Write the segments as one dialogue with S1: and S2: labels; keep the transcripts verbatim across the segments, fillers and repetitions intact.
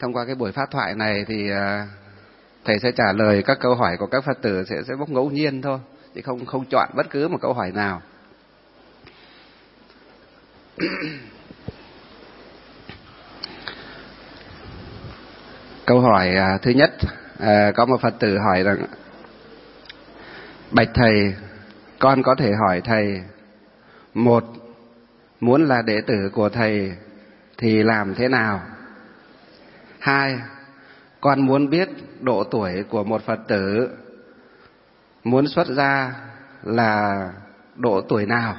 S1: thông qua cái buổi pháp thoại này thì thầy sẽ trả lời các câu hỏi của các Phật tử sẽ sẽ bốc ngẫu nhiên thôi, chứ không không chọn bất cứ một câu hỏi nào. Câu hỏi thứ nhất, à, có một Phật tử hỏi rằng: bạch thầy, con có thể hỏi thầy, một, muốn là đệ tử của thầy thì làm thế nào? Hai, con muốn biết độ tuổi của một Phật tử muốn xuất gia là độ tuổi nào?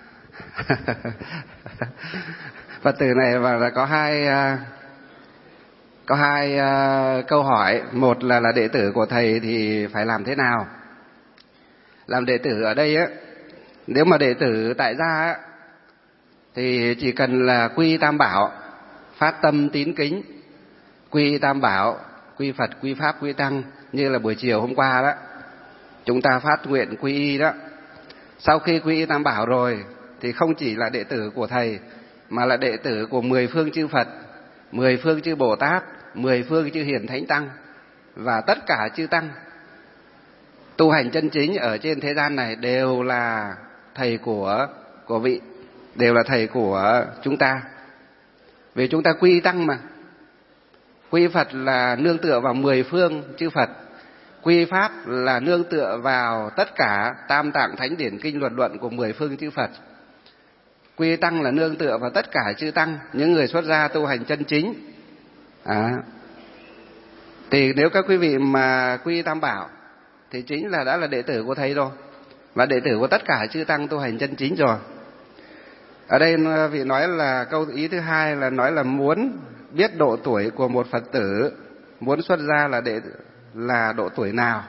S1: Phật tử này và là có hai có hai uh, câu hỏi. Một là là đệ tử của thầy thì phải làm thế nào? Làm đệ tử ở đây á, nếu mà đệ tử tại gia á, thì chỉ cần là quy Tam Bảo, phát tâm tín kính, quy Tam Bảo, quy Phật, quy Pháp, quy Tăng, như là buổi chiều hôm qua đó, chúng ta phát nguyện quy y đó. Sau khi quy y Tam Bảo rồi thì không chỉ là đệ tử của thầy, mà là đệ tử của mười phương chư Phật, mười phương chư Bồ Tát, mười phương chư Hiền Thánh Tăng và tất cả chư Tăng. Tu hành chân chính ở trên thế gian này đều là thầy của của vị, đều là thầy của chúng ta. Vì chúng ta quy Tăng mà. Quy Phật là nương tựa vào mười phương chư Phật, quy Pháp là nương tựa vào tất cả tam tạng thánh điển kinh luật luận của mười phương chư Phật, quy Tăng là nương tựa vào tất cả chư Tăng, những người xuất gia tu hành chân chính. À, thì nếu các quý vị mà quy Tam Bảo thì chính là đã là đệ tử của thầy rồi, và đệ tử của tất cả chư Tăng tu hành chân chính rồi. Ở đây vị nói là câu ý thứ hai là nói là muốn biết độ tuổi của một Phật tử muốn xuất gia là đệ là độ tuổi nào.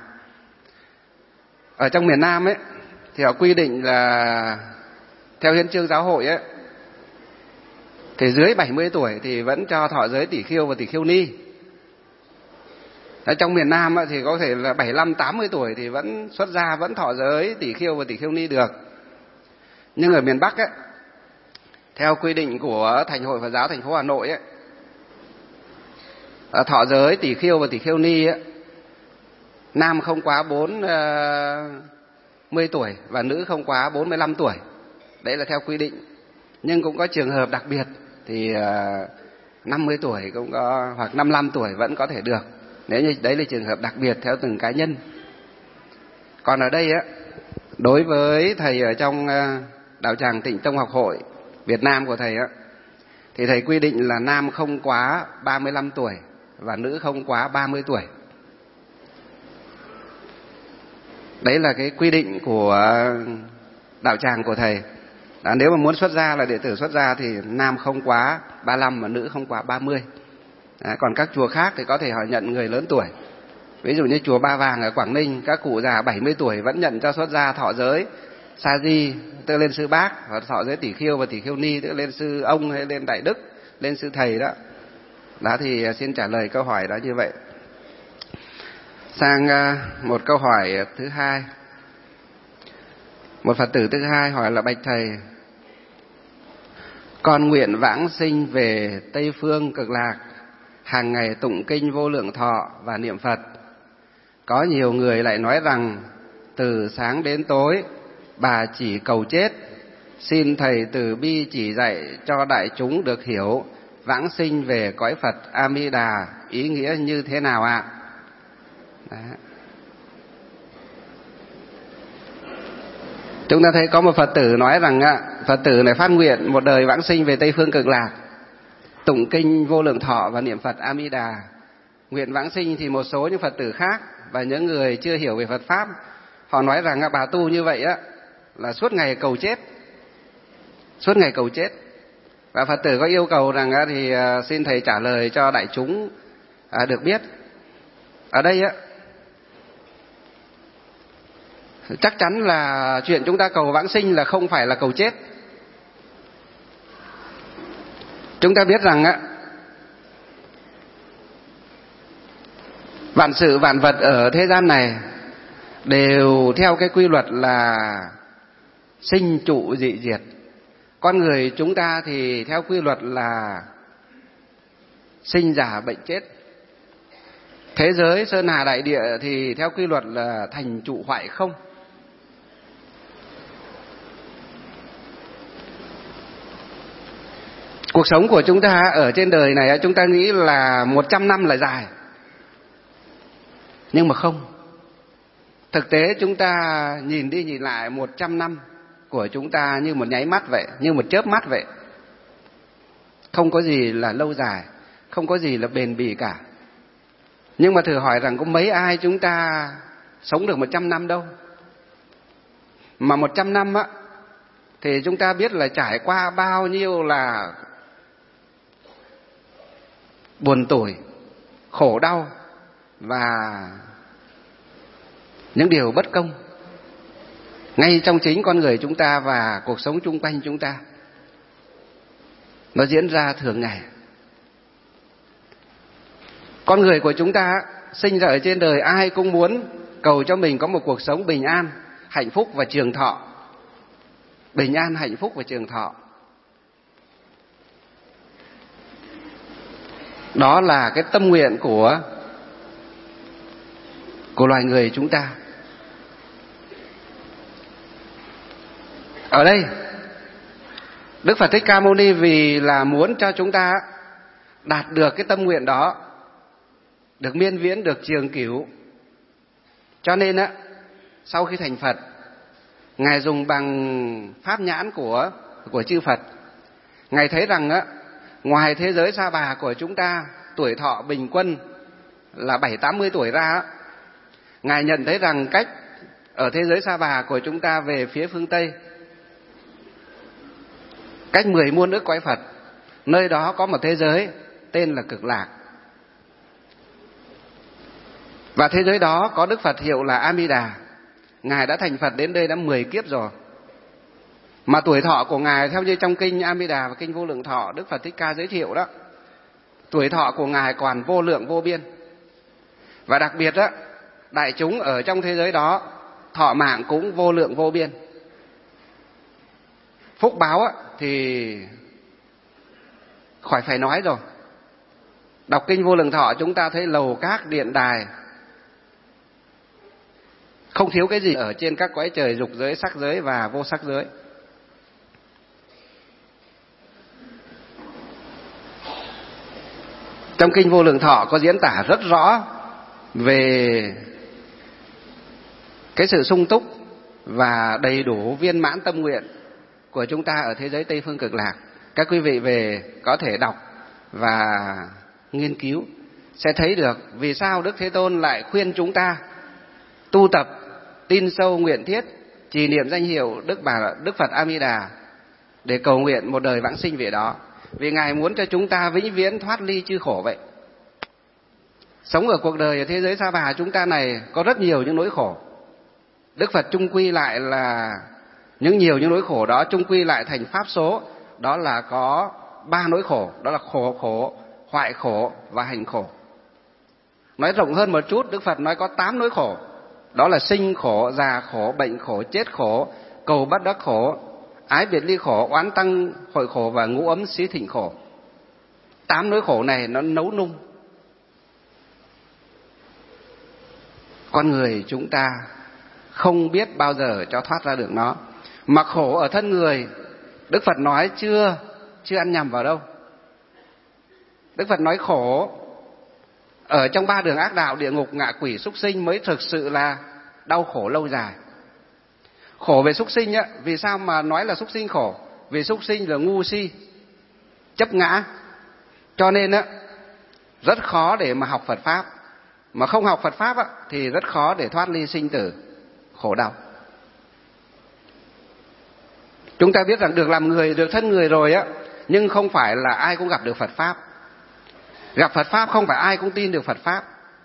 S1: Ở trong miền Nam ấy thì họ quy định là theo hiến chương giáo hội ấy, thì dưới bảy mươi tuổi thì vẫn cho thọ giới tỷ khiêu và tỷ khiêu ni. Ở trong miền Nam ấy, thì có thể là bảy mươi lăm, tám mươi tuổi thì vẫn xuất gia, vẫn thọ giới tỷ khiêu và tỷ khiêu ni được. Nhưng ở miền Bắc ấy, theo quy định của Thành hội Phật giáo thành phố Hà Nội ấy, thọ giới tỷ khiêu và tỷ khiêu ni ấy, nam không quá bốn mươi tuổi và nữ không quá bốn mươi lăm tuổi. Đấy là theo quy định. Nhưng cũng có trường hợp đặc biệt thì năm mươi tuổi cũng có, hoặc năm mươi lăm tuổi vẫn có thể được. Nếu như đấy là trường hợp đặc biệt theo từng cá nhân. Còn ở đây á, đối với thầy ở trong đạo tràng Tịnh Tông Học Hội Việt Nam của thầy á, thì thầy quy định là nam không quá ba mươi lăm tuổi và nữ không quá ba mươi tuổi. Đấy là cái quy định của đạo tràng của thầy. Đã, nếu mà muốn xuất gia là đệ tử xuất gia thì nam không quá ba mươi lăm và nữ không quá ba mươi. Đã, còn các chùa khác thì có thể họ nhận người lớn tuổi. Ví dụ như chùa Ba Vàng ở Quảng Ninh, các cụ già bảy mươi tuổi vẫn nhận cho xuất gia thọ giới sa di, tức lên sư bác, và thọ giới tỷ khiêu và tỷ khiêu ni, tức lên sư ông hay lên đại đức, lên sư thầy đó. Đó thì xin trả lời câu hỏi đó như vậy. Sang một câu hỏi thứ hai. Một Phật tử thứ hai hỏi là: bạch thầy, con nguyện vãng sinh về Tây Phương Cực Lạc, hàng ngày tụng kinh Vô Lượng Thọ và niệm Phật. Có nhiều người lại nói rằng từ sáng đến tối bà chỉ cầu chết. Xin thầy từ bi chỉ dạy cho đại chúng được hiểu vãng sinh về cõi Phật A Di Đà ý nghĩa như thế nào ạ? Đó. Chúng ta thấy có một Phật tử nói rằng Phật tử này phát nguyện một đời vãng sinh về Tây Phương Cực Lạc, tụng kinh Vô Lượng Thọ và niệm Phật A Di Đà. Nguyện vãng sinh thì một số những Phật tử khác và những người chưa hiểu về Phật pháp, họ nói rằng bà tu như vậy á là suốt ngày cầu chết, suốt ngày cầu chết. Và Phật tử có yêu cầu rằng thì xin thầy trả lời cho đại chúng được biết. Ở đây á, chắc chắn là chuyện chúng ta cầu vãng sinh là không phải là cầu chết. Chúng ta biết rằng á, vạn sự vạn vật ở thế gian này đều theo cái quy luật là sinh trụ dị diệt. Con người chúng ta thì theo quy luật là sinh già bệnh chết. Thế giới sơn hà đại địa thì theo quy luật là thành trụ hoại không. Cuộc sống của chúng ta ở trên đời này chúng ta nghĩ là một trăm năm là dài. Nhưng mà không. Thực tế chúng ta nhìn đi nhìn lại một trăm năm của chúng ta như một nháy mắt vậy, như một chớp mắt vậy. Không có gì là lâu dài, không có gì là bền bỉ cả. Nhưng mà thử hỏi rằng có mấy ai chúng ta sống được một trăm năm đâu. Mà một trăm năm á, thì chúng ta biết là trải qua bao nhiêu là buồn tủi, khổ đau và những điều bất công ngay trong chính con người chúng ta và cuộc sống chung quanh chúng ta. Nó diễn ra thường ngày. Con người của chúng ta sinh ra ở trên đời ai cũng muốn cầu cho mình có một cuộc sống bình an, hạnh phúc và trường thọ. Bình an, hạnh phúc và trường thọ. Đó là cái tâm nguyện của của loài người chúng ta. Ở đây Đức Phật Thích Ca Mâu Ni vì là muốn cho chúng ta đạt được cái tâm nguyện đó, được miên viễn, được trường cửu, cho nên á, sau khi thành Phật, Ngài dùng bằng pháp nhãn của của chư Phật, Ngài thấy rằng á, ngoài thế giới Sa Bà của chúng ta tuổi thọ bình quân là bảy tám mươi tuổi ra á, Ngài nhận thấy rằng cách ở thế giới Sa Bà của chúng ta về phía phương Tây, cách mười muôn ức cõi Phật, nơi đó có một thế giới tên là Cực Lạc. Và thế giới đó có Đức Phật hiệu là A Di Đà. Ngài đã thành Phật đến đây đã mười kiếp rồi. Mà tuổi thọ của Ngài theo như trong kinh A Di Đà và kinh Vô Lượng Thọ, Đức Phật Thích Ca giới thiệu đó, tuổi thọ của Ngài còn vô lượng vô biên. Và đặc biệt đó, đại chúng ở trong thế giới đó thọ mạng cũng vô lượng vô biên. Phúc báo á, thì khỏi phải nói rồi. Đọc kinh Vô Lượng Thọ chúng ta thấy lầu các điện đài, không thiếu cái gì ở trên các cõi trời dục giới, sắc giới và vô sắc giới. Trong kinh Vô Lượng Thọ có diễn tả rất rõ về cái sự sung túc và đầy đủ viên mãn tâm nguyện của chúng ta ở thế giới Tây Phương Cực Lạc. Các quý vị về có thể đọc và nghiên cứu sẽ thấy được vì sao Đức Thế Tôn lại khuyên chúng ta tu tập, tin sâu, nguyện thiết, trì niệm danh hiệu Đức Bà Đức Phật A Di Đà để cầu nguyện một đời vãng sinh về đó. Vì Ngài muốn cho chúng ta vĩnh viễn thoát ly chư khổ vậy. Sống ở cuộc đời ở thế giới Sa Bà chúng ta này có rất nhiều những nỗi khổ. Đức Phật chung quy lại là những nhiều những nỗi khổ đó chung quy lại thành pháp số, đó là có ba nỗi khổ, đó là khổ khổ, hoại khổ và hành khổ. Nói rộng hơn một chút, Đức Phật nói có tám nỗi khổ, đó là sinh khổ, già khổ, bệnh khổ, chết khổ, cầu bất đắc khổ, ái biệt ly khổ, oán tăng hội khổ và ngũ ấm xí thịnh khổ. Tám nỗi khổ này nó nấu nung con người chúng ta không biết bao giờ cho thoát ra được nó. Mà khổ ở thân người, Đức Phật nói chưa chưa ăn nhầm vào đâu. Đức Phật nói khổ ở trong ba đường ác đạo, địa ngục, ngạ quỷ, súc sinh mới thực sự là đau khổ lâu dài. Khổ về súc sinh á, vì sao mà nói là súc sinh khổ? Vì súc sinh là ngu si, chấp ngã, cho nên á rất khó để mà học Phật pháp. Mà không học Phật pháp á thì rất khó để thoát ly sinh tử khổ đau. Chúng ta biết rằng được làm người, được thân người rồi á, nhưng không phải là ai cũng gặp được Phật pháp. Gặp Phật pháp không phải ai cũng tin được Phật pháp.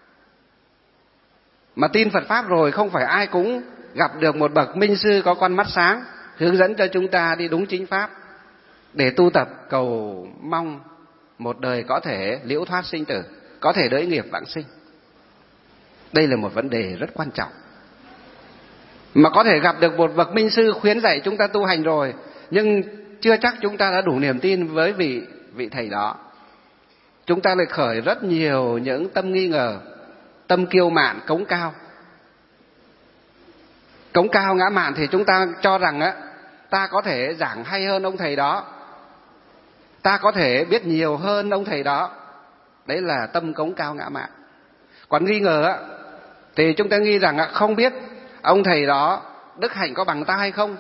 S1: Mà tin Phật pháp rồi không phải ai cũng gặp được một bậc minh sư có con mắt sáng hướng dẫn cho chúng ta đi đúng chính pháp để tu tập cầu mong một đời có thể liễu thoát sinh tử, có thể đỡ nghiệp vãng sinh. Đây là một vấn đề rất quan trọng. Mà có thể gặp được một bậc minh sư khuyến dạy chúng ta tu hành rồi, nhưng chưa chắc chúng ta đã đủ niềm tin với vị vị thầy đó. chúng ta lại khởi rất nhiều những tâm nghi ngờ, tâm kiêu mạn, cống cao. Cống cao ngã mạn thì chúng ta cho rằng á, ta có thể giảng hay hơn ông thầy đó, ta có thể biết nhiều hơn ông thầy đó. Đấy là tâm cống cao ngã mạn. Còn nghi ngờ á, thì chúng ta nghi rằng á, không biết ông thầy đó đức hạnh có bằng ta hay không,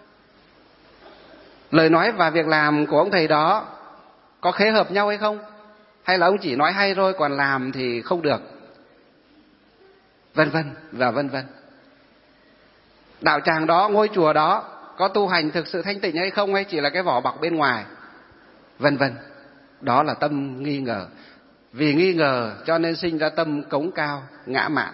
S1: lời nói và việc làm của ông thầy đó có khế hợp nhau hay không, hay là ông chỉ nói hay thôi còn làm thì không được, vân vân và vân vân. Đạo tràng đó, ngôi chùa đó có tu hành thực sự thanh tịnh hay không, hay chỉ là cái vỏ bọc bên ngoài, vân vân. Đó là tâm nghi ngờ. Vì nghi ngờ cho nên sinh ra tâm cống cao ngã mạn.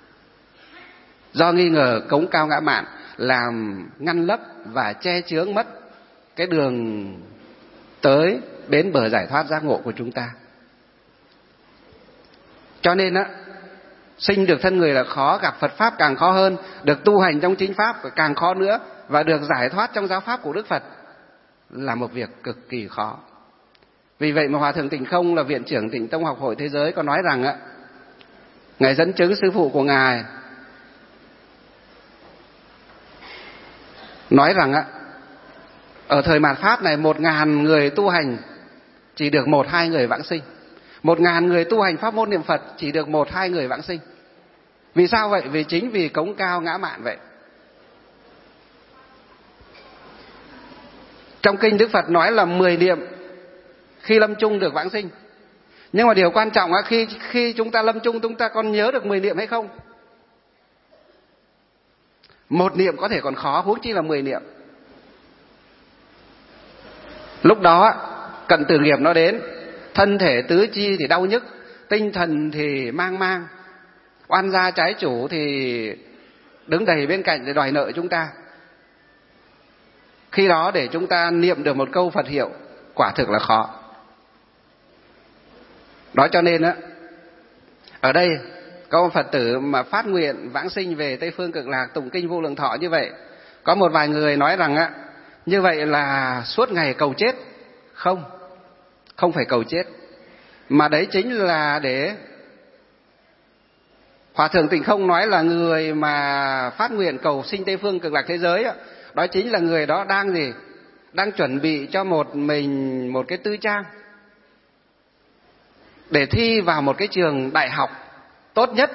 S1: Do nghi ngờ cống cao ngã mạn làm ngăn lấp và che chướng mất cái đường tới bến bờ giải thoát giác ngộ của chúng ta. Cho nên á, sinh được thân người là khó, gặp Phật Pháp càng khó hơn, được tu hành trong chính Pháp càng khó nữa, và được giải thoát trong giáo Pháp của Đức Phật là một việc cực kỳ khó. Vì vậy mà Hòa Thượng Tịnh Không là Viện trưởng Tịnh Tông Học Hội Thế Giới có nói rằng á, Ngài dẫn chứng sư phụ của Ngài nói rằng á, ở thời mạt Pháp này, một ngàn người tu hành chỉ được một hai người vãng sinh. Một ngàn người tu hành pháp môn niệm Phật chỉ được một hai người vãng sinh. Vì sao vậy? Vì chính vì cống cao ngã mạn vậy. Trong kinh Đức Phật nói là mười niệm khi lâm chung được vãng sinh. Nhưng mà điều quan trọng là khi khi chúng ta lâm chung, chúng ta còn nhớ được mười niệm hay không? Một niệm có thể còn khó, huống chi là mười niệm. Lúc đó cận tử nghiệp nó đến, thân thể tứ chi thì đau nhức, tinh thần thì mang mang, oan gia trái chủ thì đứng đầy bên cạnh để đòi nợ chúng ta. Khi đó để chúng ta niệm được một câu Phật hiệu quả thực là khó. Đó cho nên á, ở đây có một Phật tử mà phát nguyện vãng sinh về Tây Phương Cực Lạc tụng kinh Vô Lượng Thọ như vậy. Có một vài người nói rằng á, như vậy là suốt ngày cầu chết. Không, không phải cầu chết, mà đấy chính là để Hòa Thượng Tịnh Không nói là người mà phát nguyện cầu sinh Tây Phương Cực Lạc thế giới á, đó chính là người đó đang gì? Đang chuẩn bị cho một mình một cái tư trang để thi vào một cái trường đại học tốt nhất,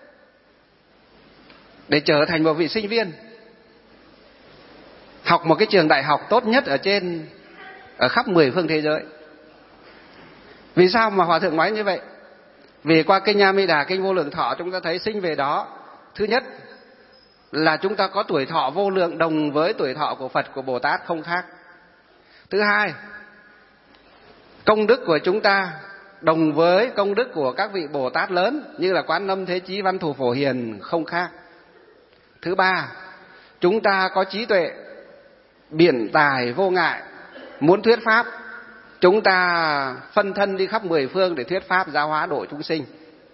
S1: để trở thành một vị sinh viên, học một cái trường đại học tốt nhất ở trên ở khắp mười phương thế giới. Vì sao mà Hòa Thượng nói như vậy? Vì qua kinh A Di Đà, kinh Vô Lượng Thọ chúng ta thấy sinh về đó, thứ nhất là chúng ta có tuổi thọ vô lượng đồng với tuổi thọ của Phật, của Bồ Tát không khác. Thứ hai, công đức của chúng ta đồng với công đức của các vị Bồ Tát lớn như là Quán Âm, Thế Chí, Văn Thù, Phổ Hiền không khác. Thứ ba, chúng ta có trí tuệ biện tài vô ngại, muốn thuyết pháp chúng ta phân thân đi khắp mười phương để thuyết pháp giáo hóa độ chúng sinh.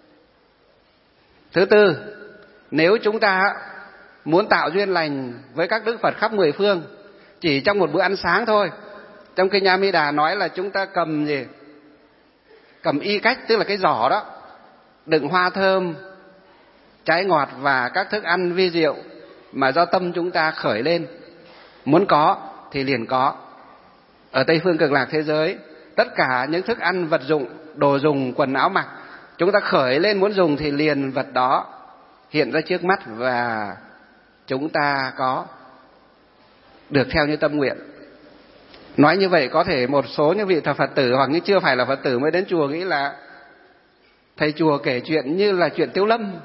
S1: Thứ tư, nếu chúng ta muốn tạo duyên lành với các Đức Phật khắp mười phương chỉ trong một bữa ăn sáng thôi, trong kinh A Di Đà nói là chúng ta cầm gì? Cầm y cách, tức là cái giỏ đó, đựng hoa thơm, trái ngọt và các thức ăn vi diệu mà do tâm chúng ta khởi lên, muốn có thì liền có. Ở Tây Phương Cực Lạc thế giới, tất cả những thức ăn, vật dụng, đồ dùng, quần áo mặc, chúng ta khởi lên muốn dùng thì liền vật đó hiện ra trước mắt và chúng ta có được theo như tâm nguyện. Nói như vậy có thể một số những vị thờ Phật tử hoặc như chưa phải là Phật tử mới đến chùa nghĩ là thầy chùa kể chuyện như là chuyện Tiếu Lâm.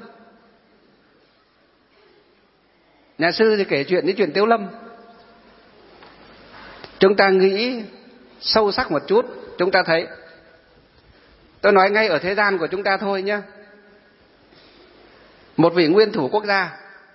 S1: Nhà sư thì kể chuyện như chuyện Tiếu Lâm. Chúng ta nghĩ sâu sắc một chút, chúng ta thấy. Tôi nói ngay ở thế gian của chúng ta thôi nhé. Một vị nguyên thủ quốc gia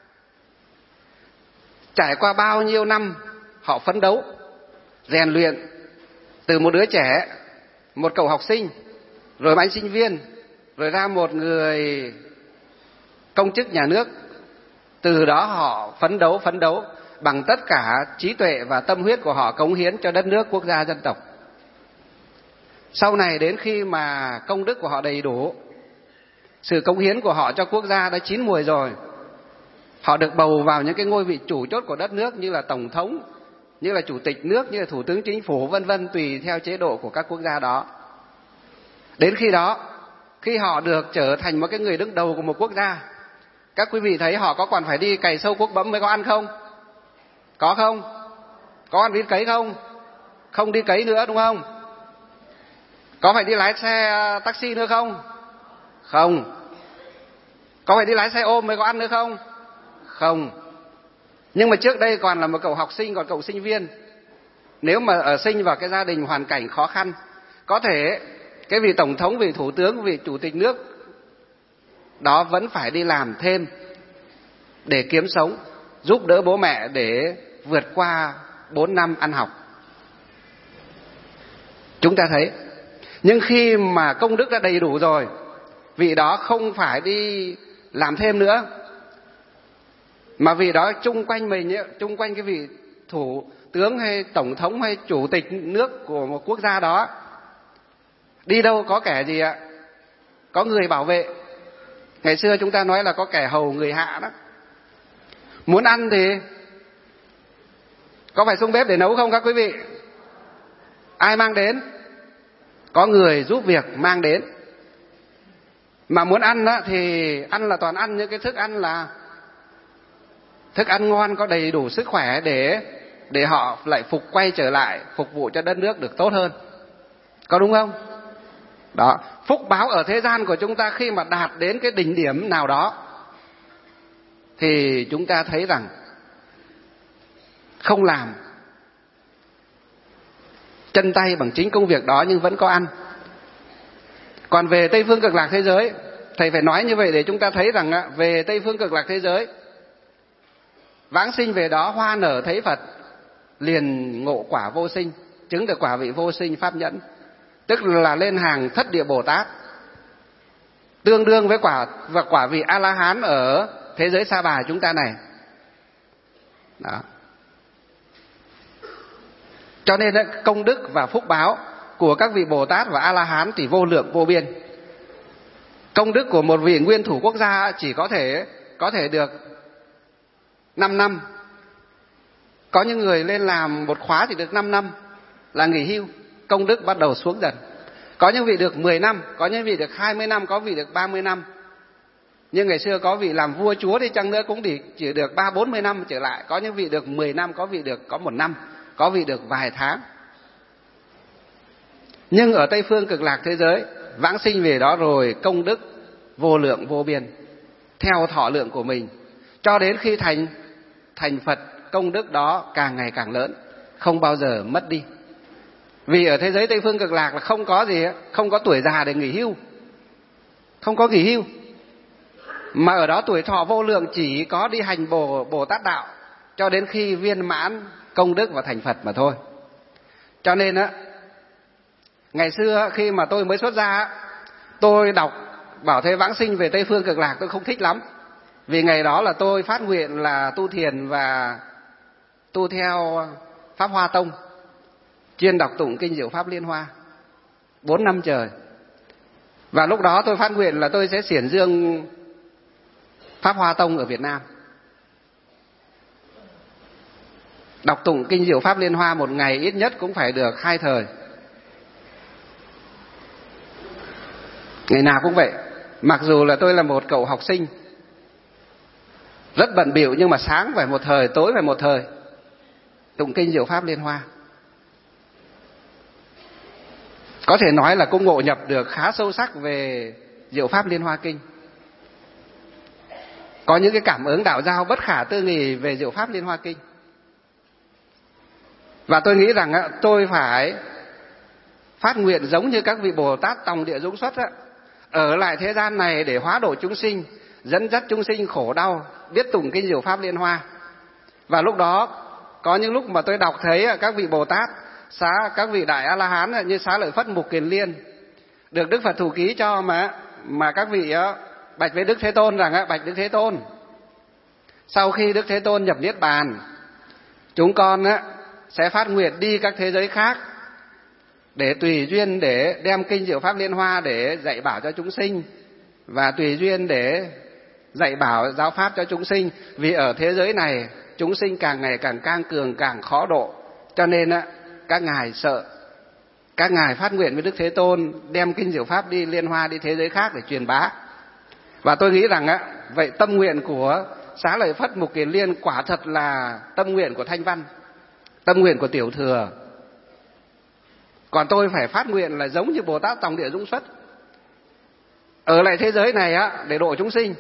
S1: trải qua bao nhiêu năm họ phấn đấu, rèn luyện từ một đứa trẻ, một cậu học sinh, rồi anh sinh viên, rồi ra một người công chức nhà nước. Từ đó họ phấn đấu, phấn đấu bằng tất cả trí tuệ và tâm huyết của họ cống hiến cho đất nước, quốc gia, dân tộc. Sau này đến khi mà công đức của họ đầy đủ, sự cống hiến của họ cho quốc gia đã chín mùi rồi, họ được bầu vào những cái ngôi vị chủ chốt của đất nước, như là tổng thống, như là chủ tịch nước, như là thủ tướng chính phủ, vân vân, tùy theo chế độ của các quốc gia đó. Đến khi đó, khi họ được trở thành một cái người đứng đầu của một quốc gia, các quý vị thấy họ có còn phải đi cày sâu cuốc bấm mới có ăn không? Có không? Có ăn vịt cấy không? Không đi cấy nữa, đúng không? Có phải đi lái xe taxi nữa không? Không. Có phải đi lái xe ôm mới có ăn nữa không? Không. Nhưng mà trước đây còn là một cậu học sinh, còn cậu sinh viên, nếu mà ở sinh vào cái gia đình hoàn cảnh khó khăn, có thể cái vị tổng thống, vị thủ tướng, vị chủ tịch nước đó vẫn phải đi làm thêm để kiếm sống, giúp đỡ bố mẹ để vượt qua bốn năm ăn học. Chúng ta thấy, nhưng khi mà công đức đã đầy đủ rồi, vị đó không phải đi làm thêm nữa, mà vì đó chung quanh mình, chung quanh cái vị thủ tướng hay tổng thống hay chủ tịch nước của một quốc gia đó, đi đâu có kẻ gì ạ? Có người bảo vệ. Ngày xưa chúng ta nói là có kẻ hầu người hạ đó. Muốn ăn thì có phải xông bếp để nấu không các quý vị? Ai mang đến? Có người giúp việc mang đến. Mà muốn ăn đó, thì ăn là toàn ăn những cái thức ăn là thức ăn ngon, có đầy đủ sức khỏe để để họ lại phục quay trở lại phục vụ cho đất nước được tốt hơn. Có đúng không? Đó, phúc báo ở thế gian của chúng ta khi mà đạt đến cái đỉnh điểm nào đó thì chúng ta thấy rằng không làm chân tay bằng chính công việc đó nhưng vẫn có ăn. Còn về Tây phương cực lạc thế giới, thầy phải nói như vậy để chúng ta thấy rằng về Tây phương cực lạc thế giới, vãng sinh về đó hoa nở thấy Phật, liền ngộ quả vô sinh, chứng được quả vị vô sinh pháp nhẫn, tức là lên hàng thất địa Bồ Tát, tương đương với quả và quả vị A La Hán ở thế giới Sa Bà chúng ta này. Đó. Cho nên công đức và phúc báo của các vị Bồ Tát và A La Hán thì vô lượng vô biên. Công đức của một vị nguyên thủ quốc gia chỉ có thể có thể được năm năm. Có những người lên làm một khóa thì được năm năm là nghỉ hưu, công đức bắt đầu xuống dần. Có những vị được mười năm, có những vị được hai mươi năm, có vị được ba mươi năm. Nhưng ngày xưa có vị làm vua chúa đi chăng nữa cũng chỉ được ba bốn mươi năm trở lại. Có những vị được mười năm, có vị được có một năm, có vị được vài tháng. Nhưng ở Tây phương cực lạc thế giới, vãng sinh về đó rồi công đức vô lượng vô biên, theo thọ lượng của mình, cho đến khi thành thành Phật, công đức đó càng ngày càng lớn, không bao giờ mất đi. Vì ở thế giới Tây phương cực lạc là không có gì, không có tuổi già để nghỉ hưu, không có nghỉ hưu, mà ở đó tuổi thọ vô lượng, chỉ có đi hành Bồ, Bồ Tát đạo cho đến khi viên mãn công đức và thành Phật mà thôi. Cho nên á, ngày xưa khi mà tôi mới xuất gia, tôi đọc bảo thế vãng sinh về Tây phương cực lạc tôi không thích lắm. Vì ngày đó là tôi phát nguyện là tu thiền và tu theo Pháp Hoa Tông, chuyên đọc tụng kinh Diệu Pháp Liên Hoa bốn năm trời. Và lúc đó tôi phát nguyện là tôi sẽ xiển dương Pháp Hoa Tông ở Việt Nam. Đọc tụng kinh Diệu Pháp Liên Hoa một ngày ít nhất cũng phải được hai thời. Ngày nào cũng vậy. Mặc dù là tôi là một cậu học sinh rất bận bịu, nhưng mà sáng phải một thời, tối phải một thời tụng kinh Diệu Pháp Liên Hoa. Có thể nói là cũng ngộ nhập được khá sâu sắc về Diệu Pháp Liên Hoa Kinh. Có những cái cảm ứng đạo giao bất khả tư nghì về Diệu Pháp Liên Hoa Kinh. Và tôi nghĩ rằng tôi phải phát nguyện giống như các vị Bồ Tát Tòng Địa Dũng Xuất, ở lại thế gian này để hóa độ chúng sinh, dẫn dắt chúng sinh khổ đau, biết tụng kinh Diệu Pháp Liên Hoa. Và lúc đó có những lúc mà tôi đọc thấy các vị Bồ Tát, xá các vị đại A La Hán như Xá Lợi Phất, Mục Kiền Liên được Đức Phật thủ ký cho, mà mà các vị bạch với Đức Thế Tôn rằng bạch Đức Thế Tôn, sau khi Đức Thế Tôn nhập niết bàn, chúng con sẽ phát nguyện đi các thế giới khác để tùy duyên để đem kinh Diệu Pháp Liên Hoa để dạy bảo cho chúng sinh, và tùy duyên để dạy bảo giáo pháp cho chúng sinh. Vì ở thế giới này chúng sinh càng ngày càng cang cường, càng khó độ, cho nên á các ngài sợ. Các ngài phát nguyện với Đức Thế Tôn đem kinh Diệu Pháp đi Liên Hoa, đi thế giới khác để truyền bá. Và tôi nghĩ rằng á, vậy tâm nguyện của Xá Lợi Phất Mục Kiền Liên quả thật là tâm nguyện của Thanh Văn, tâm nguyện của Tiểu Thừa. Còn tôi phải phát nguyện là giống như Bồ Tát Tòng Địa Dung Xuất, ở lại thế giới này á để độ chúng sinh.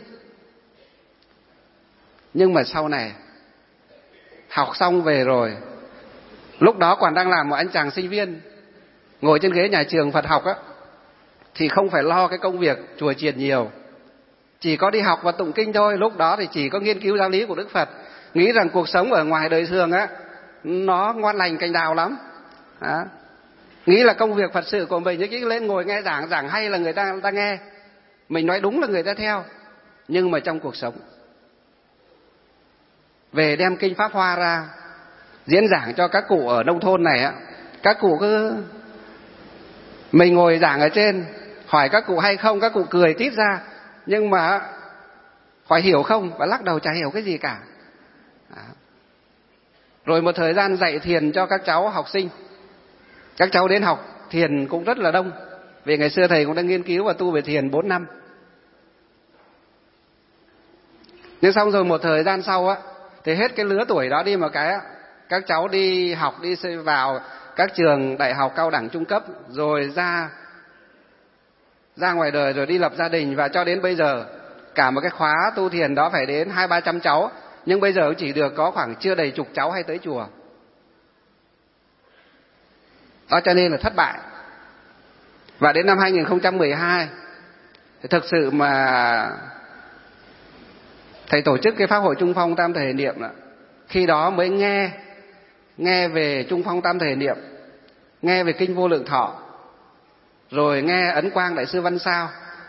S1: Nhưng mà sau này học xong về rồi, lúc đó còn đang làm một anh chàng sinh viên, ngồi trên ghế nhà trường Phật học á, thì không phải lo cái công việc chùa chiền nhiều, chỉ có đi học và tụng kinh thôi. Lúc đó thì chỉ có nghiên cứu giáo lý của Đức Phật, nghĩ rằng cuộc sống ở ngoài đời thường á nó ngon lành cành đào lắm. Đó. Nghĩ là công việc Phật sự của mình chỉ lên ngồi nghe giảng, giảng hay là người ta, người ta nghe, mình nói đúng là người ta theo. Nhưng mà trong cuộc sống, về đem kinh Pháp Hoa ra diễn giảng cho các cụ ở nông thôn này á, các cụ cứ, mình ngồi giảng ở trên, hỏi các cụ hay không, các cụ cười tít ra, nhưng mà hỏi hiểu không, và lắc đầu chả hiểu cái gì cả. Đó. Rồi một thời gian dạy thiền cho các cháu học sinh, các cháu đến học thiền cũng rất là đông, vì ngày xưa thầy cũng đã nghiên cứu và tu về thiền bốn năm. Nhưng xong rồi một thời gian sau á, thì hết cái lứa tuổi đó đi một cái á, các cháu đi học, đi vào các trường đại học, cao đẳng, trung cấp, rồi ra ra ngoài đời, rồi đi lập gia đình. Và cho đến bây giờ cả một cái khóa tu thiền đó phải đến hai ba trăm cháu, nhưng bây giờ chỉ được có khoảng chưa đầy chục cháu hay tới chùa. Đó, cho nên là thất bại. Và đến năm hai nghìn không trăm mười hai thì thực sự mà thầy tổ chức cái Pháp hội Trung Phong Tam Thời Niệm đó, khi đó mới nghe nghe về Trung Phong Tam Thời Niệm, nghe về kinh Vô Lượng Thọ, rồi nghe Ấn Quang Đại sư Văn Sao,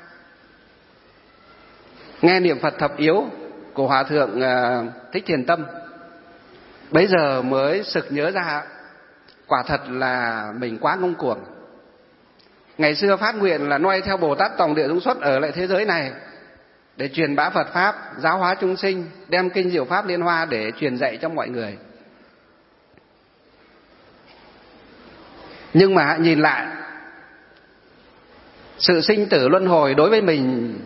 S1: nghe niệm Phật thập yếu của Hòa thượng Thích Thiền Tâm. Bấy giờ mới sực nhớ ra, quả thật là mình quá ngông cuồng. Ngày xưa phát nguyện là noi theo Bồ Tát Tòng Địa Dung Xuất ở lại thế giới này để truyền bá Phật Pháp, giáo hóa chúng sinh, đem kinh Diệu Pháp Liên Hoa để truyền dạy cho mọi người. Nhưng mà nhìn lại, sự sinh tử luân hồi đối với mình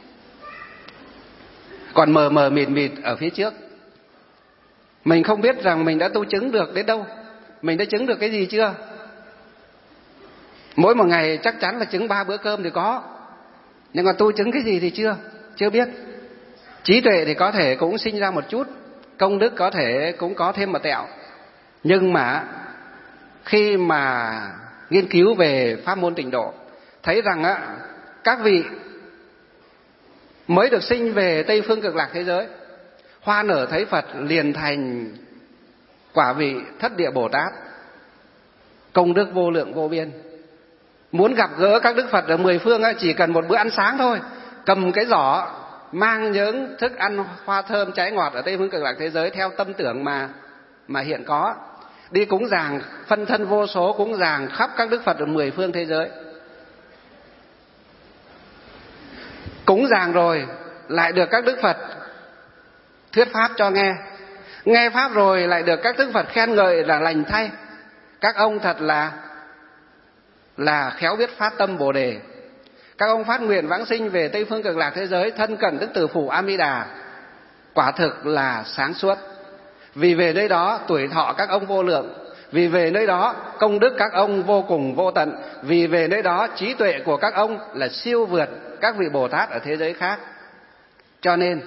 S1: còn mờ mờ mịt mịt ở phía trước. Mình không biết rằng mình đã tu chứng được đến đâu, mình đã chứng được cái gì chưa. Mỗi một ngày chắc chắn là chứng ba bữa cơm thì có, nhưng mà tu chứng cái gì thì chưa, chưa biết. Trí tuệ thì có thể cũng sinh ra một chút, công đức có thể cũng có thêm một tẹo. Nhưng mà khi mà nghiên cứu về pháp môn tịnh độ, thấy rằng á, các vị mới được sinh về Tây Phương Cực Lạc thế giới, hoa nở thấy Phật liền thành quả vị Thất Địa Bồ Tát, công đức vô lượng vô biên. Muốn gặp gỡ các Đức Phật ở mười phương á, chỉ cần một bữa ăn sáng thôi, cầm cái giỏ mang những thức ăn hoa thơm trái ngọt ở Tây Phương Cực Lạc thế giới theo tâm tưởng mà mà hiện có, đi cúng dường phân thân vô số, cúng dường khắp các Đức Phật ở mười phương thế giới. Cúng dường rồi lại được các Đức Phật thuyết pháp cho nghe, nghe pháp rồi lại được các Đức Phật khen ngợi là lành thay. Các ông thật là là khéo biết phát tâm Bồ Đề. Các ông phát nguyện vãng sinh về Tây Phương Cực Lạc thế giới, thân cận Đức Tử Phủ A Di Đà, quả thực là sáng suốt. Vì về nơi đó tuổi thọ các ông vô lượng, vì về nơi đó công đức các ông vô cùng vô tận, vì về nơi đó trí tuệ của các ông là siêu vượt các vị Bồ Tát ở thế giới khác. Cho nên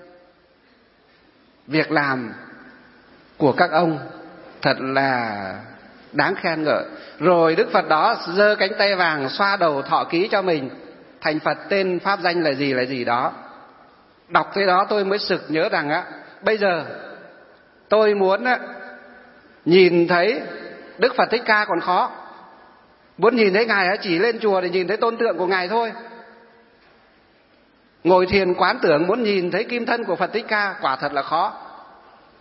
S1: việc làm của các ông thật là đáng khen ngợi. Rồi Đức Phật đó giơ cánh tay vàng xoa đầu thọ ký cho mình, thành Phật tên pháp danh là gì là gì đó. Đọc thế đó tôi mới sực nhớ rằng á, bây giờ tôi muốn á, nhìn thấy Đức Phật Thích Ca còn khó. Muốn nhìn thấy Ngài á, chỉ lên chùa để nhìn thấy tôn tượng của Ngài thôi. Ngồi thiền quán tưởng muốn nhìn thấy kim thân của Phật Thích Ca quả thật là khó.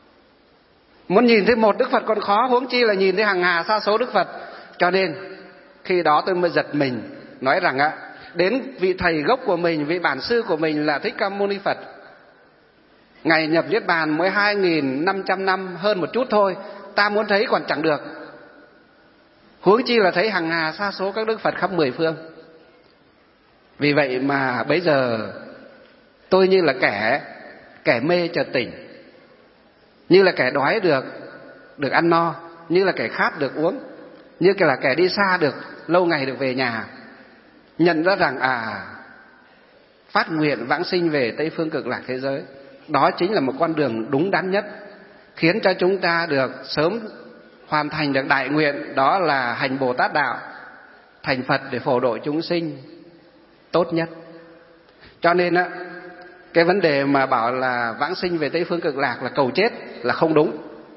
S1: Muốn nhìn thấy một Đức Phật còn khó, huống chi là nhìn thấy hàng hà sa số Đức Phật. Cho nên Khi đó tôi mới giật mình, nói rằng á, đến vị thầy gốc của mình, vị bản sư của mình là Thích Ca Mâu Ni Phật, ngày nhập niết bàn mới hai nghìn năm trăm năm hơn một chút thôi, ta muốn thấy còn chẳng được, huống chi là thấy hàng hà sa số các đức Phật khắp mười phương. Vì vậy mà bây giờ tôi như là kẻ kẻ mê chợt tỉnh, như là kẻ đói được được ăn no, như là kẻ khát được uống, như là kẻ đi xa được lâu ngày được về nhà, nhận ra rằng à, phát nguyện vãng sinh về Tây Phương Cực Lạc thế giới, đó chính là một con đường đúng đắn nhất, khiến cho chúng ta được sớm hoàn thành được đại nguyện, đó là hành Bồ Tát đạo, thành Phật để phổ độ chúng sinh tốt nhất. Cho nên á, cái vấn đề mà bảo là vãng sinh về Tây Phương Cực Lạc là cầu chết là không đúng,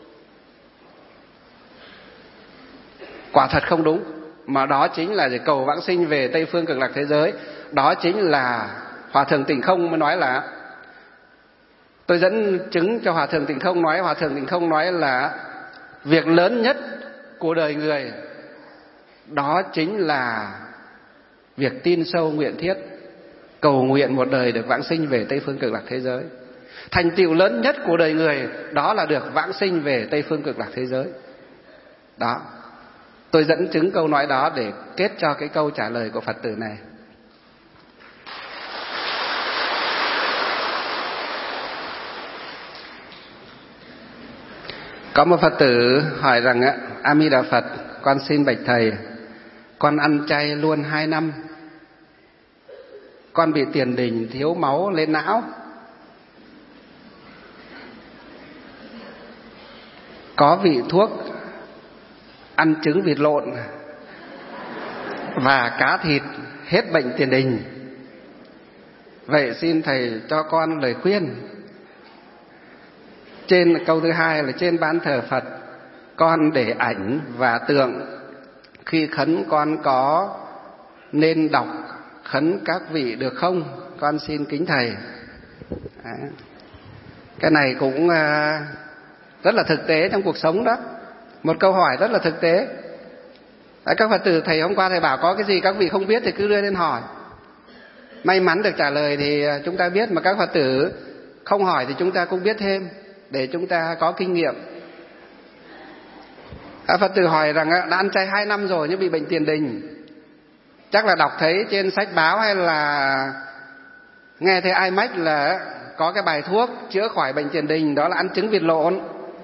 S1: quả thật không đúng, mà đó chính là để cầu vãng sinh về Tây Phương Cực Lạc thế giới. Đó chính là Hòa Thượng Tịnh Không mới nói là, tôi dẫn chứng cho Hòa Thượng Tịnh Không nói, Hòa Thượng Tịnh Không nói là việc lớn nhất của đời người đó chính là việc tin sâu nguyện thiết, cầu nguyện một đời được vãng sinh về Tây Phương Cực Lạc thế giới. Thành tựu lớn nhất của đời người đó là được vãng sinh về Tây Phương Cực Lạc thế giới. Đó, tôi dẫn chứng câu nói đó để kết cho cái câu trả lời của Phật tử này. Có một Phật tử hỏi rằng á, A Di Đà Phật, con xin bạch thầy, con ăn chay luôn hai năm, con bị tiền đình thiếu máu lên não, có vị thuốc ăn trứng vịt lộn và cá thịt hết bệnh tiền đình, vậy xin thầy cho con lời khuyên. Trên câu thứ hai là trên ban thờ Phật con để ảnh và tượng, khi khấn con có nên đọc khấn các vị được không? Con xin kính thầy. Đấy. Cái này cũng rất là thực tế trong cuộc sống đó, một câu hỏi rất là thực tế. Đấy, các Phật tử, thầy hôm qua thầy bảo có cái gì các vị không biết thì cứ đưa lên hỏi, may mắn được trả lời thì chúng ta biết, mà các Phật tử không hỏi thì chúng ta cũng biết thêm để chúng ta có kinh nghiệm. Các Phật tử hỏi rằng đã ăn chay hai năm rồi nhưng bị bệnh tiền đình, chắc là đọc thấy trên sách báo hay là nghe thấy ai mách là có cái bài thuốc chữa khỏi bệnh tiền đình, đó là ăn trứng vịt lộn.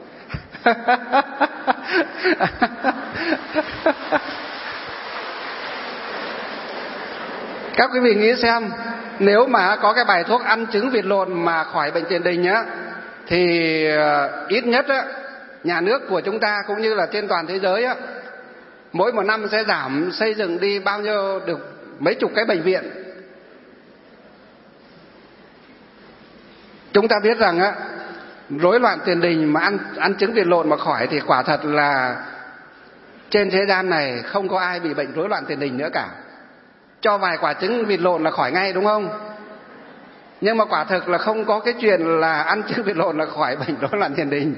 S1: Các quý vị nghĩ xem, nếu mà có cái bài thuốc ăn trứng vịt lộn mà khỏi bệnh tiền đình á, thì ít nhất á, nhà nước của chúng ta cũng như là trên toàn thế giới á, mỗi một năm sẽ giảm xây dựng đi bao nhiêu, được mấy chục cái bệnh viện. Chúng ta biết rằng á, rối loạn tiền đình mà ăn ăn trứng vịt lộn mà khỏi thì quả thật là trên thế gian này không có ai bị bệnh rối loạn tiền đình nữa cả. Cho vài quả trứng vịt lộn là khỏi ngay, đúng không? Nhưng mà quả thực là không có cái chuyện là ăn trứng vịt lộn là khỏi bệnh rối loạn tiền đình.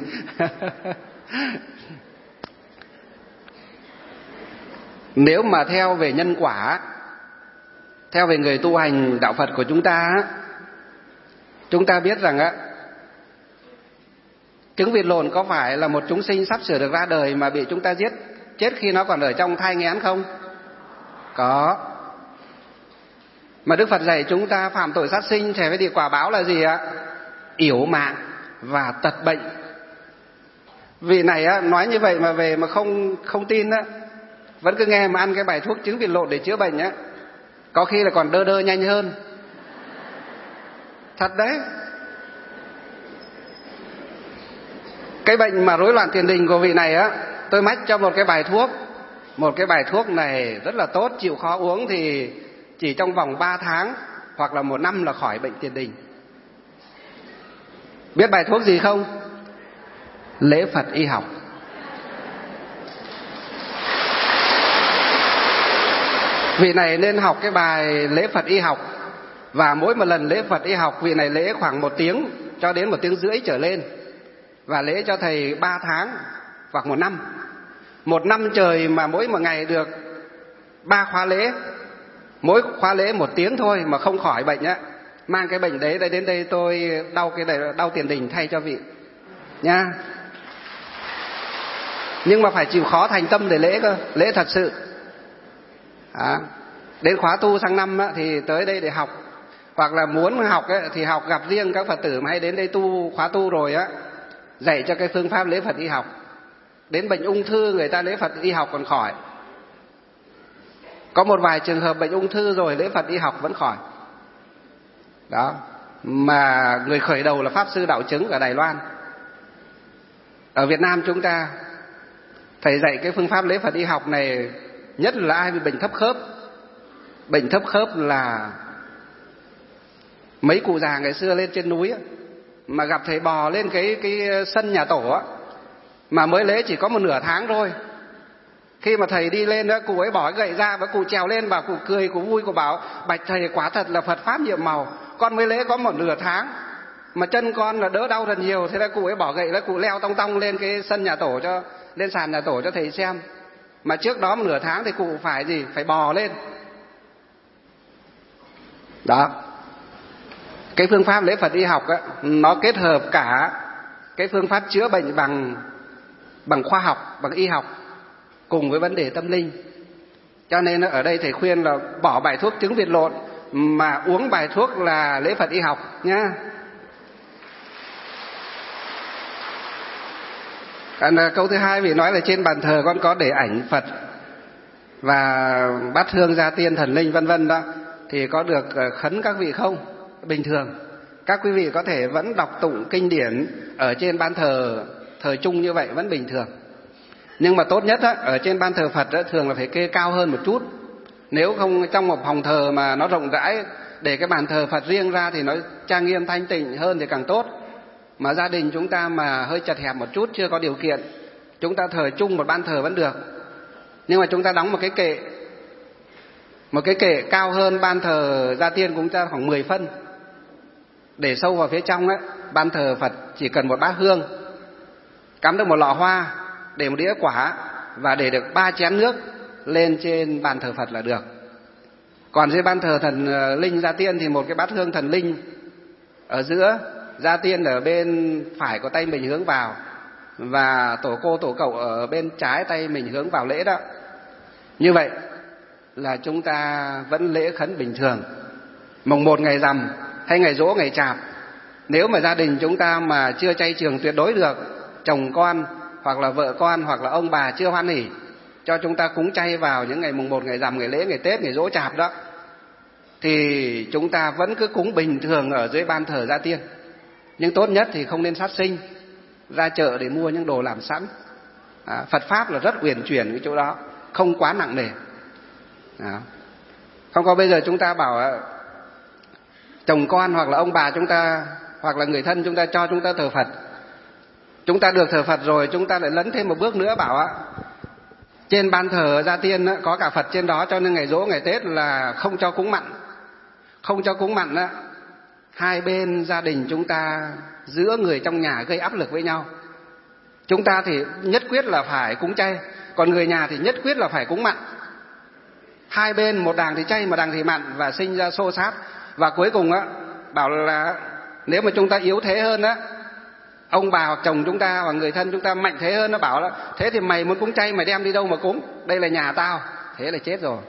S1: Nếu mà theo về nhân quả, theo về người tu hành đạo Phật của chúng ta, chúng ta biết rằng á, trứng vịt lộn có phải là một chúng sinh sắp sửa được ra đời mà bị chúng ta giết chết khi nó còn ở trong thai nghén không? Có. Mà Đức Phật dạy chúng ta phạm tội sát sinh sẽ phải bị quả báo là gì ạ? Yểu mạng và tật bệnh. Vì này á, nói như vậy mà về mà không không tin á, vẫn cứ nghe mà ăn cái bài thuốc trứng vịt lộn để chữa bệnh á, có khi là còn đơ đơ nhanh hơn. Thật đấy. Cái bệnh mà rối loạn tiền đình của vị này á, tôi mách cho một cái bài thuốc. Một cái bài thuốc này rất là tốt, chịu khó uống thì chỉ trong vòng ba tháng hoặc là một năm là khỏi bệnh tiền đình. Biết bài thuốc gì không? Lễ Phật y học. Vị này nên học cái bài lễ Phật y học, và mỗi một lần lễ Phật y học vị này lễ khoảng một tiếng cho đến một tiếng rưỡi trở lên, và lễ cho thầy ba tháng hoặc một năm. Một năm trời mà mỗi một ngày được ba khóa lễ, mỗi khóa lễ một tiếng thôi mà không khỏi bệnh á, mang cái bệnh đấy đến đây tôi đau cái này, đau tiền đình thay cho vị nha. Nhưng mà phải chịu khó thành tâm để lễ cơ, lễ thật sự. À, đến khóa tu sang năm á, thì tới đây để học, hoặc là muốn học ấy, thì học gặp riêng các Phật tử mà hay đến đây tu khóa tu rồi á, dạy cho cái phương pháp lễ Phật y học. Đến bệnh ung thư người ta lễ Phật y học còn khỏi. Có một vài trường hợp bệnh ung thư rồi lễ Phật y học vẫn khỏi. Đó, mà người khởi đầu là Pháp Sư Đạo Chứng ở Đài Loan. Ở Việt Nam chúng ta thầy dạy cái phương pháp lễ Phật y học này, nhất là ai bị bệnh thấp khớp. Bệnh thấp khớp là mấy cụ già ngày xưa lên trên núi á, mà gặp thầy bò lên cái cái sân nhà tổ á, mà mới lễ chỉ có một nửa tháng thôi. Khi mà thầy đi lên đó, cụ ấy bỏ cái gậy ra và cụ trèo lên, bảo cụ cười, cụ vui, cụ bảo bạch thầy quả thật là Phật pháp nhiệm màu, con mới lễ có một nửa tháng mà chân con là đỡ đau thật nhiều. Thế là cụ ấy bỏ gậy là cụ leo tong tong lên cái sân nhà tổ, cho lên sàn nhà tổ cho thầy xem. Mà trước đó một nửa tháng thì cụ phải gì, phải bò lên. Đó, cái phương pháp lễ Phật y học á, nó kết hợp cả cái phương pháp chữa bệnh bằng bằng khoa học, bằng y học cùng với vấn đề tâm linh. Cho nên ở đây thầy khuyên là bỏ bài thuốc trứng vịt lộn mà uống bài thuốc là lễ Phật y học nhá. Còn câu thứ hai vì nói là trên bàn thờ con có để ảnh Phật và bát hương gia tiên thần linh vân vân đó, thì có được khấn các vị không? Bình thường các quý vị có thể vẫn đọc tụng kinh điển ở trên ban thờ thờ chung như vậy vẫn bình thường. Nhưng mà tốt nhất á, ở trên ban thờ Phật á, thường là phải kê cao hơn một chút. Nếu không trong một phòng thờ mà nó rộng rãi, để cái bàn thờ Phật riêng ra thì nó trang nghiêm thanh tịnh hơn thì càng tốt. Mà gia đình chúng ta mà hơi chật hẹp một chút, chưa có điều kiện, chúng ta thờ chung một ban thờ vẫn được. Nhưng mà chúng ta đóng một cái kệ, một cái kệ cao hơn ban thờ gia tiên cũng ta khoảng mười phân, để sâu vào phía trong á. Ban thờ Phật chỉ cần một bát hương, cắm được một lọ hoa, để một đĩa quả và để được ba chén nước lên trên bàn thờ Phật là được. Còn dưới ban thờ thần linh gia tiên thì một cái bát hương thần linh ở giữa, gia tiên ở bên phải của tay mình hướng vào, và tổ cô tổ cậu ở bên trái tay mình hướng vào lễ đó. Như vậy là chúng ta vẫn lễ khấn bình thường. Mồng một ngày rằm hay ngày giỗ ngày chạp, nếu mà gia đình chúng ta mà chưa chay trường tuyệt đối được, chồng con hoặc là vợ con hoặc là ông bà chưa hoan hỉ cho chúng ta cúng chay vào những ngày mùng một, ngày rằm, ngày lễ, ngày Tết, ngày giỗ chạp đó, thì chúng ta vẫn cứ cúng bình thường ở dưới ban thờ gia tiên. Nhưng tốt nhất thì không nên sát sinh, ra chợ để mua những đồ làm sẵn. À, Phật pháp là rất uyển chuyển cái chỗ đó, không quá nặng nề. À, không có bây giờ chúng ta bảo chồng con hoặc là ông bà chúng ta hoặc là người thân chúng ta cho chúng ta thờ Phật, chúng ta được thờ Phật rồi, chúng ta lại lấn thêm một bước nữa bảo á, trên ban thờ gia tiên á, có cả Phật trên đó, cho nên ngày giỗ ngày Tết là không cho cúng mặn. Không cho cúng mặn á, hai bên gia đình chúng ta, giữa người trong nhà gây áp lực với nhau. Chúng ta thì nhất quyết là phải cúng chay, còn người nhà thì nhất quyết là phải cúng mặn. Hai bên một đàng thì chay, một đàng thì mặn, và sinh ra xô xát. Và cuối cùng á, bảo là nếu mà chúng ta yếu thế hơn á, ông bà hoặc chồng chúng ta hoặc người thân chúng ta mạnh thế hơn, nó bảo là thế thì mày muốn cúng chay mày đem đi đâu mà cúng, đây là nhà tao. Thế là chết rồi.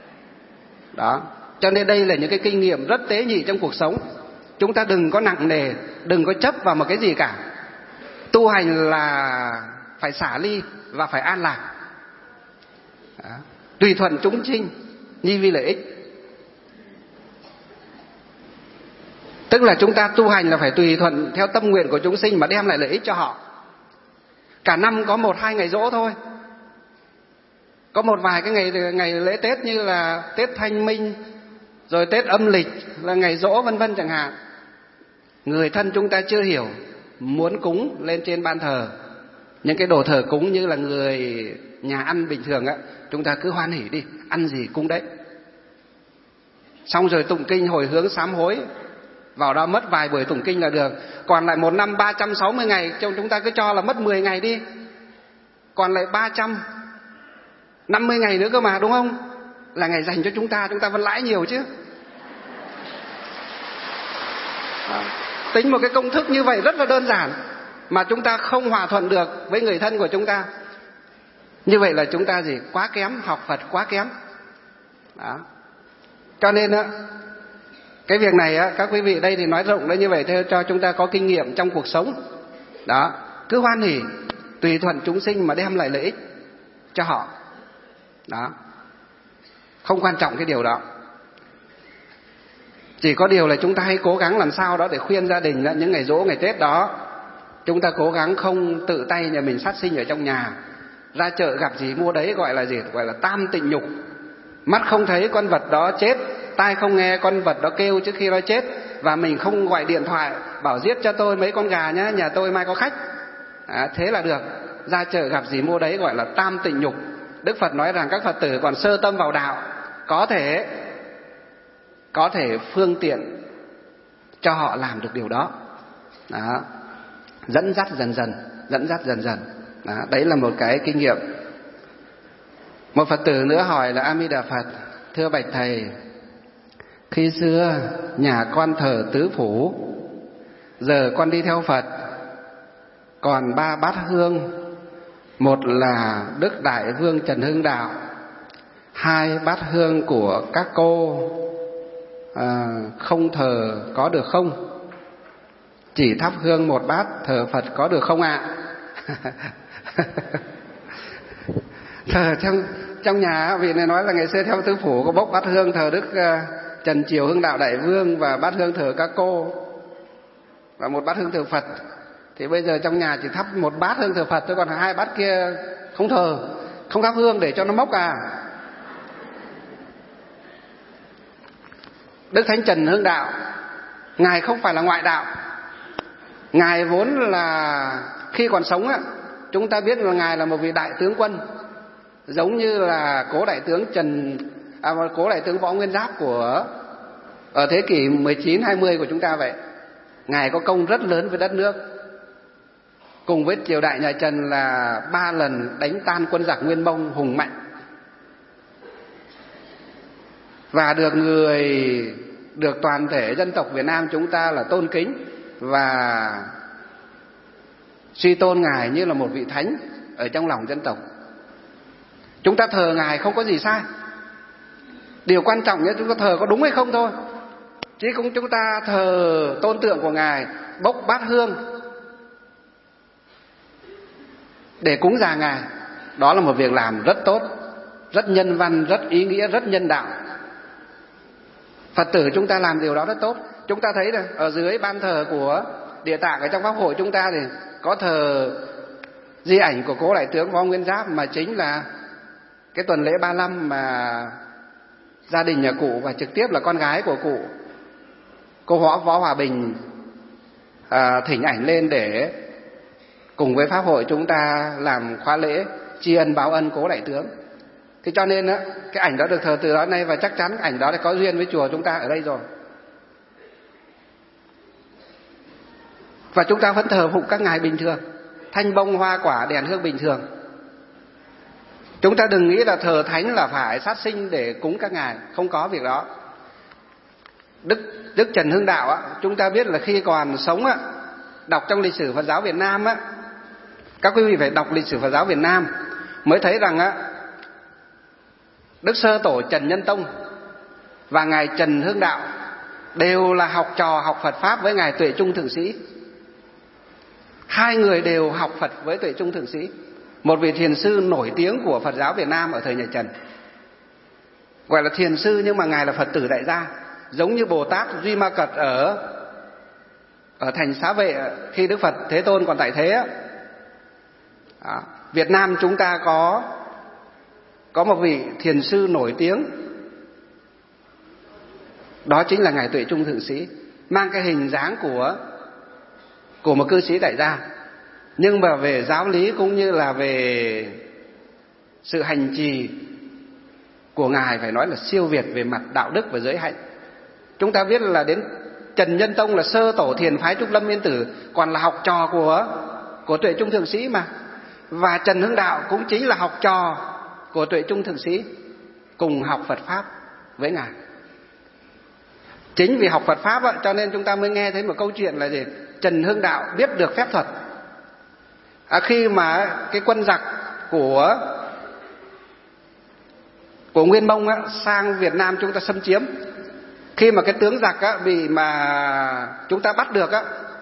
S1: Đó, cho nên đây là những cái kinh nghiệm rất tế nhị trong cuộc sống. Chúng ta đừng có nặng nề, đừng có chấp vào một cái gì cả. Tu hành là phải xả ly và phải an lạc. Đó, tùy thuận chúng sinh, nhi vi lợi ích. Tức là chúng ta tu hành là phải tùy thuận theo tâm nguyện của chúng sinh mà đem lại lợi ích cho họ. Cả năm có một hai ngày giỗ thôi. Có một vài cái ngày ngày lễ Tết như là Tết Thanh Minh, rồi Tết âm lịch là ngày giỗ vân vân chẳng hạn. Người thân chúng ta chưa hiểu, muốn cúng lên trên ban thờ những cái đồ thờ cúng như là người nhà ăn bình thường á, chúng ta cứ hoan hỉ đi, ăn gì cúng đấy. Xong rồi tụng kinh hồi hướng sám hối, vào đó mất vài buổi tụng kinh là được. Còn lại một năm ba trăm sáu mươi ngày, chúng ta cứ cho là mất mười ngày đi, còn lại ba trăm năm mươi ngày nữa cơ mà, đúng không? là Ngài dành cho chúng ta, chúng ta vẫn lãi nhiều chứ. À, tính một cái công thức như vậy rất là đơn giản mà chúng ta không hòa thuận được với người thân của chúng ta. Như vậy là chúng ta gì? Quá kém, học Phật quá kém. Đó. Cho nên á, cái việc này á, các quý vị đây thì nói rộng đấy, như vậy theo cho chúng ta có kinh nghiệm trong cuộc sống. Đó, cứ hoan hỉ, tùy thuận chúng sinh mà đem lại lợi ích cho họ. Đó, không quan trọng cái điều đó. Chỉ có điều là chúng ta hãy cố gắng làm sao đó để khuyên gia đình là những ngày giỗ, ngày Tết đó, chúng ta cố gắng không tự tay nhà mình sát sinh ở trong nhà. Ra chợ gặp gì mua đấy, gọi là gì? Gọi là tam tịnh nhục. Mắt không thấy con vật đó chết, tai không nghe con vật đó kêu trước khi nó chết, và mình không gọi điện thoại bảo giết cho tôi mấy con gà nhá, nhà tôi mai có khách. À, thế là được. Ra chợ gặp gì mua đấy gọi là tam tịnh nhục. Đức Phật nói rằng các Phật tử còn sơ tâm vào đạo, có thể có thể phương tiện cho họ làm được điều đó. Đó, dẫn dắt dần dần, dẫn dắt dần dần. Đó, đấy là một cái kinh nghiệm. Một Phật tử nữa hỏi là: A Di Đà Phật, thưa bạch thầy, khi xưa nhà con thờ tứ phủ, giờ con đi theo Phật, còn ba bát hương, một là Đức Đại Vương Trần Hưng Đạo, hai bát hương của các cô à, không thờ có được không? Chỉ thắp hương một bát thờ Phật có được không ạ? À? Thờ trong trong nhà, vị này nói là ngày xưa theo tứ phủ có bốc bát hương thờ Đức uh, Trần Triều Hưng Đạo Đại Vương và bát hương thờ các cô và một bát hương thờ Phật. Thì bây giờ trong nhà chỉ thắp một bát hương thờ Phật thôi, còn hai bát kia không thờ, không thắp hương để cho nó mốc à? Đức Thánh Trần Hưng Đạo, Ngài không phải là ngoại đạo. Ngài vốn là khi còn sống á, chúng ta biết là Ngài là một vị đại tướng quân, giống như là cố đại tướng Trần à, cố đại tướng Võ Nguyên Giáp của ở thế kỷ mười chín hai mươi của chúng ta vậy. Ngài có công rất lớn với đất nước. Cùng với triều đại nhà Trần là ba lần đánh tan quân giặc Nguyên Mông hùng mạnh, và được người được toàn thể dân tộc Việt Nam chúng ta là tôn kính và suy tôn Ngài như là một vị thánh ở trong lòng dân tộc. Chúng ta thờ Ngài không có gì sai. Điều quan trọng nhất chúng ta thờ có đúng hay không thôi. Chứ không chúng ta thờ tôn tượng của Ngài, bốc bát hương để cúng dường Ngài, đó là một việc làm rất tốt, rất nhân văn, rất ý nghĩa, rất nhân đạo. Phật tử chúng ta làm điều đó rất tốt. Chúng ta thấy là ở dưới ban thờ của Địa Tạng ở trong Pháp hội chúng ta thì có thờ di ảnh của cố đại tướng Võ Nguyên Giáp, mà chính là cái tuần lễ ba mươi lăm mà gia đình nhà cụ và trực tiếp là con gái của cụ, cô Võ Võ Hòa Bình à, thỉnh ảnh lên để cùng với Pháp hội chúng ta làm khóa lễ tri ân báo ân cố đại tướng. Thế cho nên á, cái ảnh đó được thờ từ đó nay, và chắc chắn ảnh đó đã có duyên với chùa chúng ta ở đây rồi. Và chúng ta vẫn thờ phụng các ngài bình thường, thanh bông hoa quả đèn hương bình thường. Chúng ta đừng nghĩ là thờ thánh là phải sát sinh để cúng các ngài, không có việc đó. Đức Đức Trần Hưng Đạo á, chúng ta biết là khi còn sống á, đọc trong lịch sử Phật giáo Việt Nam á, các quý vị phải đọc lịch sử Phật giáo Việt Nam mới thấy rằng á, Đức Sơ Tổ Trần Nhân Tông và ngài Trần Hưng Đạo đều là học trò học Phật pháp với ngài Tuệ Trung Thượng Sĩ. Hai người đều học Phật với Tuệ Trung Thượng Sĩ, một vị thiền sư nổi tiếng của Phật giáo Việt Nam ở thời nhà Trần. Gọi là thiền sư nhưng mà ngài là Phật tử đại gia, giống như Bồ Tát Duy Ma Cật ở ở thành Xá Vệ khi Đức Phật Thế Tôn còn tại thế. Đó. Việt Nam chúng ta có có một vị thiền sư nổi tiếng, đó chính là ngài Tuệ Trung Thượng Sĩ, mang cái hình dáng của của một cư sĩ đại gia, nhưng mà về giáo lý cũng như là về sự hành trì của ngài phải nói là siêu việt về mặt đạo đức và giới hạnh. Chúng ta biết là đến Trần Nhân Tông là sơ tổ thiền phái Trúc Lâm Yên Tử, còn là học trò của của Tuệ Trung Thượng Sĩ mà, và Trần Hưng Đạo cũng chính là học trò của Tuệ Trung Thượng Sĩ. cùng học Phật Pháp với Ngài. Chính vì học Phật Pháp á, cho nên chúng ta mới nghe thấy một câu chuyện là gì? Trần Hưng Đạo biết được phép thuật. À, khi mà cái quân giặc của của Nguyên Mông á, sang Việt Nam chúng ta xâm chiếm, khi mà cái tướng giặc á, bị mà chúng ta bắt được á,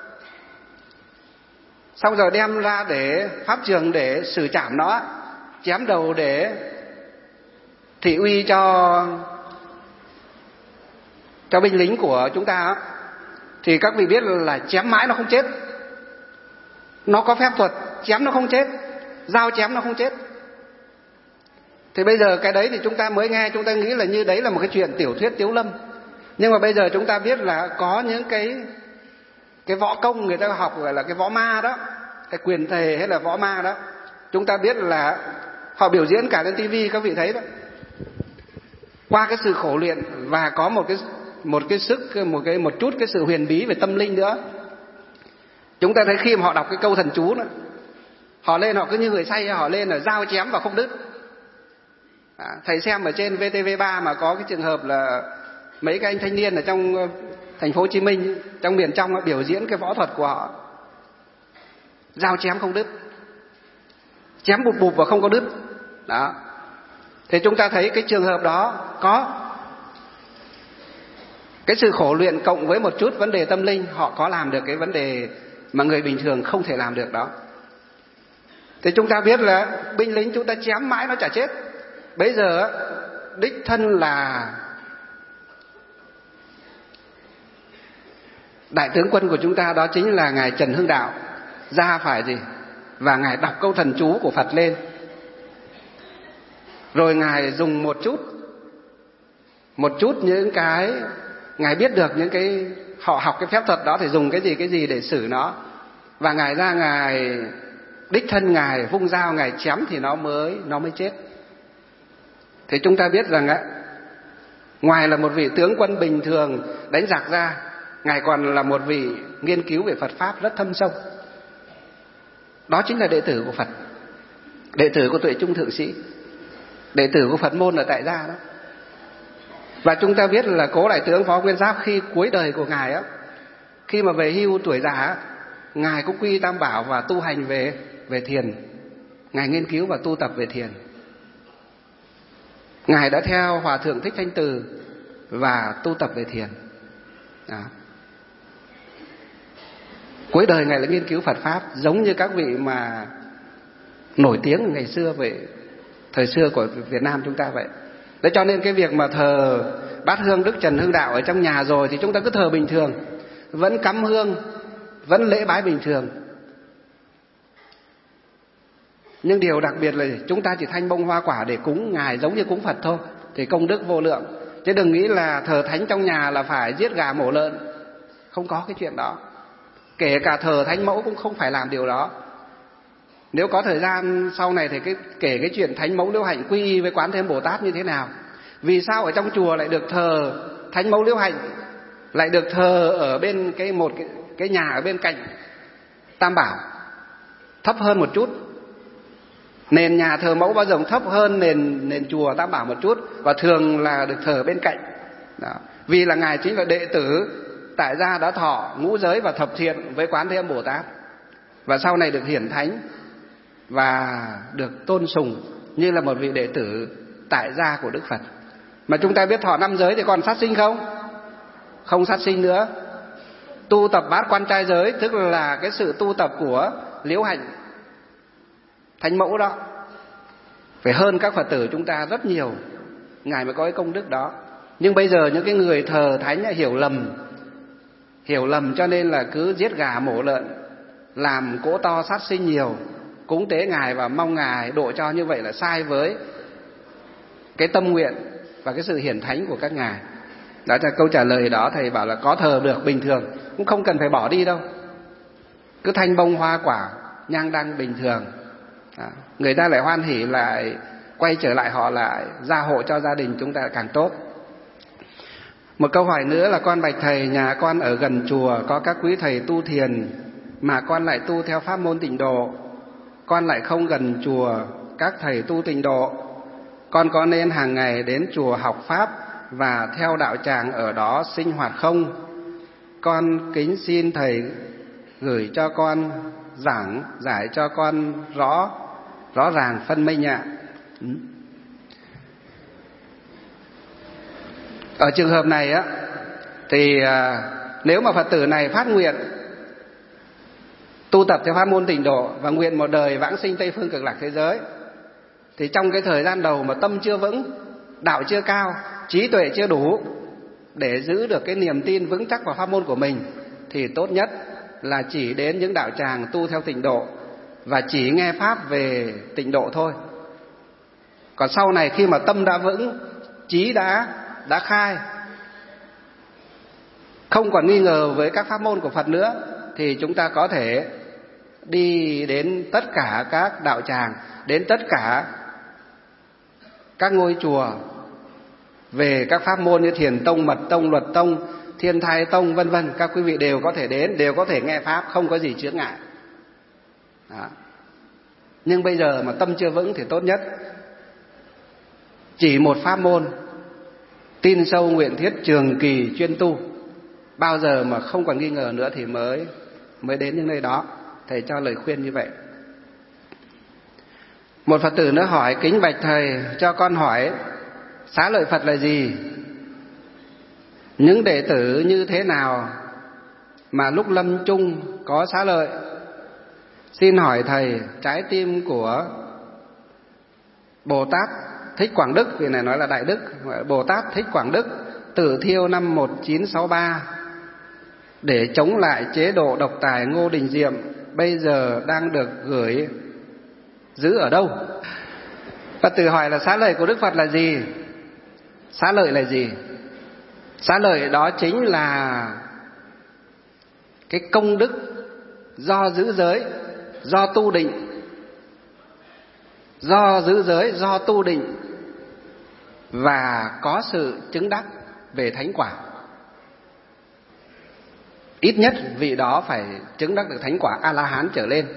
S1: xong rồi đem ra để pháp trường để xử trảm nó, chém đầu để thị uy cho cho binh lính của chúng ta á, thì các vị biết là chém mãi nó không chết. Nó có phép thuật chém nó không chết, dao chém nó không chết. Thì bây giờ cái đấy thì chúng ta mới nghe, chúng ta nghĩ là như đấy là một cái chuyện tiểu thuyết Tiếu Lâm. Nhưng mà bây giờ chúng ta biết là có những cái cái võ công người ta học gọi là cái võ ma đó, cái quyền thề hay là võ ma đó. Chúng ta biết là họ biểu diễn cả trên tivi, các vị thấy đó. Qua cái sự khổ luyện và có một cái một cái sức một cái một chút cái sự huyền bí về tâm linh nữa. Chúng ta thấy khi mà họ đọc cái câu thần chú đó, họ lên họ cứ như người say, họ lên là dao chém và không đứt. À, thầy xem ở trên vê tê vê ba mà có cái trường hợp là mấy cái anh thanh niên ở trong thành phố Hồ Chí Minh, trong miền trong biểu diễn cái võ thuật của họ, dao chém không đứt, chém bụp bụp và không có đứt. Đó. Thì chúng ta thấy cái trường hợp đó có cái sự khổ luyện cộng với một chút vấn đề tâm linh, họ có làm được cái vấn đề mà người bình thường không thể làm được đó. Thì chúng ta biết là binh lính chúng ta chém mãi nó chả chết. Bây giờ đích thân là đại tướng quân của chúng ta, đó chính là ngài Trần Hưng Đạo, ra phải gì và ngài đọc câu thần chú của Phật lên, rồi ngài dùng một chút một chút những cái ngài biết được, những cái họ học cái phép thuật đó thì dùng cái gì cái gì để xử nó, và ngài ra ngài đích thân ngài vung dao ngài chém thì nó mới nó mới chết. Thì chúng ta biết rằng á, ngoài là một vị tướng quân bình thường đánh giặc ra, ngài còn là một vị nghiên cứu về Phật Pháp rất thâm sâu. Đó chính là đệ tử của Phật, đệ tử của Tuệ Trung Thượng Sĩ, đệ tử của Phật môn ở tại gia đó. Và chúng ta biết là cố đại tướng Phó Nguyên Giáp khi cuối đời của ngài á, khi mà về hưu tuổi già á, ngài cũng quy tam bảo và tu hành về về thiền. Ngài nghiên cứu và tu tập về thiền. Ngài đã theo Hòa thượng Thích Thanh Từ và tu tập về thiền. Đó. Cuối đời ngài là nghiên cứu Phật Pháp, giống như các vị mà nổi tiếng ngày xưa về thời xưa của Việt Nam chúng ta vậy. Thế cho nên cái việc mà thờ bát hương Đức Trần Hưng Đạo ở trong nhà rồi thì chúng ta cứ thờ bình thường, vẫn cắm hương, vẫn lễ bái bình thường. Nhưng điều đặc biệt là chúng ta chỉ thanh bông hoa quả để cúng ngài giống như cúng Phật thôi, thì công đức vô lượng. Chứ đừng nghĩ là thờ thánh trong nhà là phải giết gà mổ lợn, không có cái chuyện đó. Kể cả thờ thánh mẫu cũng không phải làm điều đó. Nếu có thời gian sau này thì cái, kể cái chuyện thánh mẫu Liễu Hạnh quy y với Quán Thế Âm Bồ Tát như thế nào. Vì sao ở trong chùa lại được thờ thánh mẫu Liễu Hạnh, lại được thờ ở bên cái một cái, cái nhà ở bên cạnh Tam Bảo, thấp hơn một chút. Nền nhà thờ mẫu bao giờ thấp hơn nền nền chùa Tam Bảo một chút, và thường là được thờ bên cạnh. Đó. Vì là ngài chính là đệ tử tại gia đã thọ ngũ giới và thập thiện với Quán Thế Âm Bồ Tát, và sau này được hiển thánh và được tôn sùng như là một vị đệ tử tại gia của Đức Phật. Mà chúng ta biết thọ năm giới thì còn sát sinh không? Không sát sinh nữa. Tu tập bát quan trai giới, tức là cái sự tu tập của Liễu Hạnh thánh mẫu đó, phải hơn các Phật tử chúng ta rất nhiều, ngài mới có cái công đức đó. Nhưng bây giờ những cái người thờ thánh hiểu lầm, hiểu lầm cho nên là cứ giết gà mổ lợn, làm cỗ to sát sinh nhiều, cúng tế ngài và mong ngài độ cho, như vậy là sai với cái tâm nguyện và cái sự hiển thánh của các ngài. Đó là câu trả lời đó. Thầy bảo là có thờ được bình thường, cũng không cần phải bỏ đi đâu, cứ thanh bông hoa quả nhang đăng bình thường. Đó. Người ta lại hoan hỉ, lại quay trở lại, họ lại gia hộ cho gia đình chúng ta càng tốt. Một câu hỏi nữa là: con bạch thầy, nhà con ở gần chùa có các quý thầy tu thiền, mà con lại tu theo pháp môn Tịnh Độ. Con lại không gần chùa các thầy tu Tịnh Độ, con có nên hàng ngày đến chùa học Pháp và theo đạo tràng ở đó sinh hoạt không? Con kính xin Thầy gửi cho con giảng giải cho con rõ rõ ràng phân minh ạ. Ừ. Ở trường hợp này á thì à, nếu mà Phật tử này phát nguyện tu tập theo pháp môn Tịnh Độ và nguyện một đời vãng sinh Tây Phương Cực Lạc thế giới, thì trong cái thời gian đầu mà tâm chưa vững, đạo chưa cao, trí tuệ chưa đủ để giữ được cái niềm tin vững chắc vào pháp môn của mình, thì tốt nhất là chỉ đến những đạo tràng tu theo Tịnh Độ và chỉ nghe pháp về Tịnh Độ thôi. Còn sau này khi mà tâm đã vững, trí đã đã khai, không còn nghi ngờ với các pháp môn của Phật nữa, thì chúng ta có thể đi đến tất cả các đạo tràng, đến tất cả các ngôi chùa về các pháp môn như Thiền Tông, Mật Tông, Luật Tông, Thiên Thai Tông vân vân. Các quý vị đều có thể đến, đều có thể nghe pháp, không có gì chướng ngại. Đó. Nhưng bây giờ mà tâm chưa vững thì tốt nhất chỉ một pháp môn, tin sâu nguyện thiết trường kỳ chuyên tu, bao giờ mà không còn nghi ngờ nữa thì mới mới đến những nơi đó. Thầy cho lời khuyên như vậy. Một Phật tử nữa hỏi: kính bạch Thầy, cho con hỏi xá lợi Phật là gì? Những đệ tử như thế nào mà lúc lâm chung có xá lợi? Xin hỏi Thầy, trái tim của Bồ Tát Thích Quảng Đức, vì này nói là Đại Đức, Bồ Tát Thích Quảng Đức tự thiêu năm một nghìn chín trăm sáu mươi ba để chống lại chế độ độc tài Ngô Đình Diệm, bây giờ đang được gửi giữ ở đâu? Phật tử hỏi là xá lợi của Đức Phật là gì? Xá lợi là gì? Xá lợi đó chính là cái công đức do giữ giới, do tu định, do giữ giới, do tu định và có sự chứng đắc về thánh quả. Ít nhất vị đó phải chứng đắc được thánh quả A-la-hán trở lên,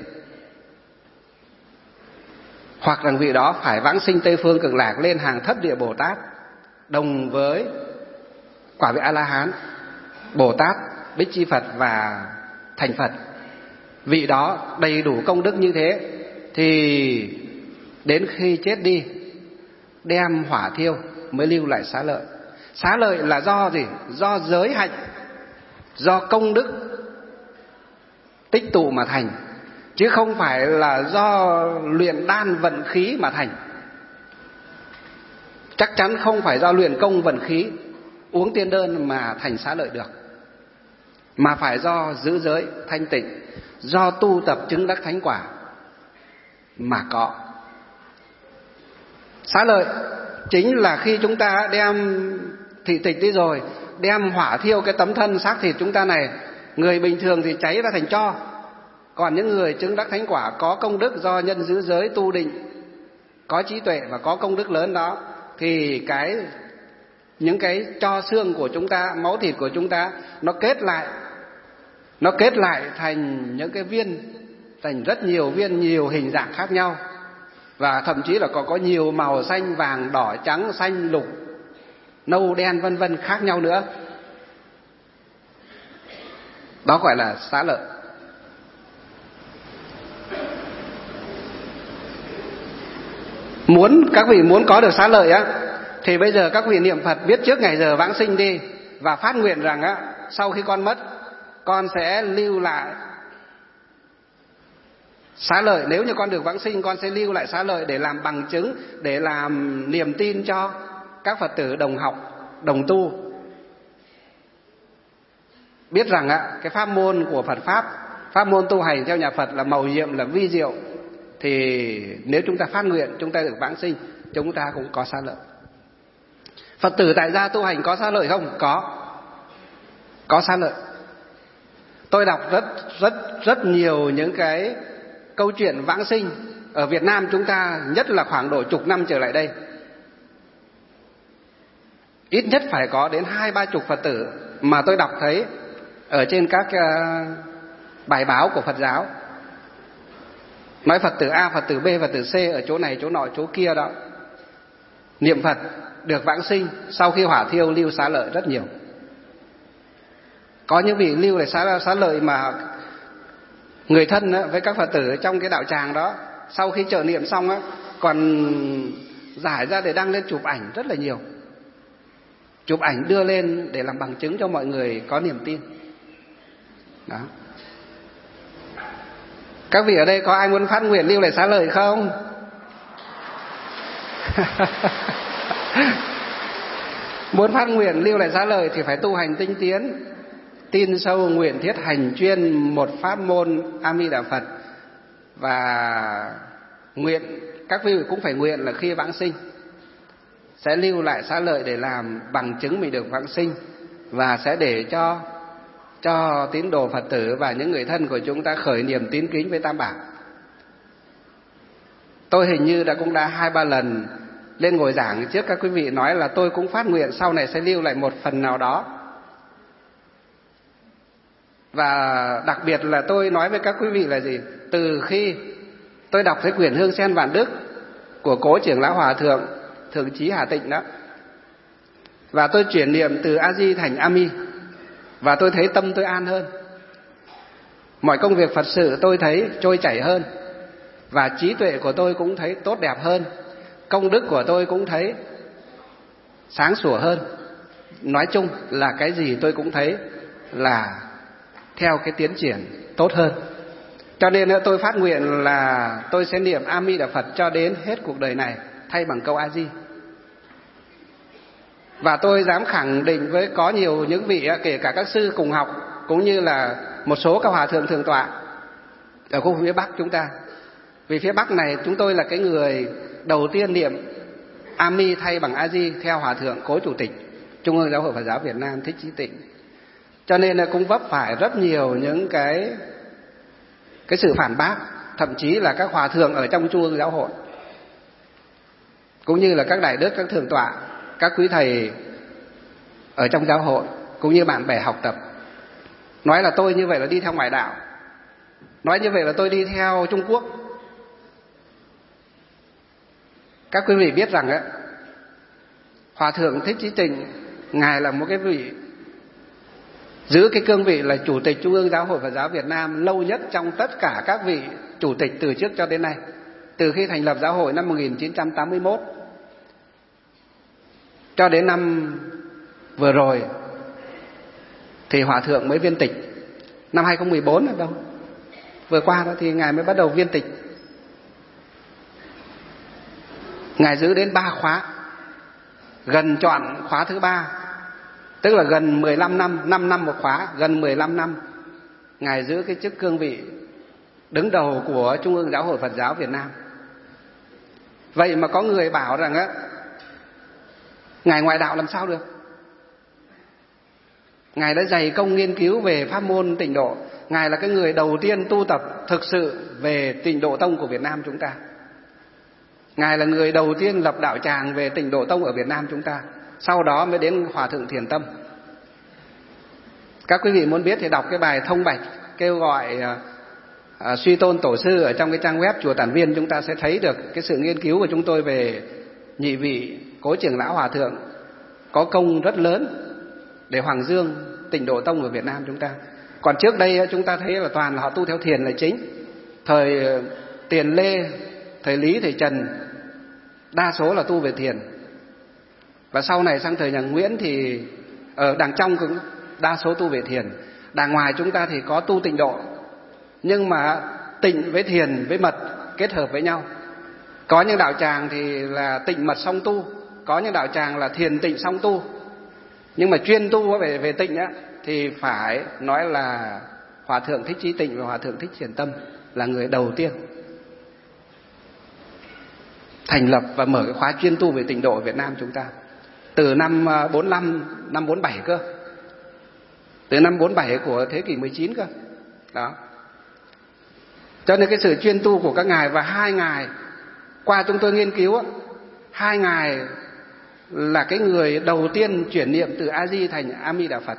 S1: hoặc rằng vị đó phải vãng sinh Tây Phương Cực Lạc lên hàng thất địa Bồ Tát, đồng với quả vị A-la-hán, Bồ Tát, Bích Chi Phật và thành Phật. Vị đó đầy đủ công đức như thế thì đến khi chết đi đem hỏa thiêu mới lưu lại xá lợi. Xá lợi là do gì? Do giới hạnh, do công đức tích tụ mà thành, chứ không phải là do luyện đan vận khí mà thành. Chắc chắn không phải do luyện công vận khí, uống tiên đơn mà thành xá lợi được, mà phải do giữ giới thanh tịnh, do tu tập chứng đắc thánh quả mà có. Xá lợi chính là khi chúng ta đem thị tịch đi rồi, đem hỏa thiêu cái tấm thân xác thịt chúng ta này. Người bình thường thì cháy ra thành tro, còn những người chứng đắc thánh quả có công đức do nhân giữ giới tu định, có trí tuệ và có công đức lớn đó, thì cái những cái tro xương của chúng ta, máu thịt của chúng ta, nó kết lại, nó kết lại thành những cái viên, thành rất nhiều viên, nhiều hình dạng khác nhau, và thậm chí là có có nhiều màu xanh, vàng, đỏ, trắng, xanh, lục, nâu, đen vân vân khác nhau nữa. Đó gọi là xá lợi. Muốn các vị muốn có được xá lợi á, thì bây giờ các vị niệm Phật biết trước ngày giờ vãng sinh đi, và phát nguyện rằng á, sau khi con mất, con sẽ lưu lại xá lợi. Nếu như con được vãng sinh, con sẽ lưu lại xá lợi để làm bằng chứng, để làm niềm tin cho các Phật tử đồng học, đồng tu, biết rằng á, cái pháp môn của Phật Pháp, pháp môn tu hành theo nhà Phật là mầu nhiệm, là vi diệu. Thì nếu chúng ta phát nguyện, chúng ta được vãng sinh, chúng ta cũng có xá lợi. Phật tử tại gia tu hành có xá lợi không? Có, có xá lợi. Tôi đọc rất rất rất nhiều những cái câu chuyện vãng sinh ở Việt Nam chúng ta, nhất là khoảng độ chục năm trở lại đây. Ít nhất phải có đến hai ba chục Phật tử mà tôi đọc thấy ở trên các uh, bài báo của Phật giáo, nói Phật tử A, Phật tử B, Phật tử C ở chỗ này, chỗ nọ, chỗ kia đó, niệm Phật được vãng sinh sau khi hỏa thiêu lưu xá lợi rất nhiều. Có những vị lưu lại xá, xá lợi mà người thân á, với các Phật tử trong cái đạo tràng đó, sau khi trợ niệm xong á, còn giải ra để đăng lên chụp ảnh rất là nhiều. Chụp ảnh đưa lên để làm bằng chứng cho mọi người có niềm tin. Đó. Các vị ở đây có ai muốn phát nguyện lưu lại xá lợi không? Muốn phát nguyện lưu lại xá lợi thì phải tu hành tinh tiến, tin sâu nguyện thiết hành chuyên một pháp môn A Di Đà Phật. Và nguyện, các vị cũng phải nguyện là khi vãng sinh sẽ lưu lại xá lợi để làm bằng chứng mình được vãng sinh, và sẽ để cho cho tín đồ Phật tử và những người thân của chúng ta khởi niềm tín kính với Tam Bảo. Tôi hình như đã cũng đã hai ba lần lên ngồi giảng trước các quý vị nói là tôi cũng phát nguyện sau này sẽ lưu lại một phần nào đó. Và đặc biệt là tôi nói với các quý vị là gì? Từ khi tôi đọc cái quyển Hương Sen Vạn Đức của cố trưởng lão Hòa Thượng Thượng Chí Hà Tịnh đó, và tôi chuyển niệm từ A Di thành A Mi, và tôi thấy tâm tôi an hơn, mọi công việc Phật sự tôi thấy trôi chảy hơn, và trí tuệ của tôi cũng thấy tốt đẹp hơn, công đức của tôi cũng thấy sáng sủa hơn. Nói chung là cái gì tôi cũng thấy là theo cái tiến triển tốt hơn. Cho nên tôi phát nguyện là tôi sẽ niệm A Di Đà Phật cho đến hết cuộc đời này, thay bằng câu A Di. Và tôi dám khẳng định với có nhiều những vị, kể cả các sư cùng học, cũng như là một số các hòa thượng thường tọa ở khu phía Bắc chúng ta. Vì phía Bắc này chúng tôi là cái người đầu tiên niệm A Mi thay bằng A Di theo Hòa thượng Cố Chủ tịch Trung ương Giáo hội Phật giáo Việt Nam Thích Chí Tịnh. Cho nên là cũng vấp phải rất nhiều những cái cái sự phản bác, thậm chí là các hòa thượng ở trong Trung ương Giáo hội, cũng như là các đại đức, các thượng tọa, các quý thầy ở trong giáo hội, cũng như bạn bè học tập, nói là tôi như vậy là đi theo ngoại đạo, nói như vậy là tôi đi theo Trung Quốc. Các quý vị biết rằng á, Hòa thượng Thích Chí Tịnh, ngài là một cái vị giữ cái cương vị là Chủ tịch Trung ương Giáo hội Phật giáo Việt Nam lâu nhất trong tất cả các vị chủ tịch từ trước cho đến nay. Từ khi thành lập giáo hội năm một nghìn chín trăm tám mươi mốt cho đến năm vừa rồi thì Hòa thượng mới viên tịch. Năm hai không một bốn ở đâu, vừa qua đó thì ngài mới bắt đầu viên tịch. Ngài giữ đến ba khóa, gần chọn khóa thứ ba, tức là gần mười lăm năm, năm năm một khóa, gần mười lăm năm ngài giữ cái chức cương vị đứng đầu của Trung ương Giáo hội Phật giáo Việt Nam. Vậy mà có người bảo rằng á, ngài ngoại đạo làm sao được? Ngài đã dày công nghiên cứu về pháp môn Tịnh độ, ngài là cái người đầu tiên tu tập thực sự về Tịnh độ tông của Việt Nam chúng ta. Ngài là người đầu tiên lập đạo tràng về Tịnh độ tông ở Việt Nam chúng ta, sau đó mới đến Hòa thượng Thiền Tâm. Các quý vị muốn biết thì đọc cái bài thông bạch kêu gọi à, suy tôn tổ sư ở trong cái trang web Chùa Tản Viên, chúng ta sẽ thấy được cái sự nghiên cứu của chúng tôi về nhị vị cố trưởng lão hòa thượng có công rất lớn để hoàng dương Tịnh độ tông ở Việt Nam chúng ta. Còn trước đây chúng ta thấy là toàn là họ tu theo thiền là chính. Thời Tiền Lê, thời Lý, thời Trần đa số là tu về thiền. Và sau này sang thời nhà Nguyễn thì ở đằng trong cũng đa số tu về thiền. Đằng ngoài chúng ta thì có tu tịnh độ, nhưng mà tịnh với thiền với mật kết hợp với nhau. Có những đạo tràng thì là tịnh mật song tu, có những đạo tràng là thiền tịnh song tu. Nhưng mà chuyên tu về về tịnh á thì phải nói là Hòa thượng Thích Chí Tịnh và Hòa thượng Thích Thiền Tâm là người đầu tiên thành lập và mở cái khóa chuyên tu về tịnh độ ở Việt Nam chúng ta. Từ năm bốn mươi lăm, năm bốn mươi bảy cơ. Từ năm bốn mươi bảy của thế kỷ mười chín cơ. Đó. Cho nên cái sự chuyên tu của các ngài, và hai ngài qua chúng tôi nghiên cứu, hai ngài là cái người đầu tiên chuyển niệm từ A Di thành A Mi Đà Phật.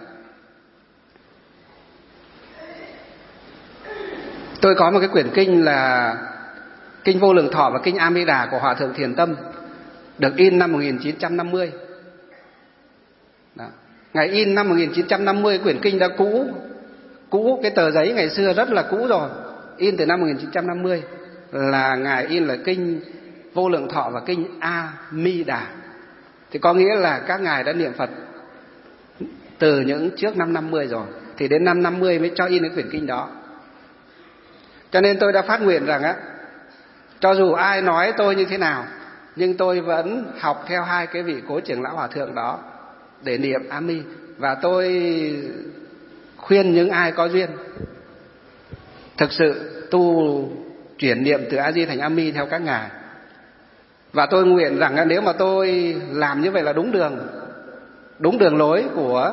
S1: Tôi có một cái quyển kinh là Kinh Vô Lượng Thọ và Kinh A Mi Đà của Hòa thượng Thiền Tâm, được in năm một nghìn chín trăm năm mươi. Đó. Ngày in năm một nghìn chín trăm năm mươi quyển kinh đã cũ, cũ cái tờ giấy ngày xưa rất là cũ rồi, in từ năm một nghìn chín trăm năm mươi, là ngài in là kinh Vô Lượng Thọ và kinh A Mi Đà. Thì có nghĩa là các ngài đã niệm Phật từ những trước năm năm mươi rồi, thì đến năm năm mươi mới cho in cái quyển kinh đó. Cho nên tôi đã phát nguyện rằng á, cho dù ai nói tôi như thế nào, nhưng tôi vẫn học theo hai cái vị cố trưởng lão hòa thượng đó để niệm A Mi. Và tôi khuyên những ai có duyên thực sự tu chuyển niệm từ A Di thành A Mi theo các ngài. Và tôi nguyện rằng nếu mà tôi làm như vậy là đúng đường, đúng đường lối của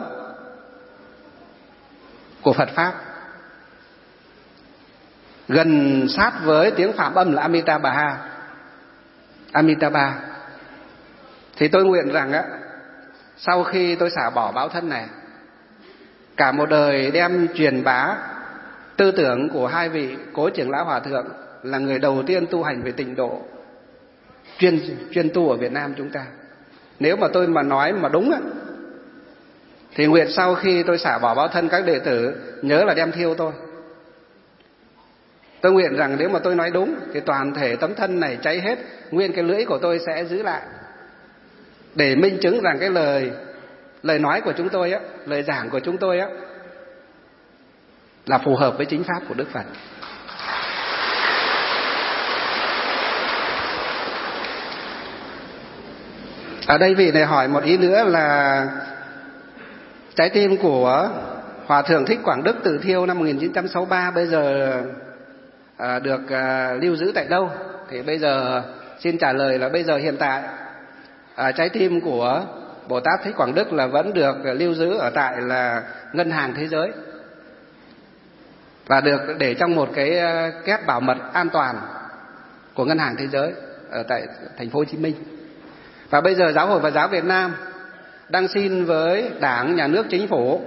S1: của Phật pháp, gần sát với tiếng Phạm âm là Amitabha, Amitabha, thì tôi nguyện rằng á, sau khi tôi xả bỏ báo thân này, cả một đời đem truyền bá tư tưởng của hai vị cố trưởng lão hòa thượng là người đầu tiên tu hành về tịnh độ, chuyên chuyên tu ở Việt Nam chúng ta. Nếu mà tôi mà nói mà đúng á, thì nguyện sau khi tôi xả bỏ báo thân, các đệ tử nhớ là đem thiêu tôi. Tôi nguyện rằng nếu mà tôi nói đúng thì toàn thể tấm thân này cháy hết, nguyên cái lưỡi của tôi sẽ giữ lại, để minh chứng rằng cái lời lời nói của chúng tôi á, lời giảng của chúng tôi á là phù hợp với chính pháp của Đức Phật. Ở đây vị này hỏi một ý nữa là trái tim của Hòa thượng Thích Quảng Đức tự thiêu năm một nghìn chín trăm sáu mươi ba bây giờ à, được à, lưu giữ tại đâu? Thì bây giờ xin trả lời là bây giờ hiện tại à, trái tim của Bồ Tát Thích Quảng Đức là vẫn được lưu giữ ở tại là Ngân hàng Thế giới, và được để trong một cái két bảo mật an toàn của Ngân hàng Thế giới ở tại thành phố Hồ Chí Minh. Và bây giờ Giáo hội Phật giáo Việt Nam đang xin với Đảng, Nhà nước, Chính phủ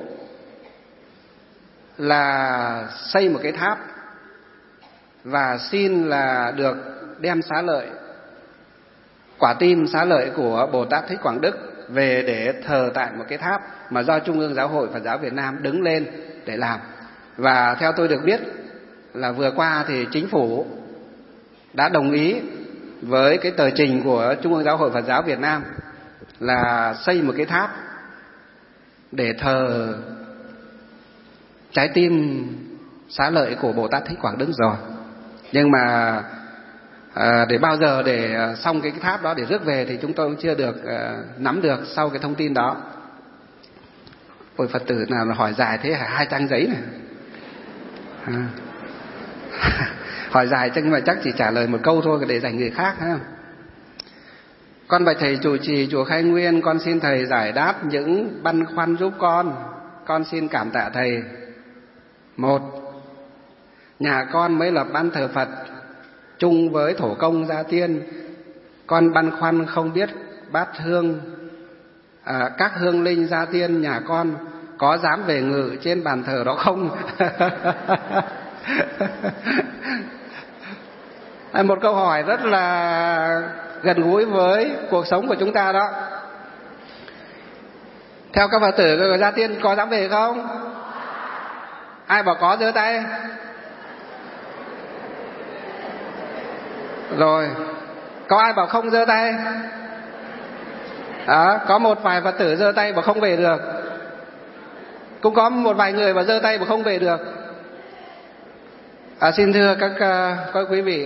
S1: là xây một cái tháp, và xin là được đem xá lợi, quả tim xá lợi của Bồ Tát Thích Quảng Đức về để thờ tại một cái tháp mà do Trung ương Giáo hội Phật giáo Việt Nam đứng lên để làm. Và theo tôi được biết là vừa qua thì Chính phủ đã đồng ý với cái tờ trình của Trung ương Giáo hội Phật giáo Việt Nam là xây một cái tháp để thờ trái tim xá lợi của Bồ Tát Thích Quảng Đức rồi. Nhưng mà à, để bao giờ để xong cái, cái tháp đó để rước về thì chúng tôi cũng chưa được à, nắm được sau cái thông tin đó. Ôi Phật tử nào là hỏi dài thế hả? Hai trang giấy này. À. Hỏi dài nhưng mà chắc chỉ trả lời một câu thôi để dành người khác ha. Con bạch thầy trụ trì chùa Khai Nguyên, con xin thầy giải đáp những băn khoăn giúp con. Con xin cảm tạ thầy. Một, nhà con mới lập ban thờ Phật chung với thổ công gia tiên. Con băn khoăn không biết bát hương à, các hương linh gia tiên nhà con có dám về ngự trên bàn thờ đó không? Một câu hỏi rất là gần gũi với cuộc sống của chúng ta đó. Theo các Phật tử, gia tiên có dám về không? Ai bảo có giơ tay. Rồi, có ai bảo không giơ tay? Đó, có một vài Phật tử giơ tay bảo không về được. Cũng có một vài người mà giơ tay mà không về được. À, xin thưa các, các quý vị,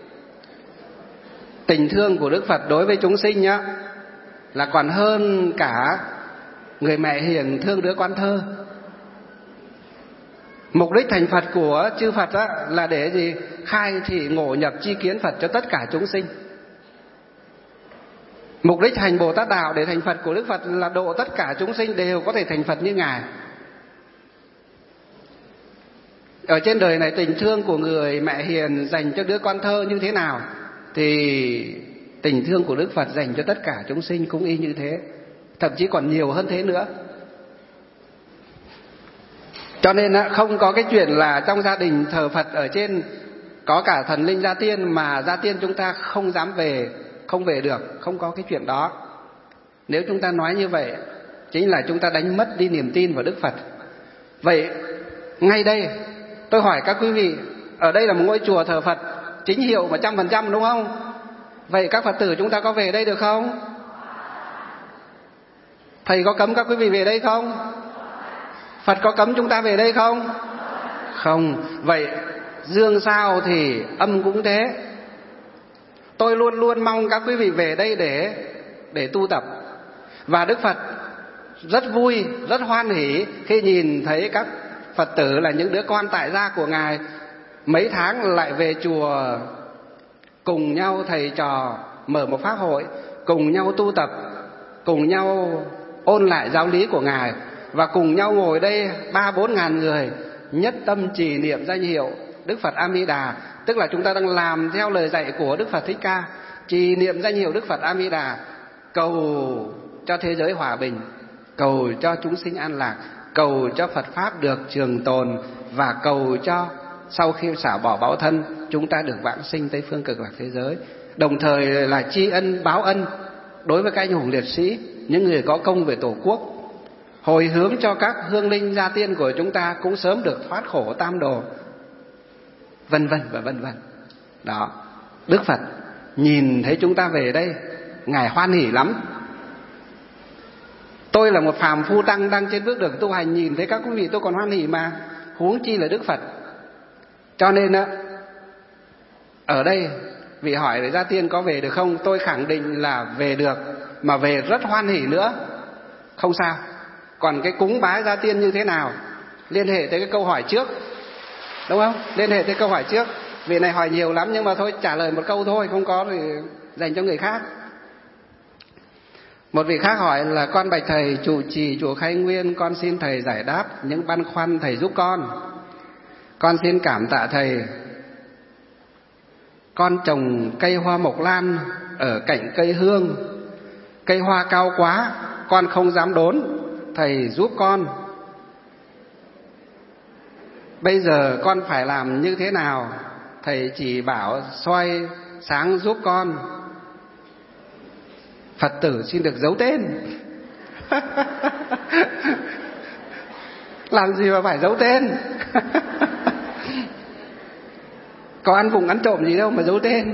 S1: tình thương của Đức Phật đối với chúng sinh nhá, là còn hơn cả người mẹ hiền thương đứa con thơ. Mục đích thành Phật của chư Phật á, là để gì? Khai thị ngộ nhập chi kiến Phật cho tất cả chúng sinh. Mục đích hành Bồ Tát Đạo để thành Phật của Đức Phật là độ tất cả chúng sinh đều có thể thành Phật như Ngài. Ở trên đời này tình thương của người mẹ hiền dành cho đứa con thơ như thế nào, thì tình thương của Đức Phật dành cho tất cả chúng sinh cũng y như thế, thậm chí còn nhiều hơn thế nữa. Cho nên không có cái chuyện là trong gia đình thờ Phật ở trên có cả thần linh gia tiên mà gia tiên chúng ta không dám về không về được, không có cái chuyện đó. Nếu chúng ta nói như vậy, chính là chúng ta đánh mất đi niềm tin vào Đức Phật. Vậy ngay đây tôi hỏi các quý vị, ở đây là một ngôi chùa thờ Phật chính hiệu một trăm phần trăm đúng không? Vậy các Phật tử chúng ta có về đây được không? Thầy có cấm các quý vị về đây không? Phật có cấm chúng ta về đây không? Không. Vậy dương sao thì âm cũng thế. Tôi luôn luôn mong các quý vị về đây để để tu tập. Và Đức Phật rất vui, rất hoan hỉ khi nhìn thấy các Phật tử là những đứa con tại gia của Ngài mấy tháng lại về chùa cùng nhau thầy trò mở một pháp hội, cùng nhau tu tập, cùng nhau ôn lại giáo lý của Ngài, và cùng nhau ngồi đây ba bốn ngàn người nhất tâm trì niệm danh hiệu Đức Phật A Di Đà. Tức là chúng ta đang làm theo lời dạy của Đức Phật Thích Ca, trì niệm danh hiệu Đức Phật A Di Đà, cầu cho thế giới hòa bình, cầu cho chúng sinh an lạc, cầu cho Phật Pháp được trường tồn, và cầu cho sau khi xả bỏ báo thân chúng ta được vãng sinh Tây Phương Cực Lạc thế giới. Đồng thời là tri ân báo ân đối với các anh hùng liệt sĩ, những người có công về Tổ quốc, hồi hướng cho các hương linh gia tiên của chúng ta cũng sớm được thoát khổ tam đồ, vân vân và vân vân. Đó, Đức Phật nhìn thấy chúng ta về đây, Ngài hoan hỉ lắm. Tôi là một phàm phu tăng đang trên bước đường tu hành, nhìn thấy các quý vị tôi còn hoan hỉ mà, huống chi là Đức Phật. Cho nên á, ở đây vị hỏi để gia tiên có về được không, tôi khẳng định là về được, mà về rất hoan hỉ nữa, không sao. Còn cái cúng bái gia tiên như thế nào, liên hệ tới cái câu hỏi trước, đúng không? Liên hệ tới câu hỏi trước. Vị này hỏi nhiều lắm nhưng mà thôi trả lời một câu thôi, không có thì dành cho người khác. Một vị khác hỏi là: con bạch thầy, trụ trì chùa Khai Nguyên, con xin thầy giải đáp những băn khoăn thầy giúp con. Con xin cảm tạ thầy. Con trồng cây hoa mộc lan ở cạnh cây hương, cây hoa cao quá, con không dám đốn, thầy giúp con. Bây giờ con phải làm như thế nào? Thầy chỉ bảo soi sáng giúp con. Phật tử xin được giấu tên. Làm gì mà phải giấu tên? Có ăn vùng ăn trộm gì đâu mà giấu tên.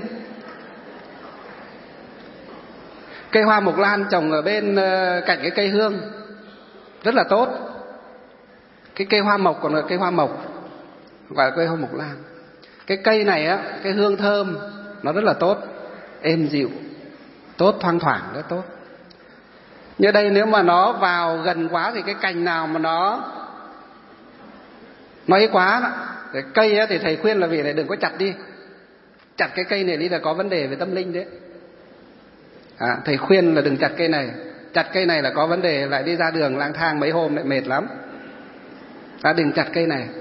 S1: Cây hoa mộc lan trồng ở bên cạnh cái cây hương rất là tốt. Cái cây hoa mộc còn là cây hoa mộc, gọi là cây hoa mộc lan. Cái cây này á, cái hương thơm nó rất là tốt, êm dịu, tốt, thoang thoảng, rất tốt. Như đây nếu mà nó vào gần quá thì cái cành nào mà nó nó ấy quá đó, cái cây á, thì thầy khuyên là vị này đừng có chặt đi. Chặt cái cây này đi là có vấn đề về tâm linh đấy. À, thầy khuyên là đừng chặt cây này. Chặt cây này là có vấn đề, lại đi ra đường lang thang mấy hôm lại mệt lắm. À, đừng chặt cây này.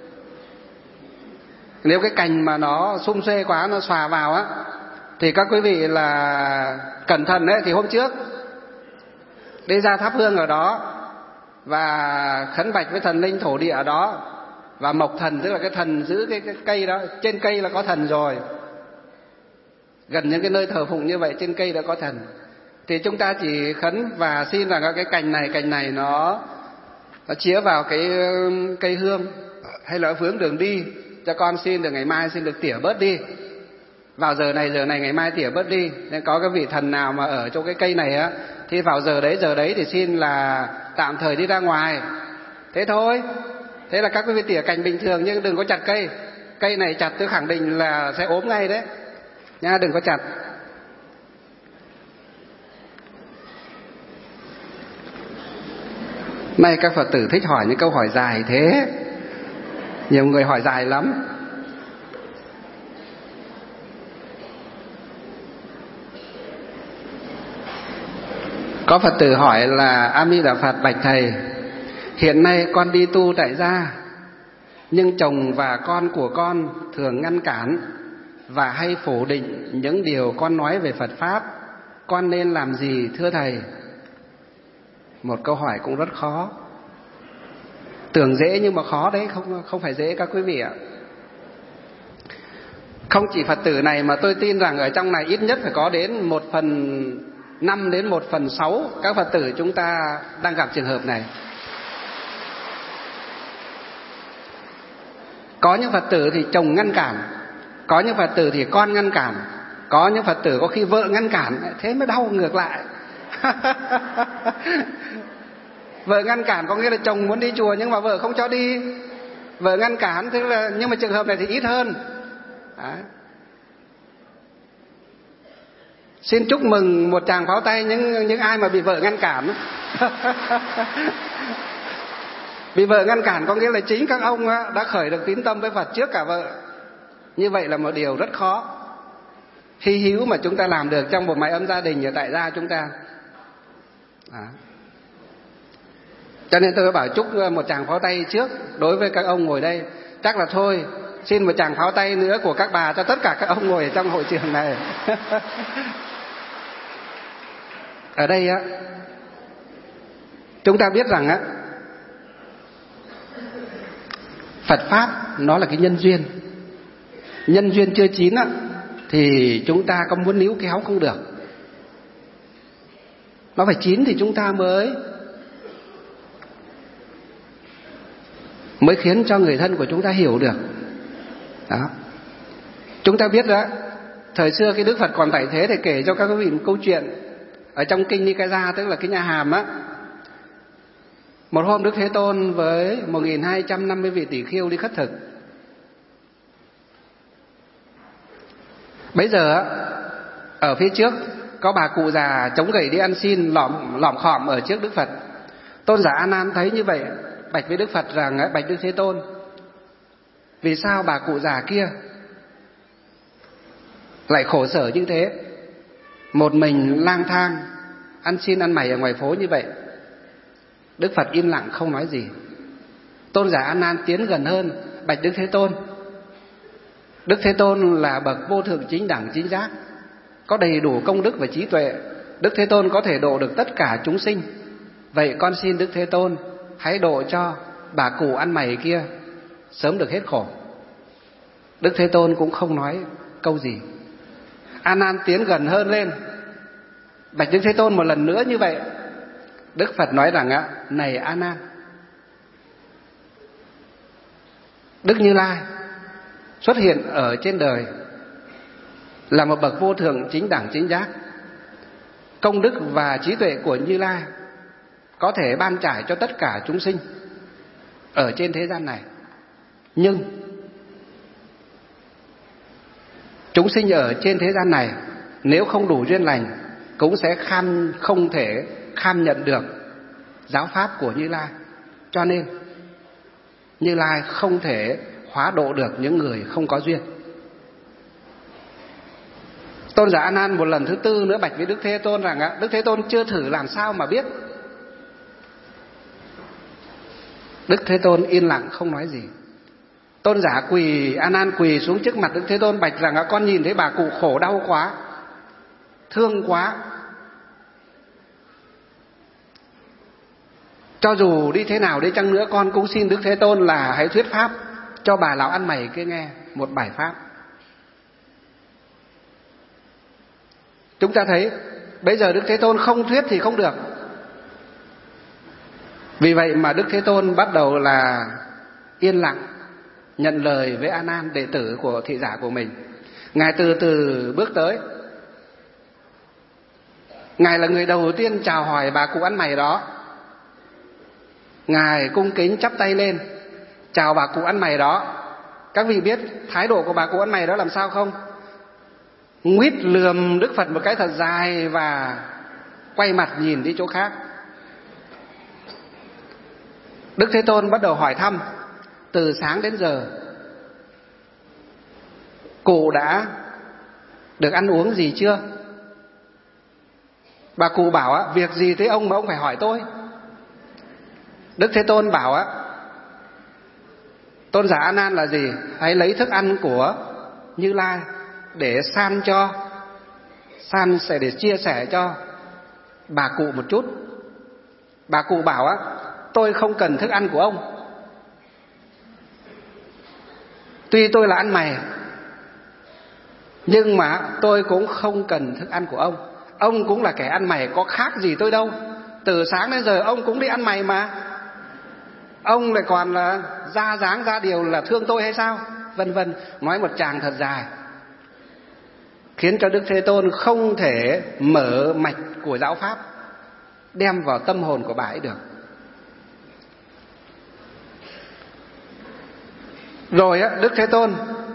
S1: Nếu cái cành mà nó sum xuê quá, nó xòa vào á, thì các quý vị là cẩn thận đấy. Thì hôm trước đi ra thắp hương ở đó và khấn bạch với thần linh thổ địa ở đó, và mộc thần tức là cái thần giữ cái, cái cây đó. Trên cây là có thần rồi, gần những cái nơi thờ phụng như vậy trên cây đã có thần. Thì chúng ta chỉ khấn và xin rằng cái cành này cành này nó nó chĩa vào cái cây hương hay là vướng đường đi, cho con xin được ngày mai xin được tỉa bớt đi, vào giờ này giờ này ngày mai tỉa bớt đi. Nên có cái vị thần nào mà ở chỗ cái cây này á, thì vào giờ đấy giờ đấy thì xin là tạm thời đi ra ngoài, thế thôi. Thế là các quý vị tỉa cành bình thường nhưng đừng có chặt cây. Cây này chặt tôi khẳng định là sẽ ốm ngay đấy nha, đừng có chặt. Nay các Phật tử thích hỏi những câu hỏi dài thế, nhiều người hỏi dài lắm. Có Phật tử hỏi là: A Di Đà Phật, bạch thầy, hiện nay con đi tu tại gia, nhưng chồng và con của con thường ngăn cản và hay phủ định những điều con nói về Phật Pháp. Con nên làm gì thưa thầy? Một câu hỏi cũng rất khó. Tưởng dễ nhưng mà khó đấy, không không phải dễ các quý vị ạ. Không chỉ Phật tử này mà tôi tin rằng ở trong này ít nhất phải có đến một phần năm đến một phần sáu các Phật tử chúng ta đang gặp trường hợp này. Có những Phật tử thì chồng ngăn cản, có những Phật tử thì con ngăn cản, có những Phật tử có khi vợ ngăn cản, thế mới đau ngược lại. Vợ ngăn cản có nghĩa là chồng muốn đi chùa nhưng mà vợ không cho đi. Vợ ngăn cản tức là, nhưng mà trường hợp này thì ít hơn. Đấy. Xin chúc mừng một tràng pháo tay những những ai mà bị vợ ngăn cản. Bị vợ ngăn cản có nghĩa là chính các ông đã khởi được tín tâm với Phật trước cả vợ. Như vậy là một điều rất khó, hy hữu mà chúng ta làm được trong một mái ấm gia đình ở tại gia chúng ta. À. Cho nên tôi bảo chúc một tràng pháo tay trước đối với các ông ngồi đây. Chắc là thôi, xin một tràng pháo tay nữa của các bà cho tất cả các ông ngồi ở trong hội trường này. Ở đây á, chúng ta biết rằng á, Phật Pháp nó là cái nhân duyên. Nhân duyên chưa chín á, thì chúng ta có muốn níu kéo không được. Nó phải chín thì chúng ta mới mới khiến cho người thân của chúng ta hiểu được. Đó. Chúng ta biết đó, thời xưa cái Đức Phật còn tại thế thì kể cho các quý vị một câu chuyện ở trong kinh Nikaya, tức là cái nhà Hàm á. Một hôm Đức Thế Tôn với một nghìn hai trăm năm mươi vị tỷ khưu đi khất thực. Bấy giờ ở phía trước có bà cụ già chống gậy đi ăn xin lỏm lỏm khòm ở trước Đức Phật. Tôn giả A Nan thấy như vậy, bạch với Đức Phật rằng: bạch Đức Thế Tôn, vì sao bà cụ già kia lại khổ sở như thế, một mình lang thang ăn xin ăn mày ở ngoài phố như vậy? Đức Phật im lặng không nói gì. Tôn giả A Nan tiến gần hơn, bạch Đức Thế Tôn, Đức Thế Tôn là bậc vô thượng chính đẳng chính giác, có đầy đủ công đức và trí tuệ. Đức Thế Tôn có thể độ được tất cả chúng sinh. Vậy con xin Đức Thế Tôn hãy độ cho bà cụ ăn mày kia sớm được hết khổ. Đức Thế Tôn cũng không nói câu gì. A Nan tiến gần hơn lên, bạch Đức Thế Tôn một lần nữa như vậy. Đức Phật nói rằng á: này A Nan, Đức Như Lai xuất hiện ở trên đời là một bậc vô thượng chính đẳng chính giác. Công đức và trí tuệ của Như Lai có thể ban trải cho tất cả chúng sinh ở trên thế gian này. Nhưng chúng sinh ở trên thế gian này nếu không đủ duyên lành cũng sẽ kham, không thể kham nhận được giáo pháp của Như Lai. Cho nên Như Lai không thể hóa độ được những người không có duyên. Tôn giả A Nan một lần thứ tư nữa bạch với Đức Thế Tôn rằng: Đức Thế Tôn chưa thử làm sao mà biết. Đức Thế Tôn yên lặng không nói gì. Tôn giả quỳ, A Nan quỳ xuống trước mặt Đức Thế Tôn bạch rằng: con nhìn thấy bà cụ khổ đau quá, thương quá. Cho dù đi thế nào đi chăng nữa, con cũng xin Đức Thế Tôn là hãy thuyết pháp cho bà lão ăn mày kia nghe một bài pháp. Chúng ta thấy bây giờ Đức Thế Tôn không thuyết thì không được. Vì vậy mà Đức Thế Tôn bắt đầu là yên lặng nhận lời với A Nan, đệ tử của thị giả của mình. Ngài từ từ bước tới. Ngài là người đầu tiên chào hỏi bà cụ ăn mày đó. Ngài cung kính chắp tay lên chào bà cụ ăn mày đó. Các vị biết thái độ của bà cụ ăn mày đó làm sao không? Nguýt lườm Đức Phật một cái thật dài và quay mặt nhìn đi chỗ khác. Đức Thế Tôn bắt đầu hỏi thăm: từ sáng đến giờ cụ đã được ăn uống gì chưa? Bà cụ bảo á: việc gì thế ông mà ông phải hỏi tôi? Đức Thế Tôn bảo á: Tôn giả A Nan là gì? Hãy lấy thức ăn của Như Lai để san cho, san sẽ để chia sẻ cho bà cụ một chút. Bà cụ bảo á: tôi không cần thức ăn của ông. Tuy tôi là ăn mày Nhưng mà tôi cũng không cần thức ăn của ông. Ông cũng là kẻ ăn mày, có khác gì tôi đâu. Từ sáng đến giờ ông cũng đi ăn mày mà. Ông lại còn là ra dáng ra điều là thương tôi hay sao? Vân vân, nói một tràng thật dài, khiến cho Đức Thế Tôn không thể mở mạch của giáo pháp đem vào tâm hồn của bà ấy được. Rồi Đức Thế Tôn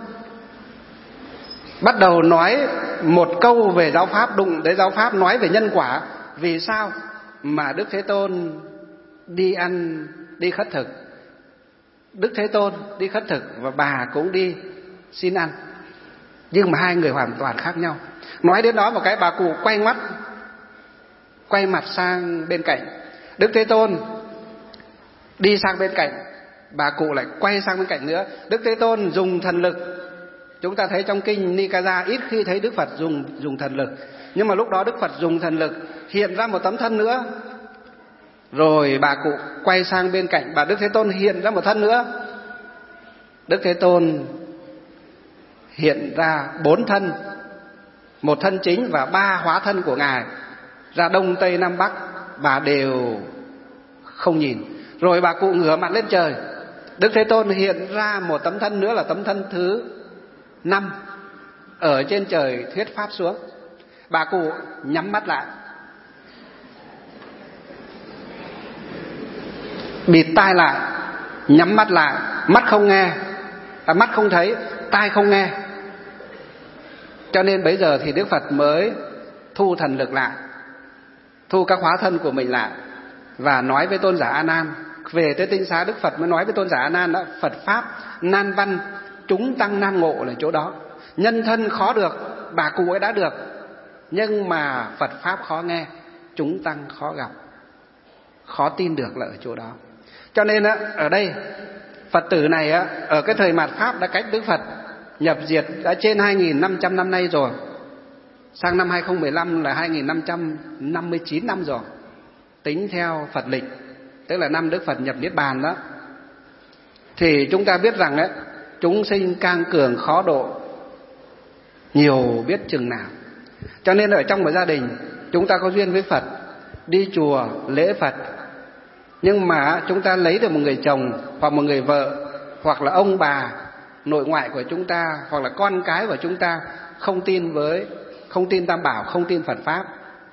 S1: bắt đầu nói một câu về giáo pháp, đụng tới giáo pháp, nói về nhân quả. Vì sao mà Đức Thế Tôn đi ăn, đi khất thực? Đức Thế Tôn đi khất thực và bà cũng đi xin ăn, nhưng mà hai người hoàn toàn khác nhau. Nói đến đó một cái, bà cụ quay mắt, quay mặt sang bên cạnh. Đức Thế Tôn đi sang bên cạnh, bà cụ lại quay sang bên cạnh nữa. Đức Thế Tôn dùng thần lực. Chúng ta thấy trong kinh Nikaya ít khi thấy Đức Phật dùng dùng thần lực, nhưng mà lúc đó Đức Phật dùng thần lực hiện ra một tấm thân nữa. Rồi bà cụ quay sang bên cạnh, bà Đức Thế Tôn hiện ra một thân nữa. Đức Thế Tôn hiện ra bốn thân, một thân chính và ba hóa thân của Ngài, ra đông tây nam bắc, bà đều không nhìn. Rồi bà cụ ngửa mặt lên trời, Đức Thế Tôn hiện ra một tấm thân nữa là tấm thân thứ năm, ở trên trời thuyết pháp xuống. Bà cụ nhắm mắt lại, bịt tai lại, nhắm mắt lại, mắt không nghe, à, mắt không thấy, tai không nghe. Cho nên bây giờ thì Đức Phật mới thu thần lực lại, thu các hóa thân của mình lại, và nói với tôn giả A Nan. Về tới tinh xá, Đức Phật mới nói với tôn giả A Nan đó: Phật pháp nan văn, chúng tăng nan ngộ là chỗ đó. Nhân thân khó được, bà cụ ấy đã được, nhưng mà Phật pháp khó nghe, chúng tăng khó gặp, khó tin được là ở chỗ đó. Cho nên á, ở đây Phật tử này á, ở cái thời mạt Pháp đã cách Đức Phật nhập diệt đã trên hai nghìn năm trăm năm nay rồi. Sang năm hai không một lăm là hai nghìn năm trăm năm mươi chín năm rồi, tính theo Phật lịch, tức là năm Đức Phật nhập Niết Bàn đó. Thì chúng ta biết rằng ấy, chúng sinh cang cường khó độ, nhiều biết chừng nào. Cho nên ở trong một gia đình, chúng ta có duyên với Phật, đi chùa lễ Phật, nhưng mà chúng ta lấy được một người chồng hoặc một người vợ, hoặc là ông bà nội ngoại của chúng ta, hoặc là con cái của chúng ta không tin với không tin Tam Bảo, không tin Phật pháp,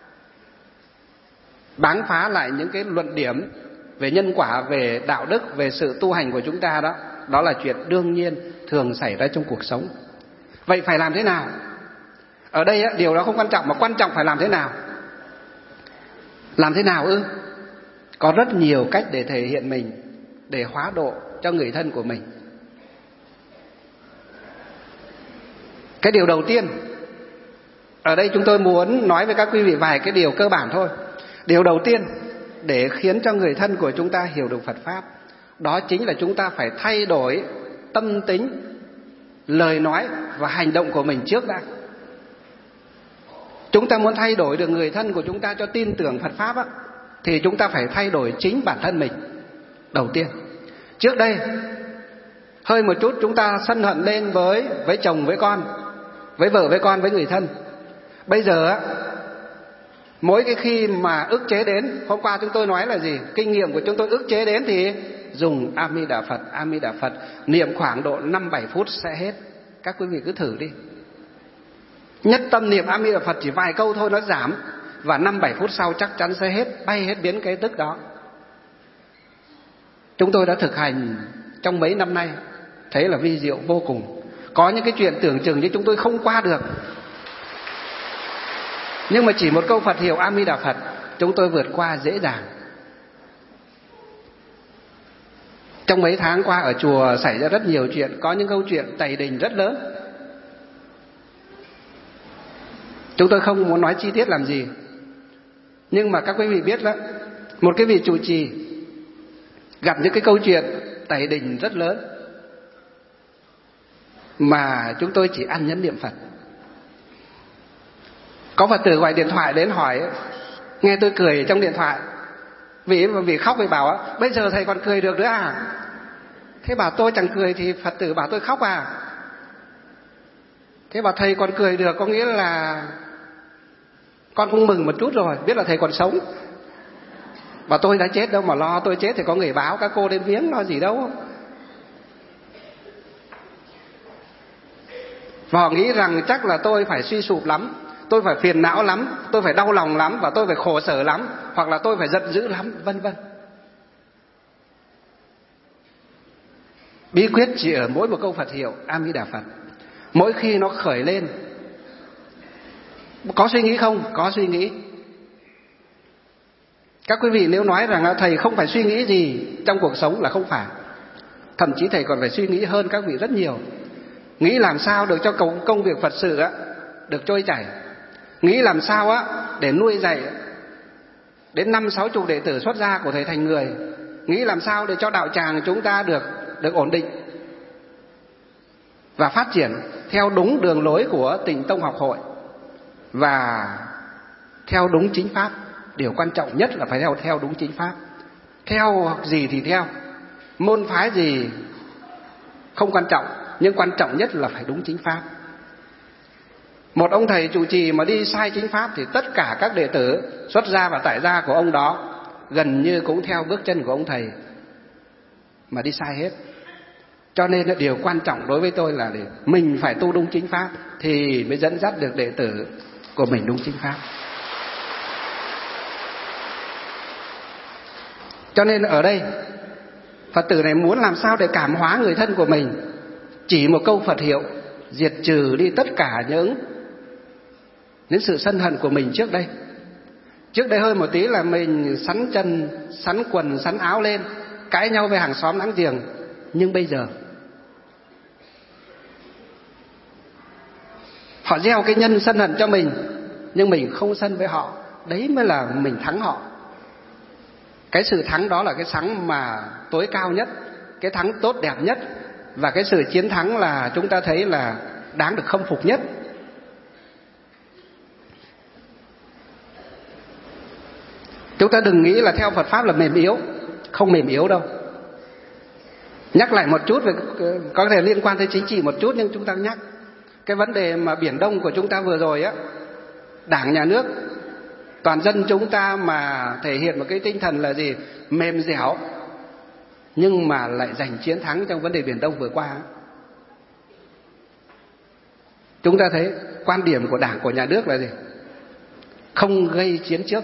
S1: báng phá lại những cái luận điểm về nhân quả, về đạo đức, về sự tu hành của chúng ta đó. Đó là chuyện đương nhiên thường xảy ra trong cuộc sống. Vậy phải làm thế nào? Ở đây điều đó không quan trọng, mà quan trọng phải làm thế nào. Làm thế nào ư? Có rất nhiều cách để thể hiện mình, để hóa độ cho người thân của mình. Cái điều đầu tiên, ở đây chúng tôi muốn nói với các quý vị vài cái điều cơ bản thôi. Điều đầu tiên để khiến cho người thân của chúng ta hiểu được Phật pháp, đó chính là chúng ta phải thay đổi tâm tính, lời nói và hành động của mình trước đã. Chúng ta muốn thay đổi được người thân của chúng ta cho tin tưởng Phật pháp á, thì chúng ta phải thay đổi chính bản thân mình đầu tiên. Trước đây hơi một chút chúng ta sân hận lên với với chồng, với con, với vợ, với con, với người thân. Bây giờ á, mỗi cái khi mà ức chế đến, hôm qua chúng tôi nói là gì? Kinh nghiệm của chúng tôi ức chế đến thì dùng A Di Đà Phật, A Di Đà Phật, niệm khoảng độ năm bảy phút sẽ hết. Các quý vị cứ thử đi. Nhất tâm niệm A Di Đà Phật chỉ vài câu thôi nó giảm, và năm bảy phút sau chắc chắn sẽ hết, bay hết biến cái tức đó. Chúng tôi đã thực hành trong mấy năm nay, thấy là vi diệu vô cùng. Có những cái chuyện tưởng chừng như chúng tôi không qua được, nhưng mà chỉ một câu Phật hiệu A Di Đà Phật, chúng tôi vượt qua dễ dàng. Trong mấy tháng qua ở chùa xảy ra rất nhiều chuyện, có những câu chuyện tày đình rất lớn. Chúng tôi không muốn nói chi tiết làm gì, nhưng mà các quý vị biết đó, một cái vị trụ trì gặp những cái câu chuyện tày đình rất lớn mà chúng tôi chỉ ăn nhẫn niệm Phật. Có Phật tử gọi điện thoại đến hỏi, nghe tôi cười trong điện thoại, vì vì khóc vì bảo bây giờ thầy còn cười được nữa à? Thế bảo tôi chẳng cười thì Phật tử bảo tôi khóc à? Thế Thế mà thầy còn cười được, có nghĩa là con cũng mừng một chút rồi, biết là thầy còn sống. Mà tôi đã chết đâu mà lo, tôi chết thì có người báo các cô đến viếng, lo gì đâu. Và họ nghĩ rằng chắc là tôi phải suy sụp lắm, tôi phải phiền não lắm, tôi phải đau lòng lắm, và tôi phải khổ sở lắm, hoặc là tôi phải giận dữ lắm, vân vân. Bí quyết chỉ ở mỗi một câu Phật hiệu A Di Đà Phật. Mỗi khi nó khởi lên, có suy nghĩ không? Có suy nghĩ. Các quý vị nếu nói rằng thầy không phải suy nghĩ gì trong cuộc sống là không phải. Thậm chí thầy còn phải suy nghĩ hơn các vị rất nhiều. Nghĩ làm sao được cho công việc Phật sự á được trôi chảy. Nghĩ làm sao á để nuôi dạy đến năm sáu chục đệ tử xuất gia của thầy thành người. Nghĩ làm sao để cho đạo tràng chúng ta được được ổn định và phát triển theo đúng đường lối của Tịnh Tông Học Hội và theo đúng chính pháp. Điều quan trọng nhất là phải theo theo đúng chính pháp. Theo gì thì theo, môn phái gì không quan trọng, nhưng quan trọng nhất là phải đúng chính pháp. Một ông thầy trụ trì mà đi sai chính pháp thì tất cả các đệ tử xuất gia và tại gia của ông đó gần như cũng theo bước chân của ông thầy mà đi sai hết. Cho nên điều quan trọng đối với tôi là để mình phải tu đúng chính pháp thì mới dẫn dắt được đệ tử của mình đúng chính pháp. Cho nên ở đây Phật tử này muốn làm sao để cảm hóa người thân của mình. Chỉ một câu Phật hiệu diệt trừ đi tất cả những những sự sân hận của mình trước đây. Trước đây hơi một tí là mình sắn chân, sắn quần, sắn áo lên, cãi nhau với hàng xóm láng giềng. Nhưng bây giờ họ gieo cái nhân sân hận cho mình, nhưng mình không sân với họ. Đấy mới là mình thắng họ. Cái sự thắng đó là cái thắng mà tối cao nhất, cái thắng tốt đẹp nhất, và cái sự chiến thắng là chúng ta thấy là đáng được khâm phục nhất. Chúng ta đừng nghĩ là theo Phật Pháp là mềm yếu. Không mềm yếu đâu. Nhắc lại một chút về, có thể liên quan tới chính trị một chút, nhưng chúng ta nhắc cái vấn đề mà Biển Đông của chúng ta vừa rồi á, Đảng, Nhà nước, toàn dân chúng ta mà thể hiện một cái tinh thần là gì? Mềm dẻo, nhưng mà lại giành chiến thắng trong vấn đề Biển Đông vừa qua. Chúng ta thấy quan điểm của Đảng, của Nhà nước là gì? Không gây chiến trước.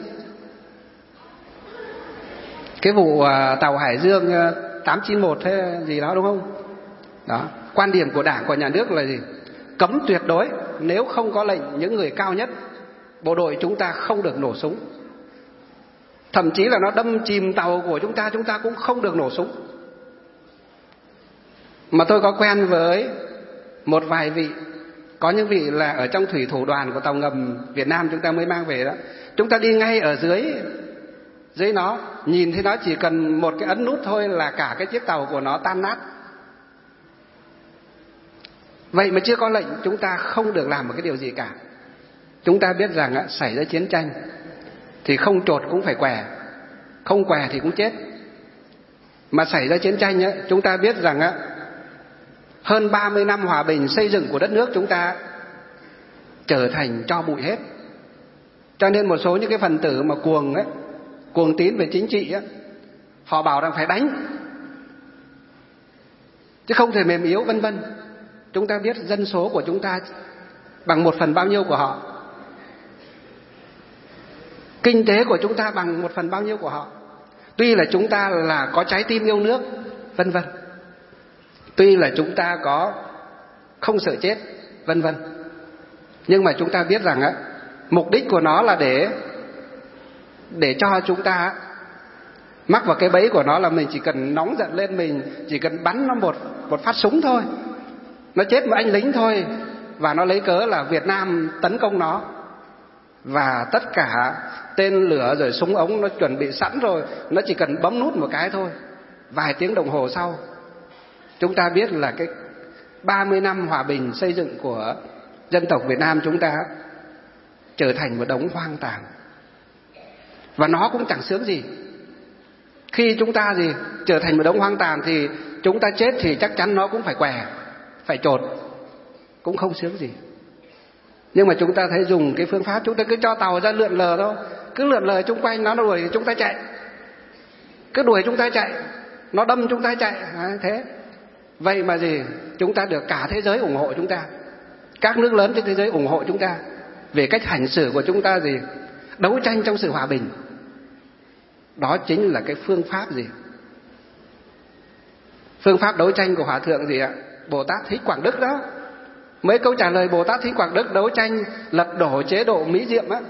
S1: Cái vụ tàu Hải Dương tám chín một hay gì đó đúng không? Đó, quan điểm của Đảng, của Nhà nước là gì? Cấm tuyệt đối, nếu không có lệnh những người cao nhất bộ đội chúng ta không được nổ súng. Thậm chí là nó đâm chìm tàu của chúng ta, chúng ta cũng không được nổ súng. Mà tôi có quen với một vài vị, có những vị là ở trong thủy thủ đoàn của tàu ngầm Việt Nam chúng ta mới mang về đó. Chúng ta đi ngay ở dưới dưới nó, nhìn thấy nó chỉ cần một cái ấn nút thôi là cả cái chiếc tàu của nó tan nát. Vậy mà chưa có lệnh chúng ta không được làm một cái điều gì cả. Chúng ta biết rằng á, xảy ra chiến tranh thì không trột cũng phải què, không què thì cũng chết. Mà xảy ra chiến tranh á, chúng ta biết rằng á, hơn ba mươi năm hòa bình xây dựng của đất nước chúng ta trở thành tro bụi hết. Cho nên một số những cái phần tử mà cuồng ấy, cuồng tín về chính trị á, họ bảo rằng phải đánh chứ không thể mềm yếu, vân vân. Chúng ta biết dân số của chúng ta bằng một phần bao nhiêu của họ, kinh tế của chúng ta bằng một phần bao nhiêu của họ. Tuy là chúng ta là có trái tim yêu nước, vân vân. Tuy là chúng ta có không sợ chết, vân vân. Nhưng mà chúng ta biết rằng á, mục đích của nó là để để cho chúng ta mắc vào cái bẫy của nó là mình chỉ cần nóng giận lên, mình chỉ cần bắn nó một một phát súng thôi, nó chết một anh lính thôi, và nó lấy cớ là Việt Nam tấn công nó, và tất cả tên lửa rồi súng ống nó chuẩn bị sẵn rồi, nó chỉ cần bấm nút một cái thôi. Vài tiếng đồng hồ sau, chúng ta biết là cái ba mươi năm hòa bình xây dựng của dân tộc Việt Nam chúng ta trở thành một đống hoang tàn. Và nó cũng chẳng sướng gì. Khi chúng ta gì trở thành một đống hoang tàn thì chúng ta chết thì chắc chắn nó cũng phải què, phải trột, cũng không sướng gì. Nhưng mà chúng ta thấy dùng cái phương pháp, chúng ta cứ cho tàu ra lượn lờ thôi, cứ lượn lờ chung quanh nó đuổi chúng ta chạy, cứ đuổi chúng ta chạy, nó đâm chúng ta chạy. À, thế vậy mà gì, chúng ta được cả thế giới ủng hộ chúng ta, các nước lớn trên thế giới ủng hộ chúng ta về cách hành xử của chúng ta gì, đấu tranh trong sự hòa bình. Đó chính là cái phương pháp gì, phương pháp đấu tranh của Hòa thượng gì ạ, Bồ Tát Thích Quảng Đức đó. Mấy câu trả lời Bồ Tát Thích Quảng Đức đấu tranh lật đổ chế độ Mỹ Diệm á,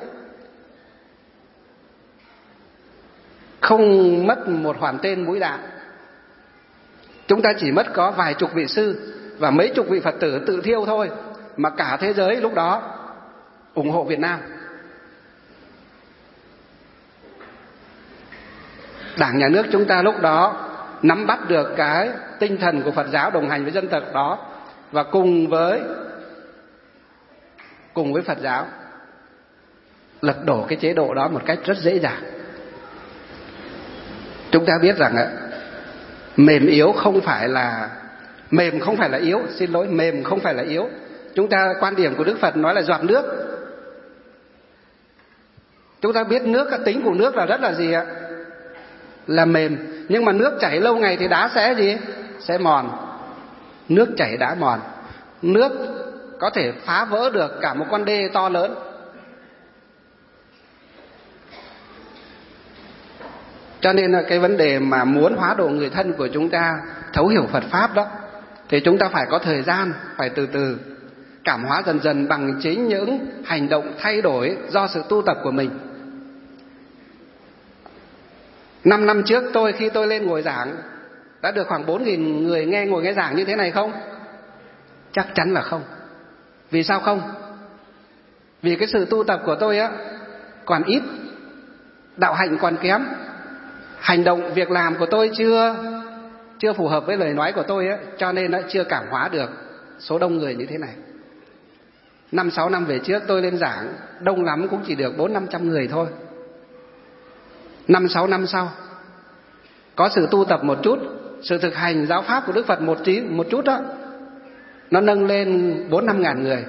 S1: không mất một hoàn tên mũi đạn. Chúng ta chỉ mất có vài chục vị sư và mấy chục vị Phật tử tự thiêu thôi, mà cả thế giới lúc đó ủng hộ Việt Nam. Đảng nhà nước chúng ta lúc đó nắm bắt được cái tinh thần của Phật giáo đồng hành với dân tộc đó, và cùng với cùng với Phật giáo lật đổ cái chế độ đó một cách rất dễ dàng. Chúng ta biết rằng mềm yếu không phải là mềm không phải là yếu, xin lỗi, mềm không phải là yếu. Chúng ta quan điểm của Đức Phật nói là giọt nước. Chúng ta biết nước, cái tính của nước là rất là gì ạ? Là mềm. Nhưng mà nước chảy lâu ngày thì đá sẽ gì? Sẽ mòn. Nước chảy đá mòn. Nước có thể phá vỡ được cả một con đê to lớn. Cho nên là cái vấn đề mà muốn hóa độ người thân của chúng ta thấu hiểu Phật Pháp đó, thì chúng ta phải có thời gian, phải từ từ cảm hóa dần dần bằng chính những hành động thay đổi do sự tu tập của mình. Năm năm trước tôi khi tôi lên ngồi giảng đã được khoảng bốn nghìn người nghe ngồi nghe giảng như thế này không? Chắc chắn là không. Vì sao không? Vì cái sự tu tập của tôi á còn ít, đạo hạnh còn kém, hành động việc làm của tôi chưa chưa phù hợp với lời nói của tôi á, cho nên nó chưa cảm hóa được số đông người như thế này. Năm sáu năm về trước tôi lên giảng đông lắm cũng chỉ được bốn năm trăm người thôi. Năm sáu năm sau có sự tu tập một chút, sự thực hành giáo pháp của Đức Phật một tí một chút đó, nó nâng lên bốn năm ngàn người.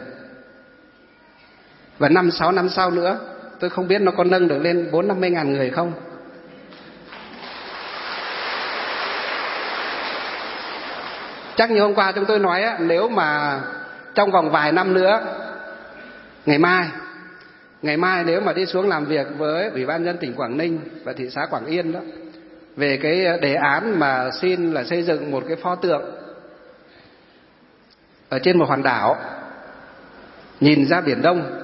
S1: Và năm sáu năm sau nữa tôi không biết nó có nâng được lên bốn năm mươi ngàn người không. Chắc như hôm qua chúng tôi nói á, nếu mà trong vòng vài năm nữa, ngày mai ngày mai nếu mà đi xuống làm việc với Ủy ban nhân dân tỉnh Quảng Ninh và thị xã Quảng Yên đó, về cái đề án mà xin là xây dựng một cái pho tượng ở trên một hòn đảo nhìn ra Biển Đông,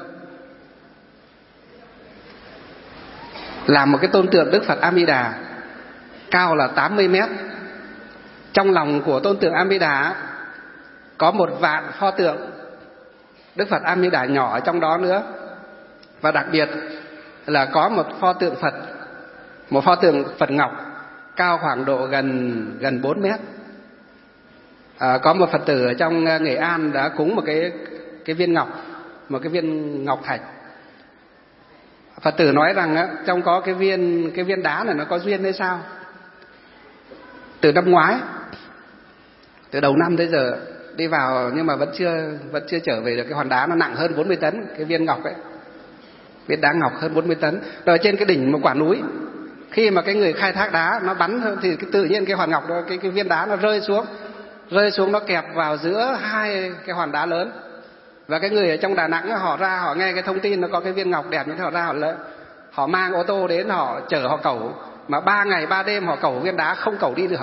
S1: làm một cái tôn tượng Đức Phật A Di Đà cao là tám mươi mét. Trong lòng của tôn tượng A Di Đà có một vạn pho tượng Đức Phật A Di Đà nhỏ ở trong đó nữa. Và đặc biệt là có một pho tượng Phật, một pho tượng Phật Ngọc cao khoảng độ gần gần bốn mét. À, có một Phật tử ở trong Nghệ An đã cúng một cái cái viên ngọc, một cái viên ngọc thạch. Phật tử nói rằng á, trong có cái viên cái viên đá này nó có duyên hay sao? Từ năm ngoái, từ đầu năm tới giờ đi vào nhưng mà vẫn chưa vẫn chưa trở về được cái hòn đá, nó nặng hơn bốn mươi tấn, cái viên ngọc ấy. Viên đá ngọc hơn bốn mươi tấn. Rồi trên cái đỉnh một quả núi, khi mà cái người khai thác đá nó bắn thì cái, tự nhiên cái hòn ngọc đó, cái cái viên đá nó rơi xuống, rơi xuống nó kẹp vào giữa hai cái hòn đá lớn. Và cái người ở trong Đà Nẵng họ ra họ nghe cái thông tin nó có cái viên ngọc đẹp như thế, họ ra họ lợi, họ mang ô tô đến, họ chở họ cẩu, mà ba ngày ba đêm họ cẩu viên đá không cẩu đi được.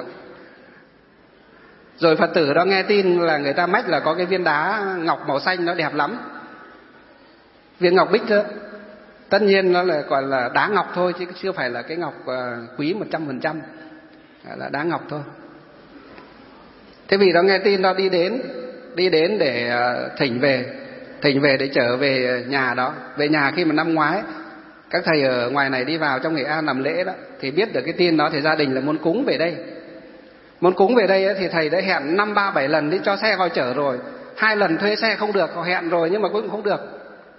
S1: Rồi Phật tử đó nghe tin là người ta mách là có cái viên đá ngọc màu xanh nó đẹp lắm, viên ngọc bích đó. Tất nhiên nó là gọi là đá ngọc thôi chứ chưa phải là cái ngọc quý một trăm phần trăm, là đá ngọc thôi. Thế vì đó nghe tin đó đi đến đi đến để thỉnh về thỉnh về để trở về nhà đó. Về nhà khi mà năm ngoái các thầy ở ngoài này đi vào trong Nghệ An làm lễ đó, thì biết được cái tin đó thì gia đình là muốn cúng về đây. Muốn cúng về đây thì thầy đã hẹn năm ba bảy lần đi cho xe vào chở rồi, hai lần thuê xe không được, họ hẹn rồi nhưng mà cũng không được.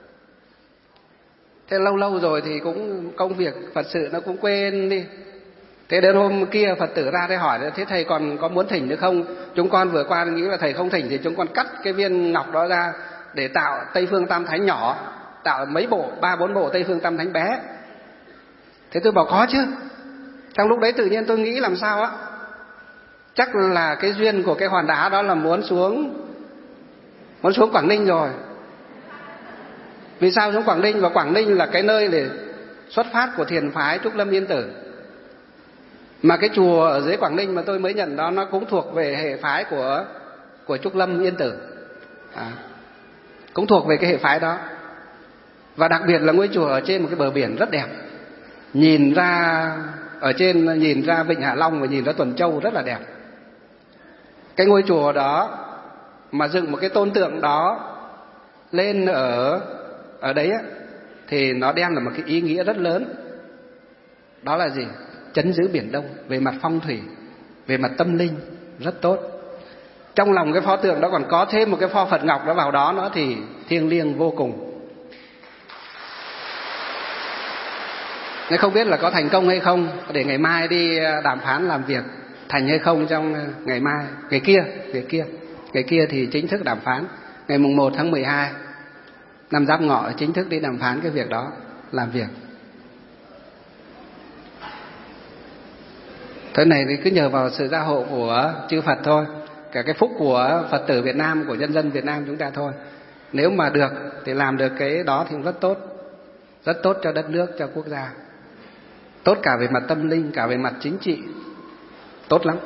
S1: Thế lâu lâu rồi thì cũng công việc Phật sự nó cũng quên đi. Thế đến hôm kia Phật tử ra đây hỏi, thế thầy còn có muốn thỉnh nữa không? Chúng con vừa qua nghĩ là thầy không thỉnh thì chúng con cắt cái viên ngọc đó ra để tạo Tây Phương Tam Thánh nhỏ, tạo mấy bộ, ba bốn bộ Tây Phương Tam Thánh bé. Thế tôi bảo có chứ. Trong lúc đấy tự nhiên tôi nghĩ làm sao á, chắc là cái duyên của cái hòn đá đó là muốn xuống muốn xuống Quảng Ninh rồi. Vì sao xuống Quảng Ninh? Và Quảng Ninh là cái nơi để xuất phát của thiền phái Trúc Lâm Yên Tử. Mà cái chùa ở dưới Quảng Ninh mà tôi mới nhận đó, nó cũng thuộc về hệ phái của của Trúc Lâm Yên Tử, à, cũng thuộc về cái hệ phái đó. Và đặc biệt là ngôi chùa ở trên một cái bờ biển rất đẹp, nhìn ra ở trên nhìn ra Vịnh Hạ Long và nhìn ra Tuần Châu rất là đẹp. Cái ngôi chùa đó mà dựng một cái tôn tượng đó lên ở ở đấy á, thì nó đem là một cái ý nghĩa rất lớn. Đó là gì? Trấn giữ Biển Đông về mặt phong thủy, về mặt tâm linh rất tốt. Trong lòng cái pho tượng đó còn có thêm một cái pho Phật Ngọc đó vào đó nữa thì thiêng liêng vô cùng. Nên không biết là có thành công hay không, để ngày mai đi đàm phán làm việc thành hay không trong ngày mai, ngày kia, ngày kia, ngày kia thì chính thức đàm phán. Ngày mùng một tháng mười hai năm Giáp Ngọ chính thức đi đàm phán cái việc đó, làm việc. Thế này thì cứ nhờ vào sự gia hộ của chư Phật thôi, cả cái phúc của Phật tử Việt Nam, của nhân dân Việt Nam chúng ta thôi. Nếu mà được thì làm được cái đó thì rất tốt, rất tốt cho đất nước, cho quốc gia, tốt cả về mặt tâm linh, cả về mặt chính trị, tốt lắm.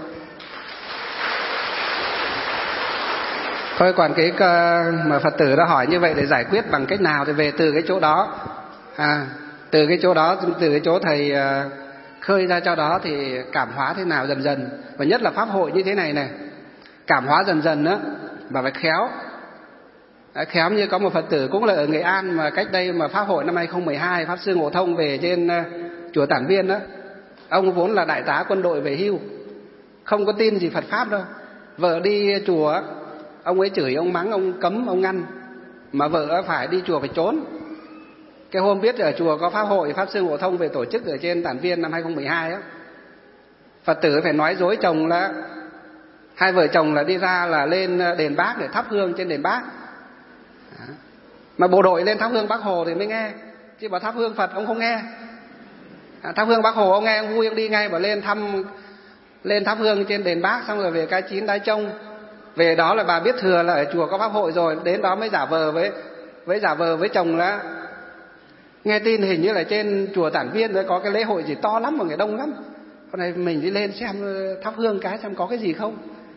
S1: Thôi còn cái mà Phật tử đã hỏi như vậy để giải quyết bằng cách nào thì về từ cái chỗ đó, à, từ cái chỗ đó, từ cái chỗ thầy khơi ra cho đó thì cảm hóa thế nào dần dần, và nhất là pháp hội như thế này này, cảm hóa dần dần đó, mà phải khéo. Đã khéo như có một Phật tử cũng là ở Nghệ An mà cách đây mà pháp hội năm hai không một hai, Pháp Sư Ngộ Thông về trên uh, chùa Tản Viên đó. Ông vốn là đại tá quân đội về hưu, không có tin gì Phật Pháp đâu. Vợ đi chùa, ông ấy chửi, ông mắng, ông cấm, ông ngăn. Mà vợ phải đi chùa phải trốn. Cái hôm biết ở chùa có pháp hội, Pháp Sư Ngộ Thông về tổ chức ở trên Tản Viên năm hai không một hai á, Phật tử phải nói dối chồng là hai vợ chồng là đi ra là lên đền Bác để thắp hương trên đền Bác. Mà bộ đội lên thắp hương Bác Hồ thì mới nghe, chứ bảo thắp hương Phật ông không nghe. À, thắp hương Bác Hồ ông nghe ông vui, ông đi ngay, bảo lên thăm lên thắp hương trên đền Bác, xong rồi về Cái Chín Đái Trông. Về đó là bà biết thừa là ở chùa có pháp hội rồi, đến đó mới giả vờ với với giả vờ với chồng là nghe tin hình như là trên chùa Tản Viên có cái lễ hội gì to lắm mà người đông lắm. Hôm nay mình đi lên xem thắp hương cái xem có cái gì không.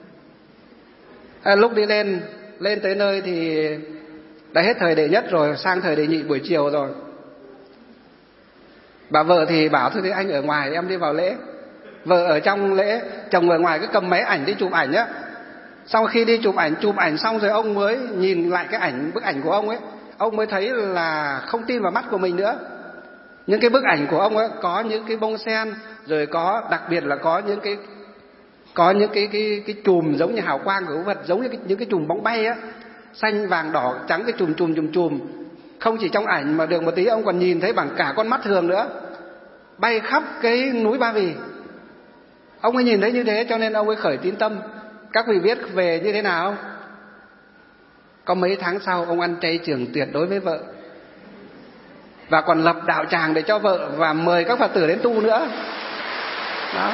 S1: À, lúc đi lên lên tới nơi thì đã hết thời đệ nhất rồi, sang thời đệ nhị buổi chiều rồi. Bà vợ thì bảo thôi thế anh ở ngoài em đi vào lễ. Vợ ở trong lễ, chồng ở ngoài cứ cầm máy ảnh đi chụp ảnh á. Sau khi đi chụp ảnh, chụp ảnh xong rồi ông mới nhìn lại cái ảnh, bức ảnh của ông ấy, ông mới thấy là không tin vào mắt của mình nữa. Những cái bức ảnh của ông ấy có những cái bông sen, rồi có đặc biệt là có những cái có những cái cái cái chùm giống như hào quang của vật, giống như cái, những cái chùm bóng bay á, xanh vàng đỏ trắng, cái chùm chùm chùm chùm. Không chỉ trong ảnh mà được một tí ông còn nhìn thấy bằng cả con mắt thường nữa, bay khắp cái núi Ba Vì. Ông ấy nhìn thấy như thế cho nên ông ấy khởi tín tâm. Các vị biết về như thế nào không? Có mấy tháng sau ông ăn chay trường tuyệt đối với vợ, và còn lập đạo tràng để cho vợ, và mời các Phật tử đến tu nữa. Đó.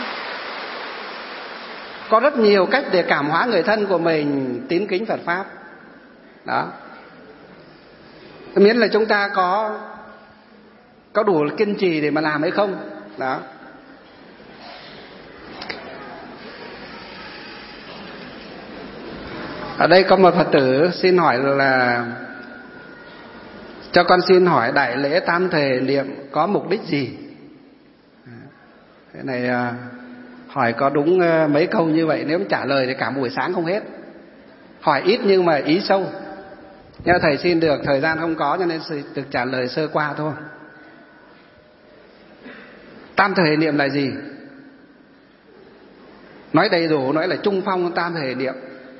S1: Có rất nhiều cách để cảm hóa người thân của mình tín kính Phật Pháp. Đó. Miễn là chúng ta có có đủ kiên trì để mà làm hay không. Đó. Ở đây có một Phật tử xin hỏi là cho con xin hỏi đại lễ tam thể niệm có mục đích gì? Cái này hỏi có đúng mấy câu như vậy, nếu trả lời thì cả buổi sáng không hết. Hỏi ít nhưng mà ý sâu. Nhưng thầy xin được, thời gian không có cho nên được trả lời sơ qua thôi. Tam thể niệm là gì? Nói đầy đủ, nói là trung phong tam thể niệm.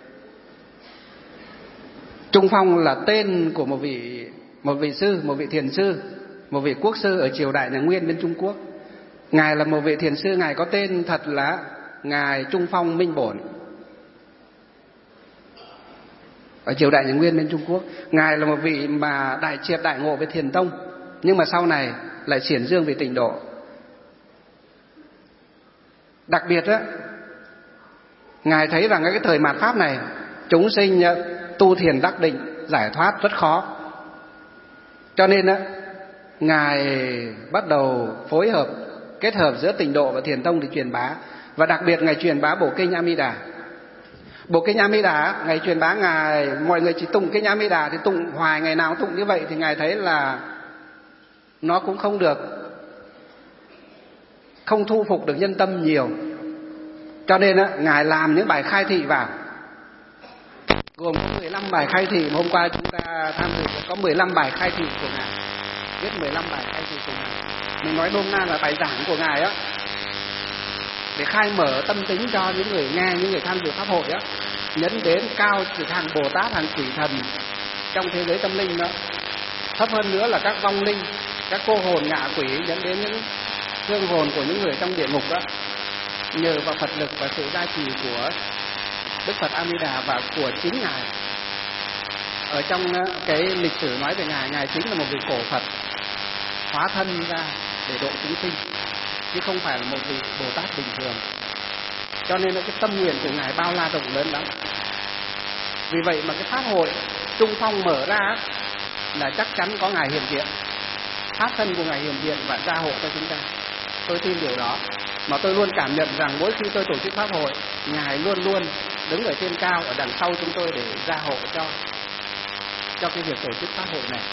S1: Trung Phong là tên của một vị một vị sư, một vị thiền sư, một vị quốc sư ở triều đại nhà Nguyên bên Trung Quốc. Ngài là một vị thiền sư, ngài có tên thật là ngài Trung Phong Minh Bổn. ở triều đại nhà Nguyên bên Trung Quốc. Ngài là một vị mà đại triệt đại ngộ về Thiền tông, nhưng mà sau này lại xiển dương về Tịnh độ. Đặc biệt á, Ngài thấy rằng cái thời mạt Pháp này chúng sinh tu thiền đắc định giải thoát rất khó, cho nên á, Ngài bắt đầu phối hợp kết hợp giữa Tịnh độ và Thiền tông để truyền bá. Và đặc biệt Ngài truyền bá bộ kinh A Di Đà. Bộ kinh A Di Đà Ngài truyền bá, Ngài mọi người chỉ tụng kinh A Di Đà thì tụng hoài, ngày nào tụng như vậy thì Ngài thấy là nó cũng không được, không thu phục được nhân tâm nhiều. Cho nên á, Ngài làm những bài khai thị vào, gồm có mười lăm bài khai thị. Hôm qua chúng ta tham dự có mười lăm bài khai thị của Ngài, viết mười lăm bài khai thị của Ngài. Mình nói nôm na là bài giảng của Ngài á, để khai mở tâm tính cho những người nghe, những người tham dự pháp hội á, nhấn đến cao từ hàng Bồ Tát, hàng quỷ thần trong thế giới tâm linh đó, thấp hơn nữa là các vong linh, các cô hồn ngạ quỷ, nhấn đến những hương hồn của những người trong địa ngục đó. Nhờ vào Phật lực và sự gia trì của Đức Phật A Di Đà và của chính Ngài. Ở trong cái lịch sử nói về Ngài, Ngài chính là một vị cổ Phật hóa thân ra để độ chúng sinh, chứ không phải là một vị Bồ Tát bình thường. Cho nên là cái tâm nguyện của Ngài bao la rộng lớn lắm. Vì vậy mà cái pháp hội Trung Phong mở ra là chắc chắn có Ngài hiện diện, pháp thân của Ngài hiện diện và gia hộ cho chúng ta. Tôi tin điều đó. Mà tôi luôn cảm nhận rằng mỗi khi tôi tổ chức pháp hội, Ngài luôn luôn đứng ở trên cao, ở đằng sau chúng tôi để gia hộ cho cho cái việc tổ chức pháp hội này.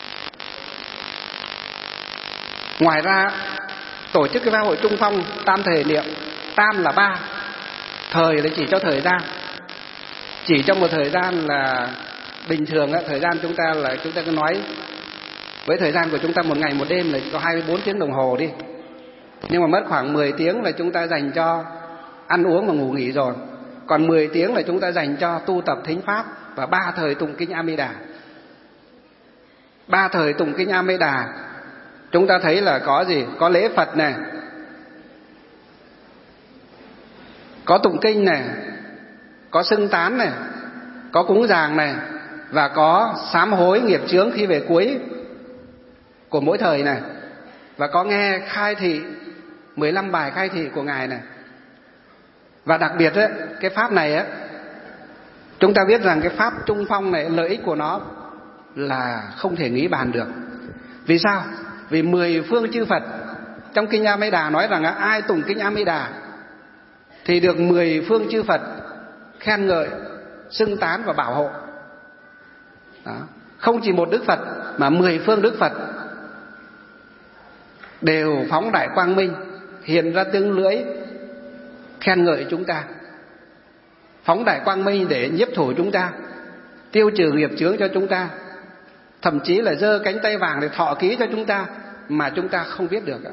S1: Ngoài ra, tổ chức cái pháp hội Trung Phong tam thể niệm, tam là ba, thời là chỉ cho thời gian, chỉ trong một thời gian là bình thường á, thời gian chúng ta là chúng ta cứ nói với thời gian của chúng ta một ngày một đêm là có hai mươi bốn tiếng đồng hồ đi, nhưng mà mất khoảng mười tiếng là chúng ta dành cho ăn uống và ngủ nghỉ rồi, còn mười tiếng là chúng ta dành cho tu tập thính pháp và ba thời tụng kinh A Di Đà. Ba thời tụng kinh A Di Đà chúng ta thấy là có gì? Có lễ Phật này, có tụng kinh này, có xưng tán này, có cúng dường này, và có sám hối nghiệp chướng khi về cuối của mỗi thời này, và có nghe khai thị mười lăm bài khai thị của Ngài này. Và đặc biệt ấy, cái pháp này ấy, chúng ta biết rằng cái pháp Trung Phong này lợi ích của nó là không thể nghĩ bàn được. Vì sao? Vì mười phương chư Phật trong kinh A Di Đà nói rằng ai tụng kinh A Di Đà thì được mười phương chư Phật khen ngợi, xưng tán và bảo hộ. Đó. Không chỉ một Đức Phật mà mười phương Đức Phật đều phóng đại quang minh, hiện ra tiếng lưỡi khen ngợi chúng ta, phóng đại quang minh để nhiếp thủ chúng ta, tiêu trừ nghiệp chướng cho chúng ta, thậm chí là giơ cánh tay vàng để thọ ký cho chúng ta mà chúng ta không biết được.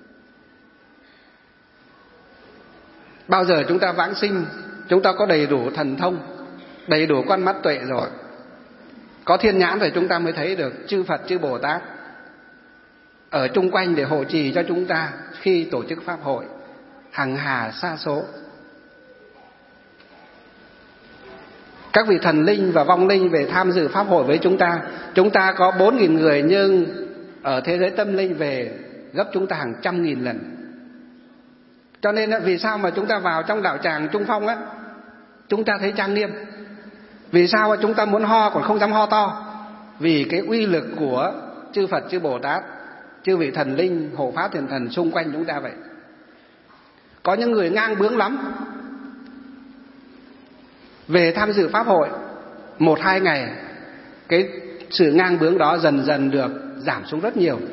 S1: Bao giờ chúng ta vãng sinh, chúng ta có đầy đủ thần thông, đầy đủ con mắt tuệ rồi, có thiên nhãn rồi, chúng ta mới thấy được chư Phật chư Bồ Tát ở chung quanh để hộ trì cho chúng ta khi tổ chức pháp hội hằng hà sa số. Các vị thần linh và vong linh về tham dự pháp hội với chúng ta, chúng ta có bốn nghìn người, nhưng ở thế giới tâm linh về gấp chúng ta hàng trăm nghìn lần. Cho nên vì sao mà chúng ta vào trong đạo tràng Trung Phong á, chúng ta thấy trang nghiêm? Vì sao chúng ta muốn ho còn không dám ho to? Vì cái uy lực của chư Phật chư Bồ Tát, chư vị thần linh hộ pháp thiền thần xung quanh chúng ta vậy. Có những người ngang bướng lắm, về tham dự pháp hội một hai ngày, cái sự ngang bướng đó dần dần được giảm xuống rất nhiều.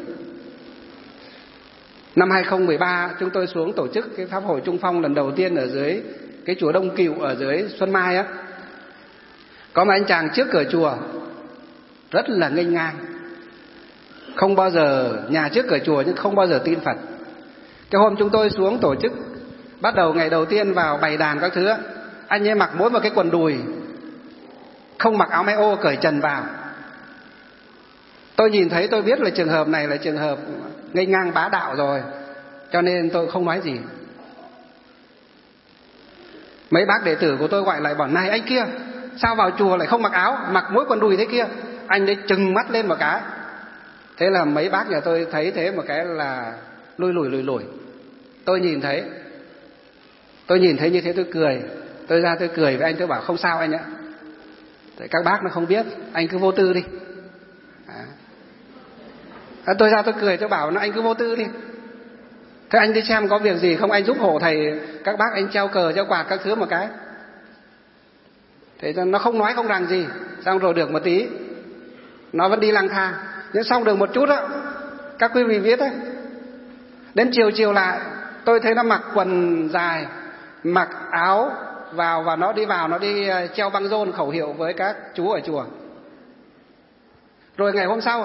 S1: Năm hai không một ba chúng tôi xuống tổ chức cái pháp hội Trung Phong lần đầu tiên ở dưới cái chùa Đông Cựu ở dưới Xuân Mai á. Có một anh chàng trước cửa chùa rất là nghênh ngang, không bao giờ, nhà trước cửa chùa nhưng không bao giờ tin Phật. Cái hôm chúng tôi xuống tổ chức, bắt đầu ngày đầu tiên vào bày đàn các thứ, anh ấy mặc mỗi một cái quần đùi, không mặc áo may ô, cởi trần vào. Tôi nhìn thấy tôi biết là trường hợp này là trường hợp nghênh ngang bá đạo rồi, cho nên tôi không nói gì. Mấy bác đệ tử của tôi gọi lại bảo: này anh kia, sao vào chùa lại không mặc áo, mặc mỗi quần đùi thế kia. Anh ấy trừng mắt lên một cái. Thế là mấy bác nhà tôi thấy thế một cái là lùi lùi lùi lùi. Tôi nhìn thấy, tôi nhìn thấy như thế tôi cười. Tôi ra tôi cười với anh, tôi bảo không sao anh ạ. Tại các bác nó không biết, anh cứ vô tư đi. À, tôi ra tôi cười, tôi bảo nó anh cứ vô tư đi. Thế anh đi xem có việc gì không, anh giúp hộ thầy các bác, anh treo cờ treo quạt các thứ một cái. Thế nó không nói không rằng gì. Xong rồi được một tí nó vẫn đi lang thang. Nhưng xong được một chút á, các quý vị biết đấy, đến chiều chiều lại tôi thấy nó mặc quần dài, mặc áo vào, và nó đi vào, nó đi treo băng rôn khẩu hiệu với các chú ở chùa. Rồi ngày hôm sau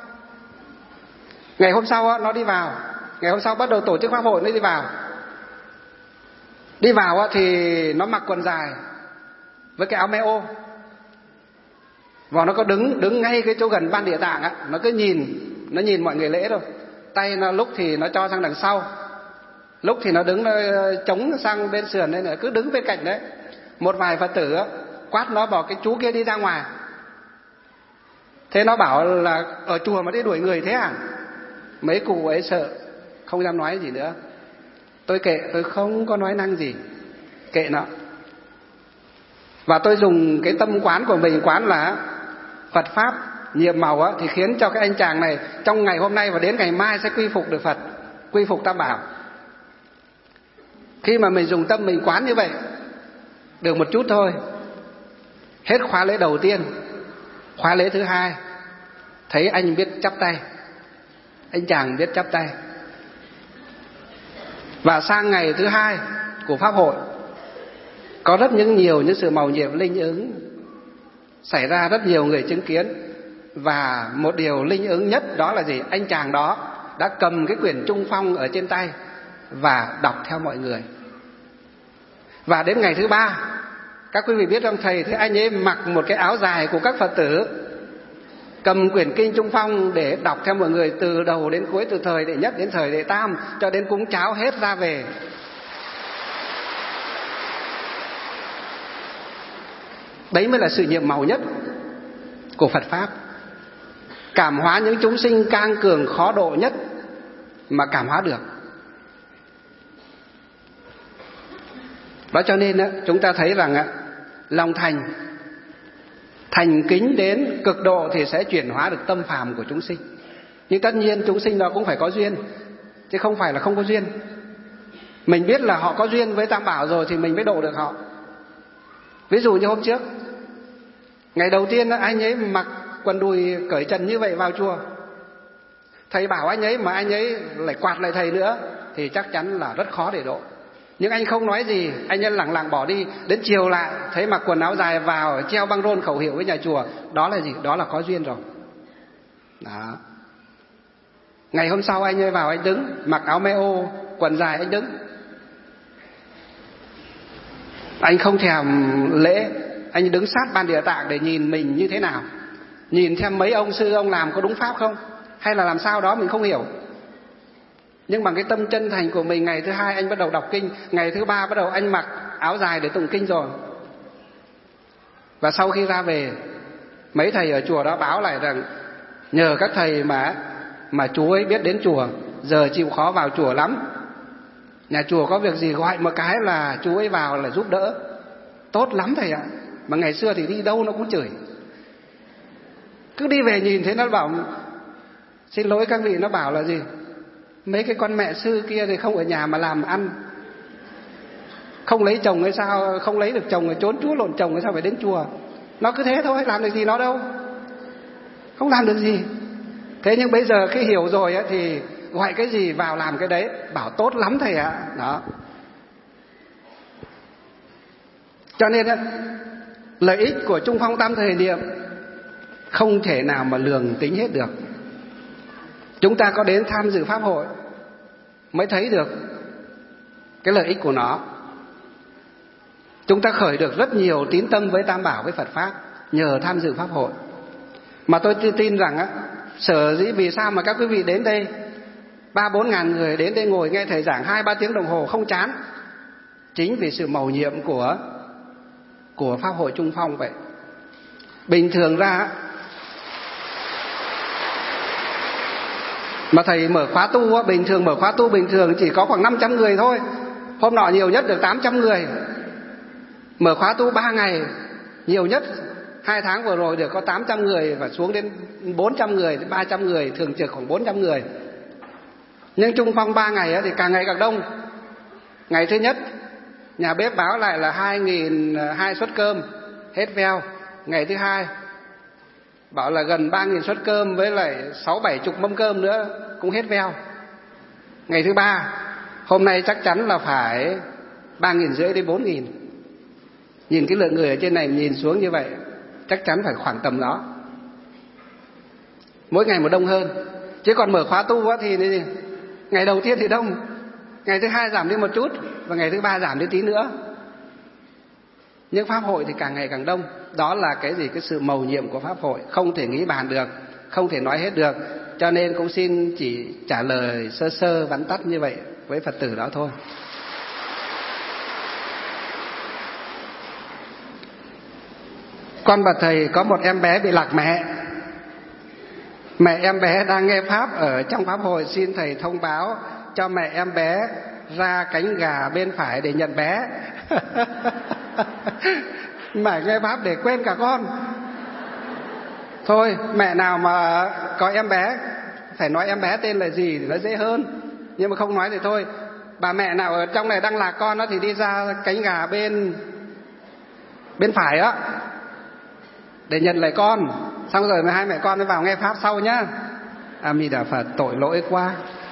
S1: Ngày hôm sau nó đi vào. Ngày hôm sau bắt đầu tổ chức pháp hội, nó đi vào. Đi vào thì nó mặc quần dài với cái áo me ô. Và nó có đứng đứng ngay cái chỗ gần ban địa tạng á, nó cứ nhìn, nó nhìn mọi người lễ thôi. Tay nó lúc thì nó cho sang đằng sau, lúc thì nó đứng nó chống sang bên sườn đấy nữa, cứ đứng bên cạnh đấy. Một vài Phật tử á, quát nó bảo cái chú kia đi ra ngoài. Thế nó bảo là ở chùa mà đi đuổi người thế à? Mấy cụ ấy sợ, không dám nói gì nữa. Tôi kệ, tôi không có nói năng gì, kệ nó. Và tôi dùng cái tâm quán của mình, quán là Phật Pháp nhiệm màu á, thì khiến cho cái anh chàng này trong ngày hôm nay và đến ngày mai sẽ quy phục được Phật, quy phục Tam Bảo. Khi mà mình dùng tâm mình quán như vậy, được một chút thôi, hết khóa lễ đầu tiên, khóa lễ thứ hai, thấy anh biết chắp tay, anh chàng biết chắp tay. Và sang ngày thứ hai của pháp hội, có rất những nhiều những sự mầu nhiệm linh ứng xảy ra, rất nhiều người chứng kiến. Và một điều linh ứng nhất đó là gì? Anh chàng đó đã cầm cái quyển Trung Phong ở trên tay và đọc theo mọi người. Và đến ngày thứ ba, các quý vị biết không, thầy thấy anh ấy mặc một cái áo dài của các Phật tử, cầm quyển kinh Trung Phong để đọc theo mọi người từ đầu đến cuối, từ thời đệ nhất đến thời đệ tam, cho đến cúng cháo hết ra về. Đấy mới là sự nhiệm màu nhất của Phật Pháp. Cảm hóa những chúng sinh cang cường khó độ nhất mà cảm hóa được. Đó cho nên chúng ta thấy rằng lòng thành, thành kính đến cực độ thì sẽ chuyển hóa được tâm phàm của chúng sinh. Nhưng tất nhiên chúng sinh đó cũng phải có duyên, chứ không phải là không có duyên. Mình biết là họ có duyên với Tam Bảo rồi thì mình mới độ được họ. Ví dụ như hôm trước, ngày đầu tiên anh ấy mặc quần đùi cởi trần như vậy vào chùa. Thầy bảo anh ấy mà anh ấy lại quạt lại thầy nữa thì chắc chắn là rất khó để độ. Nhưng anh không nói gì, anh ấy lẳng lặng bỏ đi. Đến chiều lại thấy mặc quần áo dài vào, treo băng rôn khẩu hiệu với nhà chùa. Đó là gì? Đó là có duyên rồi. Đó. Ngày hôm sau anh ấy vào, anh đứng mặc áo me ô, quần dài, anh đứng. Anh không thèm lễ, anh đứng sát ban địa tạng để nhìn mình như thế nào, nhìn xem mấy ông sư ông làm có đúng pháp không, hay là làm sao đó mình không hiểu. Nhưng bằng cái tâm chân thành của mình, ngày thứ hai anh bắt đầu đọc kinh, ngày thứ ba bắt đầu anh mặc áo dài để tụng kinh rồi. Và sau khi ra về, mấy thầy ở chùa đó báo lại rằng nhờ các thầy mà mà chú ấy biết đến chùa, giờ chịu khó vào chùa lắm. Nhà chùa có việc gì gọi một cái là chú ấy vào là giúp đỡ. Tốt lắm thầy ạ. Mà ngày xưa thì đi đâu nó cũng chửi. Cứ đi về nhìn thấy nó bảo, xin lỗi các vị, nó bảo là gì? Mấy cái con mẹ sư kia thì không ở nhà mà làm ăn, không lấy chồng hay sao, không lấy được chồng rồi trốn chúa lộn chồng hay sao phải đến chùa. Nó cứ thế thôi, làm được gì nó đâu, không làm được gì. Thế nhưng bây giờ khi hiểu rồi ấy, thì gọi cái gì vào làm cái đấy, bảo tốt lắm thầy ạ. Đó. Cho nên ấy, lợi ích của Trung Phong Tam Thời Niệm không thể nào mà lường tính hết được. Chúng ta có đến tham dự pháp hội mới thấy được cái lợi ích của nó. Chúng ta khởi được rất nhiều tín tâm với Tam Bảo, với Phật Pháp nhờ tham dự pháp hội. Mà tôi tin rằng á, sở dĩ vì sao mà các quý vị đến đây ba bốn ngàn người đến đây ngồi nghe thầy giảng hai ba tiếng đồng hồ không chán, chính vì sự mầu nhiệm của của Pháp hội Trung Phong vậy. Bình thường ra mà thầy mở khóa tu á, bình thường mở khóa tu bình thường chỉ có khoảng năm trăm người thôi. Hôm nọ nhiều nhất được tám trăm người. Mở khóa tu ba ngày, nhiều nhất hai tháng vừa rồi được có tám trăm người và xuống đến bốn trăm người, đến ba trăm người, thường trực khoảng bốn trăm người. Nhưng Trung Phong ba ngày thì càng ngày càng đông. Ngày thứ nhất, nhà bếp báo lại là hai nghìn hai suất cơm, hết veo. Ngày thứ hai, bảo là gần ba nghìn suất cơm với lại sáu bảy chục mâm cơm nữa, cũng hết veo. Ngày thứ ba, hôm nay chắc chắn là phải ba nghìn rưỡi đến bốn nghìn. Nhìn cái lượng người ở trên này nhìn xuống như vậy, chắc chắn phải khoảng tầm đó. Mỗi ngày một đông hơn. Chứ còn mở khóa tu á thì ngày đầu tiên thì đông, ngày thứ hai giảm đi một chút, và ngày thứ ba giảm đi tí nữa. Nhưng Pháp hội thì càng ngày càng đông. Đó là cái gì? Cái sự mầu nhiệm của Pháp hội, không thể nghĩ bàn được, không thể nói hết được. Cho nên cũng xin chỉ trả lời sơ sơ vắn tắt như vậy với Phật tử đó thôi. Con bạch thầy, có một em bé bị lạc mẹ. Mẹ em bé đang nghe Pháp ở trong Pháp hội, xin thầy thông báo cho mẹ em bé ra cánh gà bên phải để nhận bé. Mẹ nghe Pháp để quên cả con. Thôi, mẹ nào mà có em bé phải nói em bé tên là gì thì nó dễ hơn. Nhưng mà không nói thì thôi. Bà mẹ nào ở trong này đang lạc con đó thì đi ra cánh gà bên bên phải á để nhận lại con. Xong rồi hai mẹ con mới vào nghe Pháp sau nhá. A Di Đà Phật, tội lỗi quá.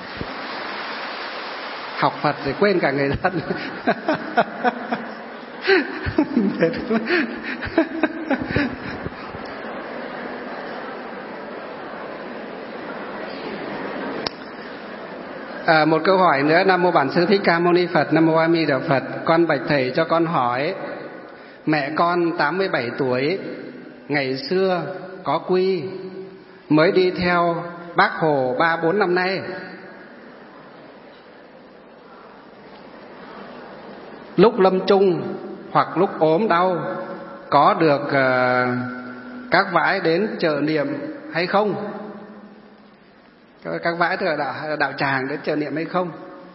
S1: Học Phật thì quên cả người thân. À, một câu hỏi nữa. Nam mô Bản Sư Thích Ca Mâu Ni Phật. Nam mô A Di Đà Phật. Con bạch thầy cho con hỏi, mẹ con tám mươi bảy tuổi, ngày xưa có quy, mới đi theo Bác Hồ ba bốn năm nay. Lúc lâm chung hoặc lúc ốm đau có được uh, các vãi đến trợ niệm hay không? Các vãi tức là đạo, đạo tràng đến trợ niệm hay không?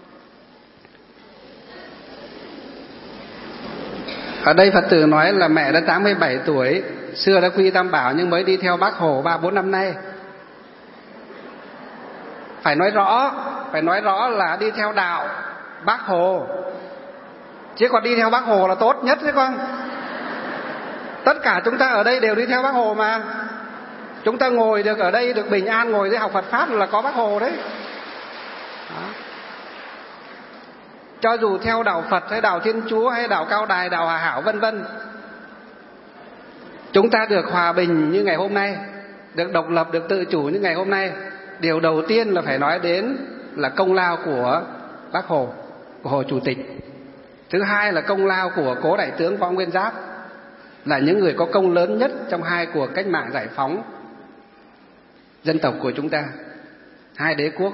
S1: Ở đây Phật tử nói là mẹ đã tám mươi bảy tuổi, xưa đã quy Tam Bảo nhưng mới đi theo Bác Hồ ba bốn năm nay. Phải nói rõ, phải nói rõ là đi theo đạo Bác Hồ. Chứ còn đi theo Bác Hồ là tốt nhất đấy con. Tất cả chúng ta ở đây đều đi theo Bác Hồ mà. Chúng ta ngồi được ở đây, được bình an ngồi để học Phật Pháp là có Bác Hồ đấy. Đó. Cho dù theo đạo Phật hay đạo Thiên Chúa hay đạo Cao Đài, đạo Hòa Hảo vân vân, chúng ta được hòa bình như ngày hôm nay, được độc lập, được tự chủ như ngày hôm nay, điều đầu tiên là phải nói đến là công lao của Bác Hồ, của Hồ Chủ tịch. Thứ hai là công lao của cố đại tướng Võ Nguyên Giáp, là những người có công lớn nhất trong hai cuộc cách mạng giải phóng dân tộc của chúng ta, hai đế quốc.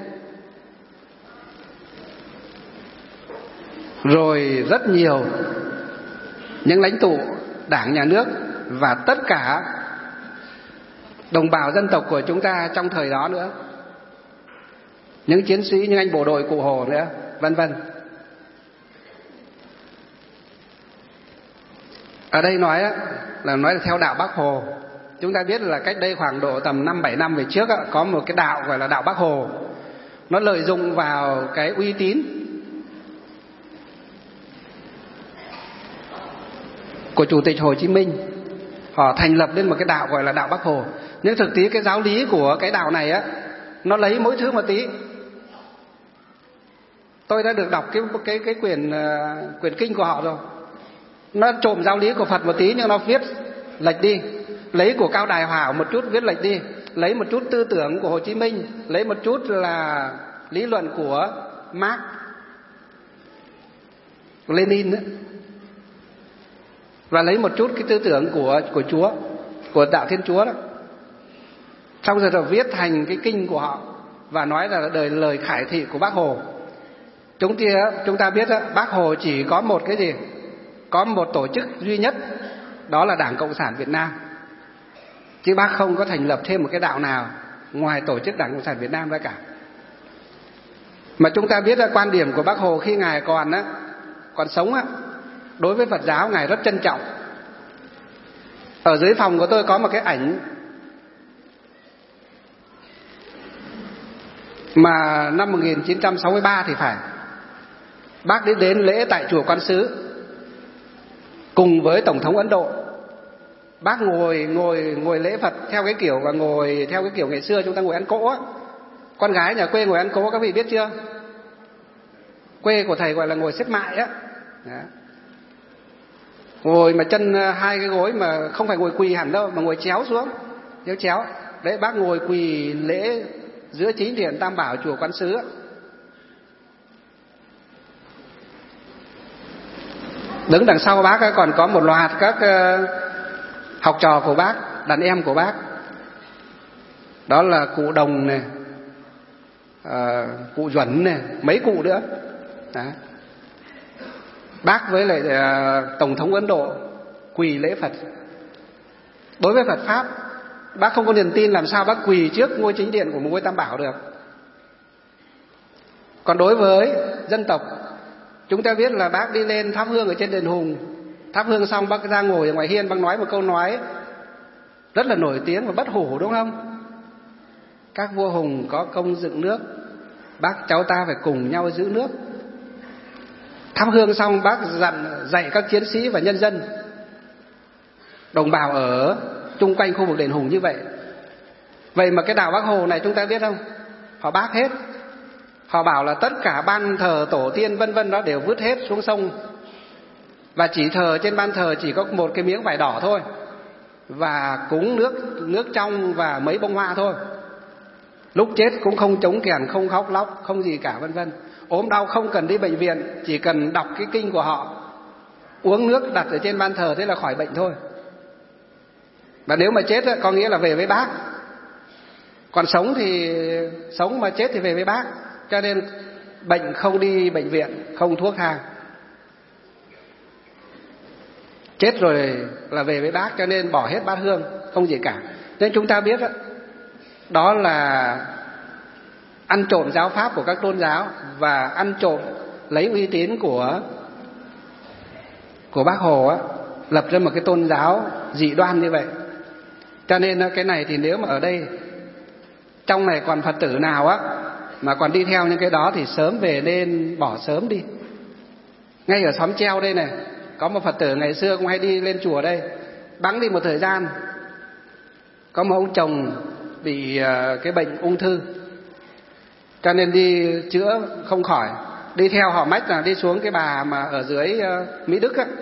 S1: Rồi rất nhiều những lãnh tụ Đảng, Nhà nước và tất cả đồng bào dân tộc của chúng ta trong thời đó nữa, những chiến sĩ, những anh bộ đội cụ Hồ nữa, vân vân. Ở đây nói là nói là theo đạo Bác Hồ. Chúng ta biết là cách đây khoảng độ tầm năm bảy năm về trước có một cái đạo gọi là đạo Bác Hồ. Nó lợi dụng vào cái uy tín của Chủ tịch Hồ Chí Minh, họ thành lập lên một cái đạo gọi là đạo Bác Hồ. Nhưng thực tế cái giáo lý của cái đạo này á, nó lấy mỗi thứ một tí. Tôi đã được đọc cái cái cái quyển uh, quyển kinh của họ rồi. Nó trộm giáo lý của Phật một tí nhưng nó viết lệch đi, lấy của Cao Đài Hòa Hảo một chút viết lệch đi, lấy một chút tư tưởng của Hồ Chí Minh, lấy một chút là lý luận của Marx, Lenin ấy, và lấy một chút cái tư tưởng của của Chúa, của đạo Thiên Chúa đó. Xong rồi rồi viết thành cái kinh của họ và nói là đời lời khải thị của Bác Hồ. Chúng ta chúng ta biết đó, Bác Hồ chỉ có một cái gì? Có một tổ chức duy nhất đó là Đảng Cộng sản Việt Nam. Chứ bác không có thành lập thêm một cái đạo nào ngoài tổ chức Đảng Cộng sản Việt Nam ra cả. Mà chúng ta biết là quan điểm của Bác Hồ khi Ngài còn á, còn sống á, đối với Phật giáo Ngài rất trân trọng. Ở dưới phòng của tôi có một cái ảnh mà năm một nghìn chín trăm sáu mươi ba thì phải, bác đi đến lễ tại chùa Quán Sứ cùng với Tổng thống Ấn Độ. Bác ngồi ngồi ngồi lễ Phật theo cái kiểu và ngồi theo cái kiểu ngày xưa chúng ta ngồi ăn cỗ á. Con gái nhà quê ngồi ăn cỗ các vị biết chưa? Quê của thầy gọi là ngồi xếp mại á. Ngồi mà chân hai cái gối mà không phải ngồi quỳ hẳn đâu, mà ngồi chéo xuống, chéo chéo. Đấy, bác ngồi quỳ lễ giữa chính điện Tam Bảo chùa Quán Sứ. Đứng đằng sau bác còn có một loạt các học trò của bác, đàn em của bác. Đó là cụ Đồng này, à, cụ Duẩn này, mấy cụ nữa. Đó. Bác với lại à, Tổng thống Ấn Độ quỳ lễ Phật. Đối với Phật Pháp, bác không có niềm tin làm sao bác quỳ trước ngôi chính điện của một ngôi Tam Bảo được. Còn đối với dân tộc, chúng ta biết là bác đi lên thắp hương ở trên đền Hùng. Thắp hương xong bác ra ngồi ở ngoài hiên, bác nói một câu nói rất là nổi tiếng và bất hủ, đúng không? Các vua hùng có công dựng nước, bác cháu ta phải cùng nhau giữ nước. Thắp hương xong bác dặn dạy các chiến sĩ và nhân dân, đồng bào ở chung quanh khu vực đền Hùng như vậy. Vậy mà cái đạo Bác Hồ này chúng ta biết không? Họ bác hết. Họ bảo là tất cả ban thờ tổ tiên vân vân đó đều vứt hết xuống sông, và chỉ thờ trên ban thờ chỉ có một cái miếng vải đỏ thôi, và cúng nước nước trong và mấy bông hoa thôi. Lúc chết cũng không chống kèn, không khóc lóc, không gì cả, vân vân. Ốm đau không cần đi bệnh viện, chỉ cần đọc cái kinh của họ, uống nước đặt ở trên ban thờ, thế là khỏi bệnh thôi. Và nếu mà chết có nghĩa là về với bác. Còn sống thì sống, mà chết thì về với bác. Cho nên bệnh không đi bệnh viện, không thuốc thang. Chết rồi là về với bác, cho nên bỏ hết bát hương, không gì cả. Nên chúng ta biết đó, đó là ăn trộm giáo pháp của các tôn giáo, và ăn trộm lấy uy tín của của Bác Hồ á, lập ra một cái tôn giáo dị đoan như vậy. Cho nên cái này thì nếu mà ở đây trong này còn Phật tử nào á mà còn đi theo những cái đó thì sớm về nên bỏ sớm đi. Ngay ở xóm Treo đây này, có một Phật tử ngày xưa cũng hay đi lên chùa đây, bẵng đi một thời gian. Có một ông chồng bị cái bệnh ung thư, cho nên đi chữa không khỏi. Đi theo họ mách là đi xuống cái bà mà ở dưới Mỹ Đức á.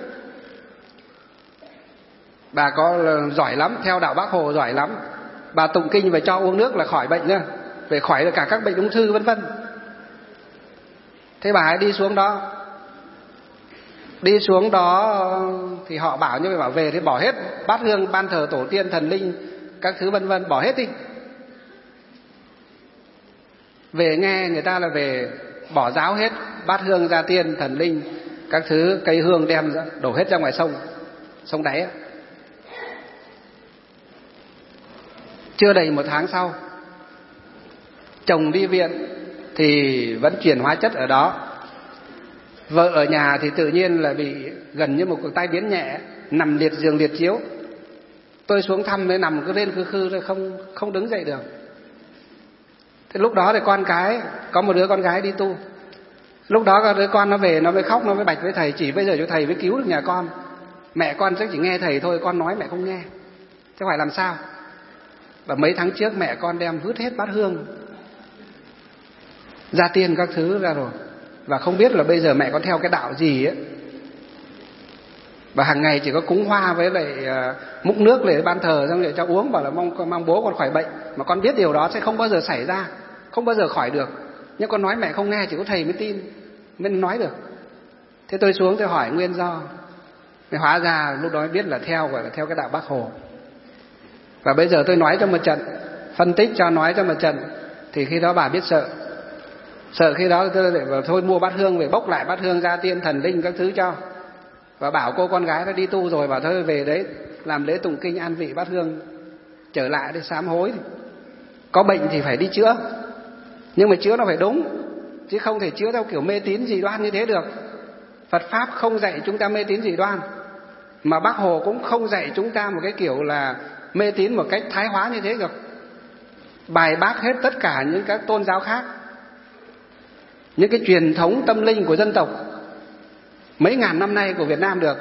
S1: Bà có giỏi lắm, theo đạo Bác Hồ giỏi lắm. Bà tụng kinh về cho uống nước là khỏi bệnh nhá, về khỏi được cả các bệnh ung thư vân vân. Thế bà ấy đi xuống đó, đi xuống đó thì họ bảo như vậy, bảo về thì bỏ hết bát hương ban thờ tổ tiên thần linh các thứ vân vân, bỏ hết đi. Về nghe người ta là về bỏ ráo hết bát hương gia tiên thần linh các thứ, cây hương đem ra đổ hết ra ngoài sông, sông đáy. Chưa đầy một tháng sau, chồng đi viện thì vẫn truyền hóa chất ở đó. Vợ ở nhà thì tự nhiên là bị gần như một cuộc tai biến nhẹ, nằm liệt giường liệt chiếu. Tôi xuống thăm mới nằm cứ lên cứ khư, không không đứng dậy được. Thế lúc đó thì con cái, có một đứa con gái đi tu. Lúc đó có đứa con nó về, nó mới khóc, nó mới bạch với thầy, chỉ bây giờ cho thầy mới cứu được nhà con. Mẹ con chắc chỉ nghe thầy thôi, con nói mẹ không nghe. Thế phải làm sao? Và mấy tháng trước mẹ con đem vứt hết bát hương gia tiên các thứ ra rồi, và không biết là bây giờ mẹ con theo cái đạo gì ấy. Và hàng ngày chỉ có cúng hoa với lại uh, múc nước để ban thờ xong rồi cho uống, bảo là mong mong bố con khỏi bệnh. Mà con biết điều đó sẽ không bao giờ xảy ra, không bao giờ khỏi được. Nhưng con nói mẹ không nghe, chỉ có thầy mới tin, mới nói được. Thế tôi xuống tôi hỏi nguyên do, thì hóa ra lúc đó mới biết là theo gọi là theo cái đạo Bác Hồ. Và bây giờ tôi nói cho một trận, phân tích cho nói cho một trận, thì khi đó bà biết sợ. Sợ khi đó tôi để vào thôi mua bát hương về bốc lại bát hương gia tiên thần linh các thứ cho. và bảo cô con gái nó đi tu rồi, bảo thôi về đấy làm lễ tụng kinh an vị bát hương trở lại để sám hối. Có bệnh thì phải đi chữa, nhưng mà chữa nó phải đúng, chứ không thể chữa theo kiểu mê tín dị đoan như thế được. Phật pháp không dạy chúng ta mê tín dị đoan, mà Bác Hồ cũng không dạy chúng ta một cái kiểu là mê tín một cách thái hóa như thế được, bài bác hết tất cả những các tôn giáo khác, những cái truyền thống tâm linh của dân tộc mấy ngàn năm nay của Việt Nam được.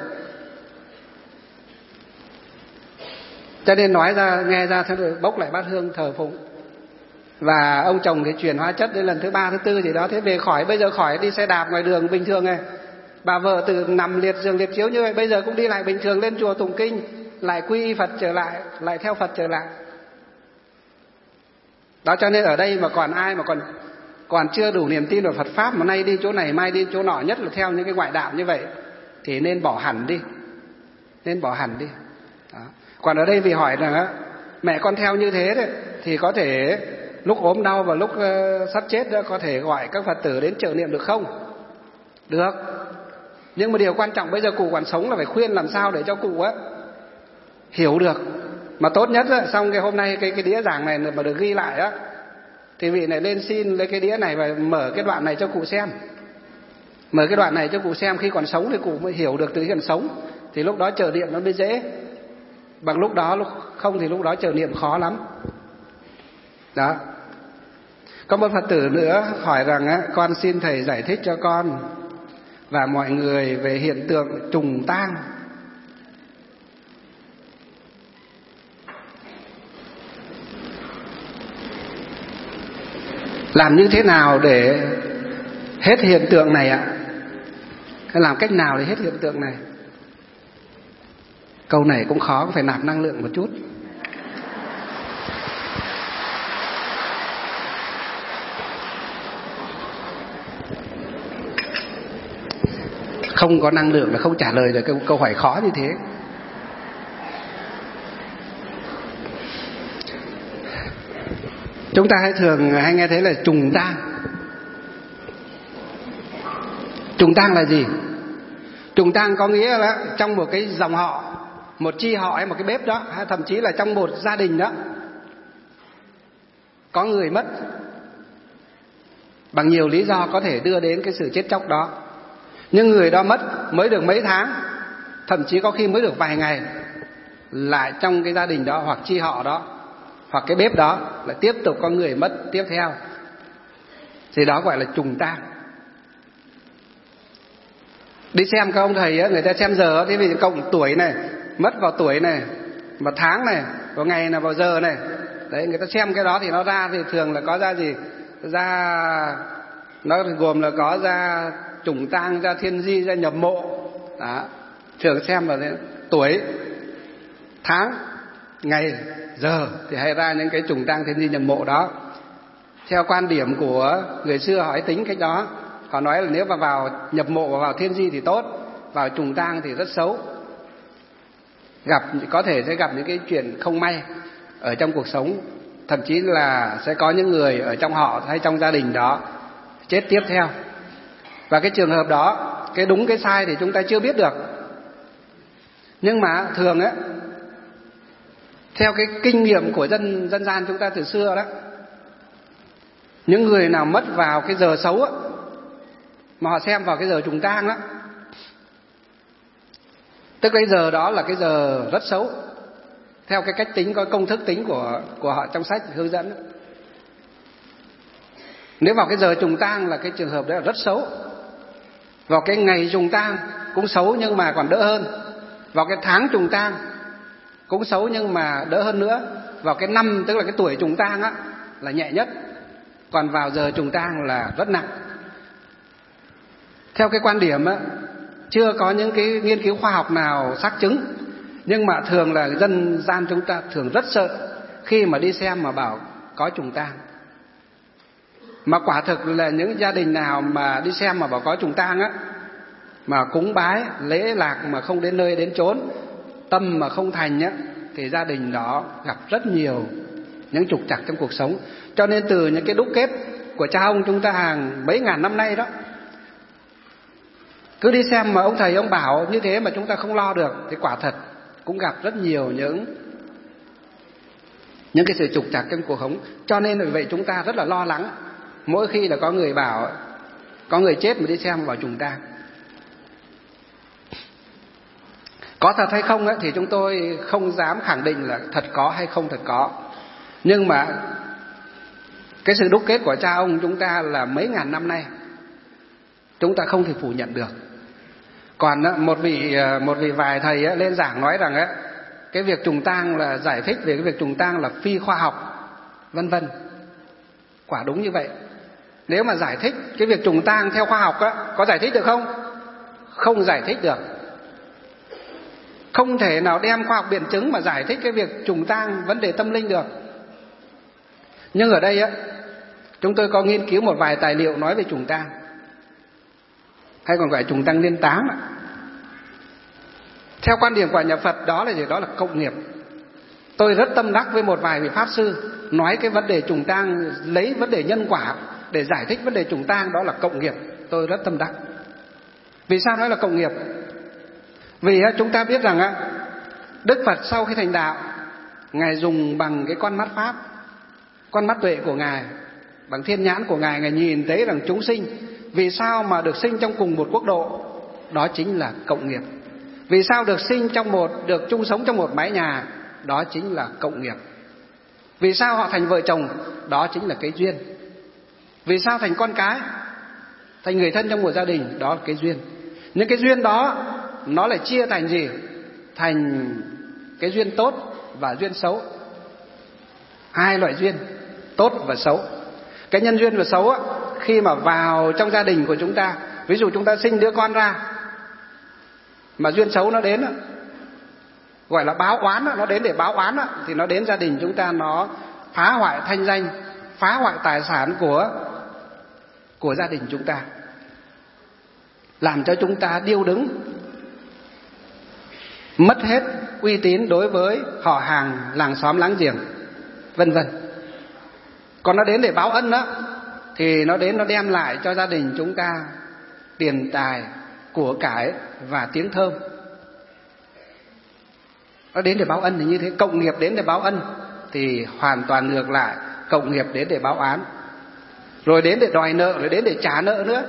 S1: Cho nên nói ra nghe ra thế rồi bốc lại bát hương thờ phụng. Và ông chồng thì truyền hóa chất đến lần thứ ba thứ tư gì đó, thế về khỏi, bây giờ khỏi đi xe đạp ngoài đường bình thường này. Bà vợ từ nằm liệt giường liệt chiếu như vậy bây giờ cũng đi lại bình thường, lên chùa tụng kinh, lại quy y Phật trở lại, lại theo Phật trở lại. Đó, cho nên ở đây mà còn ai mà còn còn chưa đủ niềm tin vào Phật pháp, mà nay đi chỗ này mai đi chỗ nọ, nhất là theo những cái ngoại đạo như vậy, thì nên bỏ hẳn đi, nên bỏ hẳn đi. Đó. Còn ở đây vì hỏi rằng mẹ con theo như thế đấy, thì có thể lúc ốm đau và lúc uh, sắp chết đó, có thể gọi các Phật tử đến trợ niệm được không? Được. Nhưng mà điều quan trọng bây giờ cụ còn sống là phải khuyên làm sao để cho cụ á hiểu được. Mà tốt nhất á, xong cái hôm nay cái cái đĩa giảng này mà được ghi lại á, thì vị này lên xin lấy cái đĩa này và mở cái đoạn này cho cụ xem. Mở cái đoạn này cho cụ xem, khi còn sống thì cụ mới hiểu được từ khi còn sống, thì lúc đó trợ niệm nó mới dễ. Bằng lúc đó, lúc không thì lúc đó trợ niệm khó lắm. Đó. Có một Phật tử nữa hỏi rằng á, con xin thầy giải thích cho con và mọi người về hiện tượng trùng tang. Làm như thế nào để hết hiện tượng này ạ? Làm cách nào để hết hiện tượng này? Câu này cũng khó, phải nạp năng lượng một chút. Không có năng lượng là không trả lời được câu, câu hỏi khó như thế. Chúng ta hay thường hay nghe thấy là trùng tang. Trùng tang là gì? Trùng tang có nghĩa là trong một cái dòng họ, một chi họ hay một cái bếp đó, hay thậm chí là trong một gia đình đó, có người mất bằng nhiều lý do có thể đưa đến cái sự chết chóc đó. Nhưng người đó mất mới được mấy tháng, thậm chí có khi mới được vài ngày, lại trong cái gia đình đó hoặc chi họ đó hoặc cái bếp đó lại tiếp tục có người mất tiếp theo, thì đó gọi là trùng tang. Đi xem các ông thầy á, người ta xem giờ, thế vì cộng tuổi này, mất vào tuổi này, vào tháng này, vào ngày này, vào giờ này, đấy, người ta xem cái đó thì nó ra thì thường là có ra gì? Ra nó gồm là có ra trùng tang, ra thiên di, ra nhập mộ. Đó, thường xem là tuổi, tháng, ngày, giờ thì hay ra những cái trùng tang, thiên di, nhập mộ đó. Theo quan điểm của người xưa hỏi tính cách đó, họ nói là nếu mà vào nhập mộ và vào thiên di thì tốt, vào trùng tang thì rất xấu, gặp có thể sẽ gặp những cái chuyện không may ở trong cuộc sống, thậm chí là sẽ có những người ở trong họ hay trong gia đình đó chết tiếp theo. Và cái trường hợp đó, cái đúng cái sai thì chúng ta chưa biết được, nhưng mà thường á, theo cái kinh nghiệm của dân dân gian chúng ta từ xưa đó, những người nào mất vào cái giờ xấu á, mà họ xem vào cái giờ trùng tang đó, tức cái giờ đó là cái giờ rất xấu, theo cái cách tính, có công thức tính của của họ trong sách hướng dẫn đó. Nếu vào cái giờ trùng tang là cái trường hợp đó là rất xấu. Vào cái ngày trùng tang cũng xấu nhưng mà còn đỡ hơn. Vào cái tháng trùng tang cũng xấu nhưng mà đỡ hơn nữa. Vào cái năm, tức là cái tuổi trùng tang á, là nhẹ nhất. Còn vào giờ trùng tang là rất nặng. Theo cái quan điểm á, chưa có những cái nghiên cứu khoa học nào xác chứng, nhưng mà thường là dân gian chúng ta thường rất sợ khi mà đi xem mà bảo có trùng tang. Mà quả thực là những gia đình nào mà đi xem mà bảo có trùng tang á, mà cúng bái lễ lạc mà không đến nơi đến chốn, tâm mà không thành á, thì gia đình đó gặp rất nhiều những trục trặc trong cuộc sống. Cho nên từ những cái đúc kết của cha ông chúng ta hàng mấy ngàn năm nay đó, Cứ đi xem mà ông thầy ông bảo như thế mà chúng ta không lo được thì quả thật cũng gặp rất nhiều những những cái sự trục trặc trong cuộc sống. Cho nên vì vậy chúng ta rất là lo lắng mỗi khi là có người bảo có người chết mà đi xem vào trùng tang. Có thật hay không ấy, thì chúng tôi không dám khẳng định là thật có hay không thật có. Nhưng mà cái sự đúc kết của cha ông chúng ta là mấy ngàn năm nay, chúng ta không thể phủ nhận được. Còn một vị một vị vài thầy ấy, lên giảng nói rằng ấy, cái việc trùng tang là giải thích về cái việc trùng tang là phi khoa học, vân vân. Quả đúng như vậy. Nếu mà giải thích cái việc trùng tang theo khoa học á, có giải thích được không? Không giải thích được. Không thể nào đem khoa học biện chứng mà giải thích cái việc trùng tang vấn đề tâm linh được. Nhưng ở đây á, chúng tôi có nghiên cứu một vài tài liệu nói về trùng tang, hay còn gọi trùng tang liên táng. Theo quan điểm của nhà Phật đó là gì? Đó là cộng nghiệp. Tôi rất tâm đắc với một vài vị pháp sư nói cái vấn đề trùng tang lấy vấn đề nhân quả để giải thích vấn đề trùng tang, đó là cộng nghiệp. Tôi rất tâm đắc. Vì sao nói là cộng nghiệp? Vì chúng ta biết rằng Đức Phật sau khi thành đạo, Ngài dùng bằng cái con mắt Pháp, con mắt tuệ của Ngài, bằng thiên nhãn của Ngài, Ngài nhìn thấy rằng chúng sinh vì sao mà được sinh trong cùng một quốc độ, đó chính là cộng nghiệp. Vì sao được sinh trong một, được chung sống trong một mái nhà, đó chính là cộng nghiệp. Vì sao họ thành vợ chồng, đó chính là cái duyên. Vì sao thành con cái, thành người thân trong một gia đình, đó là cái duyên. Những cái duyên đó nó lại chia thành gì? Thành cái duyên tốt và duyên xấu. Hai loại duyên, tốt và xấu. Cái nhân duyên và xấu á, khi mà vào trong gia đình của chúng ta, ví dụ chúng ta sinh đứa con ra mà duyên xấu nó đến, gọi là báo oán, nó đến để báo oán, thì nó đến gia đình chúng ta, nó phá hoại thanh danh, phá hoại tài sản của của gia đình chúng ta, làm cho chúng ta điêu đứng, mất hết uy tín đối với họ hàng, làng xóm láng giềng, vân vân. Còn nó đến để báo ân đó, thì nó đến nó đem lại cho gia đình chúng ta tiền tài, của cải và tiếng thơm. Nó đến để báo ân thì như thế. Cộng nghiệp đến để báo ân thì hoàn toàn ngược lại, cộng nghiệp đến để báo án, rồi đến để đòi nợ, rồi đến để trả nợ nữa.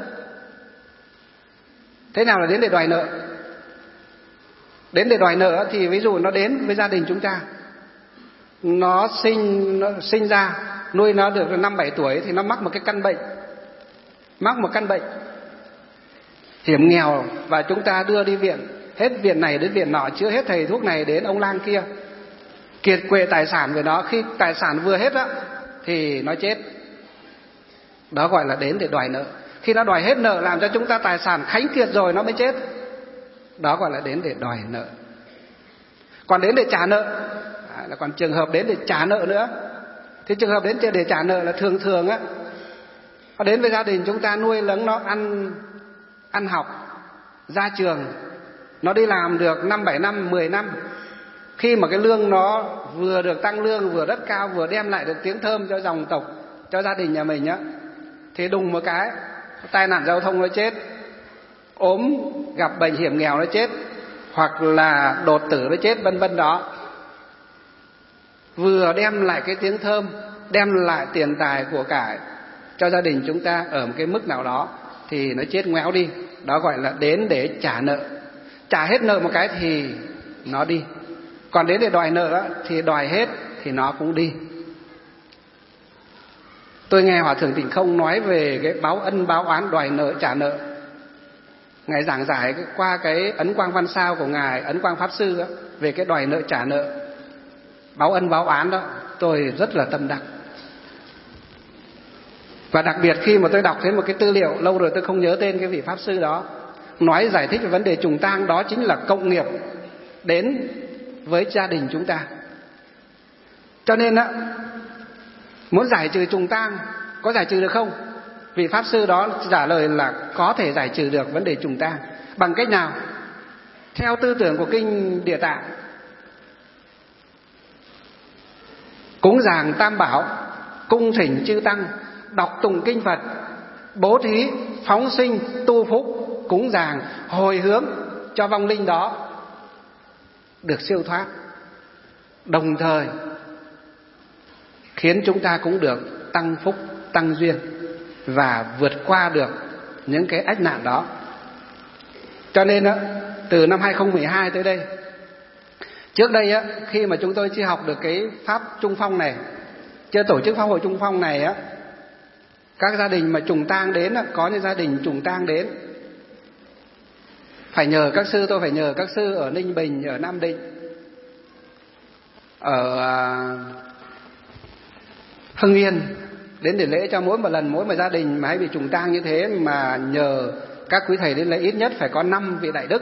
S1: Thế nào là đến để đòi nợ? Đến để đòi nợ thì ví dụ nó đến với gia đình chúng ta, nó sinh nó sinh ra, nuôi nó được năm bảy tuổi thì nó mắc một cái căn bệnh, mắc một căn bệnh hiểm nghèo, và chúng ta đưa đi viện, hết viện này đến viện nọ, chữa hết thầy thuốc này đến ông lang kia, kiệt quệ tài sản về nó. Khi tài sản vừa hết á thì nó chết. Đó gọi là đến để đòi nợ. Khi nó đòi hết nợ, làm cho chúng ta tài sản khánh kiệt rồi nó mới chết, đó gọi là đến để đòi nợ. Còn đến để trả nợ à, là còn trường hợp đến để trả nợ nữa. Thì trường hợp đến để trả nợ là thường thường á, nó đến với gia đình chúng ta, nuôi lớn nó ăn ăn học, ra trường, nó đi làm được năm bảy năm, mười năm. Khi mà cái lương nó vừa được tăng lương, vừa rất cao, vừa đem lại được tiếng thơm cho dòng tộc, cho gia đình nhà mình á, thì đùng một cái tai nạn giao thông nó chết, ốm gặp bệnh hiểm nghèo nó chết, hoặc là đột tử nó chết, vân vân đó. Vừa đem lại cái tiếng thơm, đem lại tiền tài của cải cho gia đình chúng ta ở một cái mức nào đó, thì nó chết ngoéo đi. Đó gọi là đến để trả nợ. Trả hết nợ một cái thì nó đi. Còn đến để đòi nợ á, thì đòi hết thì nó cũng đi. Tôi nghe Hòa Thượng Tịnh Không nói về cái báo ân, báo oán, đòi nợ, trả nợ. Ngài giảng giải qua cái Ấn Quang Văn Sao của Ngài Ấn Quang Pháp Sư á, về cái đòi nợ, trả nợ, báo ân, báo oán đó, tôi rất là tâm đắc. Và đặc biệt khi mà tôi đọc thấy một cái tư liệu, lâu rồi tôi không nhớ tên cái vị Pháp Sư đó, nói giải thích về vấn đề trùng tang, đó chính là cộng nghiệp đến với gia đình chúng ta. Cho nên á, muốn giải trừ trùng tang, có giải trừ được không? Vị Pháp Sư đó trả lời là có thể giải trừ được vấn đề trùng tang. Bằng cách nào? Theo tư tưởng của Kinh Địa Tạng, cúng dường Tam Bảo, cung thỉnh chư Tăng, đọc tụng kinh Phật, bố thí, phóng sinh, tu phúc, cúng dường hồi hướng cho vong linh đó được siêu thoát, đồng thời khiến chúng ta cũng được tăng phúc, tăng duyên và vượt qua được những cái ách nạn đó. Cho nên á, từ năm hai không một hai tới đây, trước đây á, khi mà chúng tôi chưa học được cái pháp trung phong này, chưa tổ chức pháp hội trung phong này á, các gia đình mà trùng tang đến á, có những gia đình trùng tang đến phải nhờ các sư, tôi phải nhờ các sư ở Ninh Bình, ở Nam Định, ở Hưng Yên đến để lễ cho mỗi một lần. Mỗi một gia đình mà hay bị trùng tang như thế mà nhờ các quý thầy đến lễ, ít nhất phải có năm vị đại đức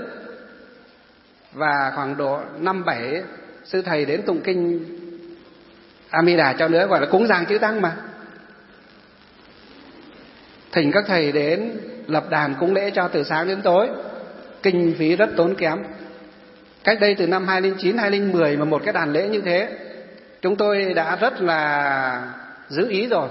S1: và khoảng độ năm bảy sư thầy đến tụng kinh A Di Đà cho nữa, gọi là cúng dường chư tăng mà. Thỉnh các thầy đến lập đàn cúng lễ cho từ sáng đến tối, kinh phí rất tốn kém. Cách đây từ năm hai không không chín, hai không một không mà một cái đàn lễ như thế, chúng tôi đã rất là giữ ý rồi.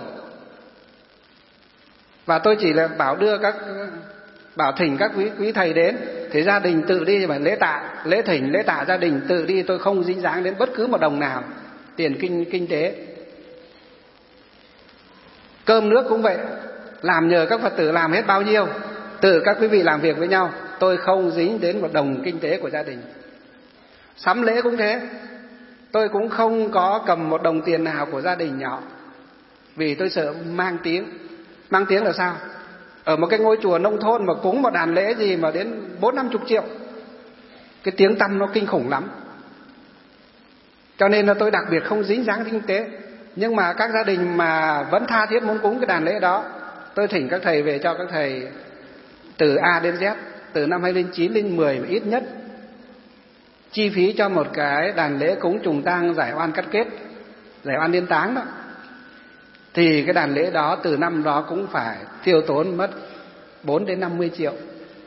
S1: Và tôi chỉ là bảo đưa các bảo thỉnh các quý quý thầy đến, thì gia đình tự đi mà lễ tạ, lễ thỉnh, lễ tạ gia đình tự đi, tôi không dính dáng đến bất cứ một đồng nào tiền kinh kinh tế. Cơm nước cũng vậy, làm nhờ các Phật tử làm hết bao nhiêu, tự các quý vị làm việc với nhau, tôi không dính đến một đồng kinh tế của gia đình. Sắm lễ cũng thế, tôi cũng không có cầm một đồng tiền nào của gia đình nhỏ, vì tôi sợ mang tiếng. Mang tiếng là sao? Ở một cái ngôi chùa nông thôn mà cúng một đàn lễ gì mà đến bốn năm chục triệu, cái tiếng tăm nó kinh khủng lắm. Cho nên là tôi đặc biệt không dính dáng kinh tế. Nhưng mà các gia đình mà vẫn tha thiết muốn cúng cái đàn lễ đó, tôi thỉnh các thầy về cho các thầy từ A đến Z, từ năm hai không chín đến mười ít nhất. Chi phí cho một cái đàn lễ cúng trùng tang giải oan cắt kết, giải oan liên táng đó, thì cái đàn lễ đó từ năm đó cũng phải tiêu tốn mất bốn đến năm mươi triệu.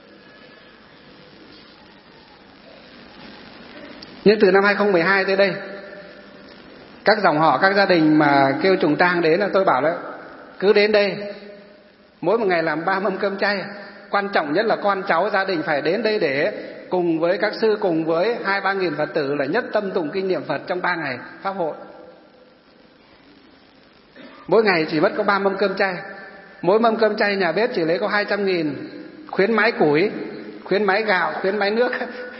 S1: Nhưng từ năm hai không một hai tới đây, các dòng họ, các gia đình mà kêu trùng tang đến là tôi bảo đó, cứ đến đây, mỗi một ngày làm ba mâm cơm chay. Quan trọng nhất là con cháu gia đình phải đến đây để cùng với các sư, cùng với hai ba nghìn Phật tử là nhất tâm tụng kinh niệm Phật trong ba ngày pháp hội. Mỗi ngày chỉ mất có ba mâm cơm chay. Mỗi mâm cơm chay nhà bếp chỉ lấy có hai trăm nghìn, khuyến mái củi, khuyến mái gạo, khuyến mái nước.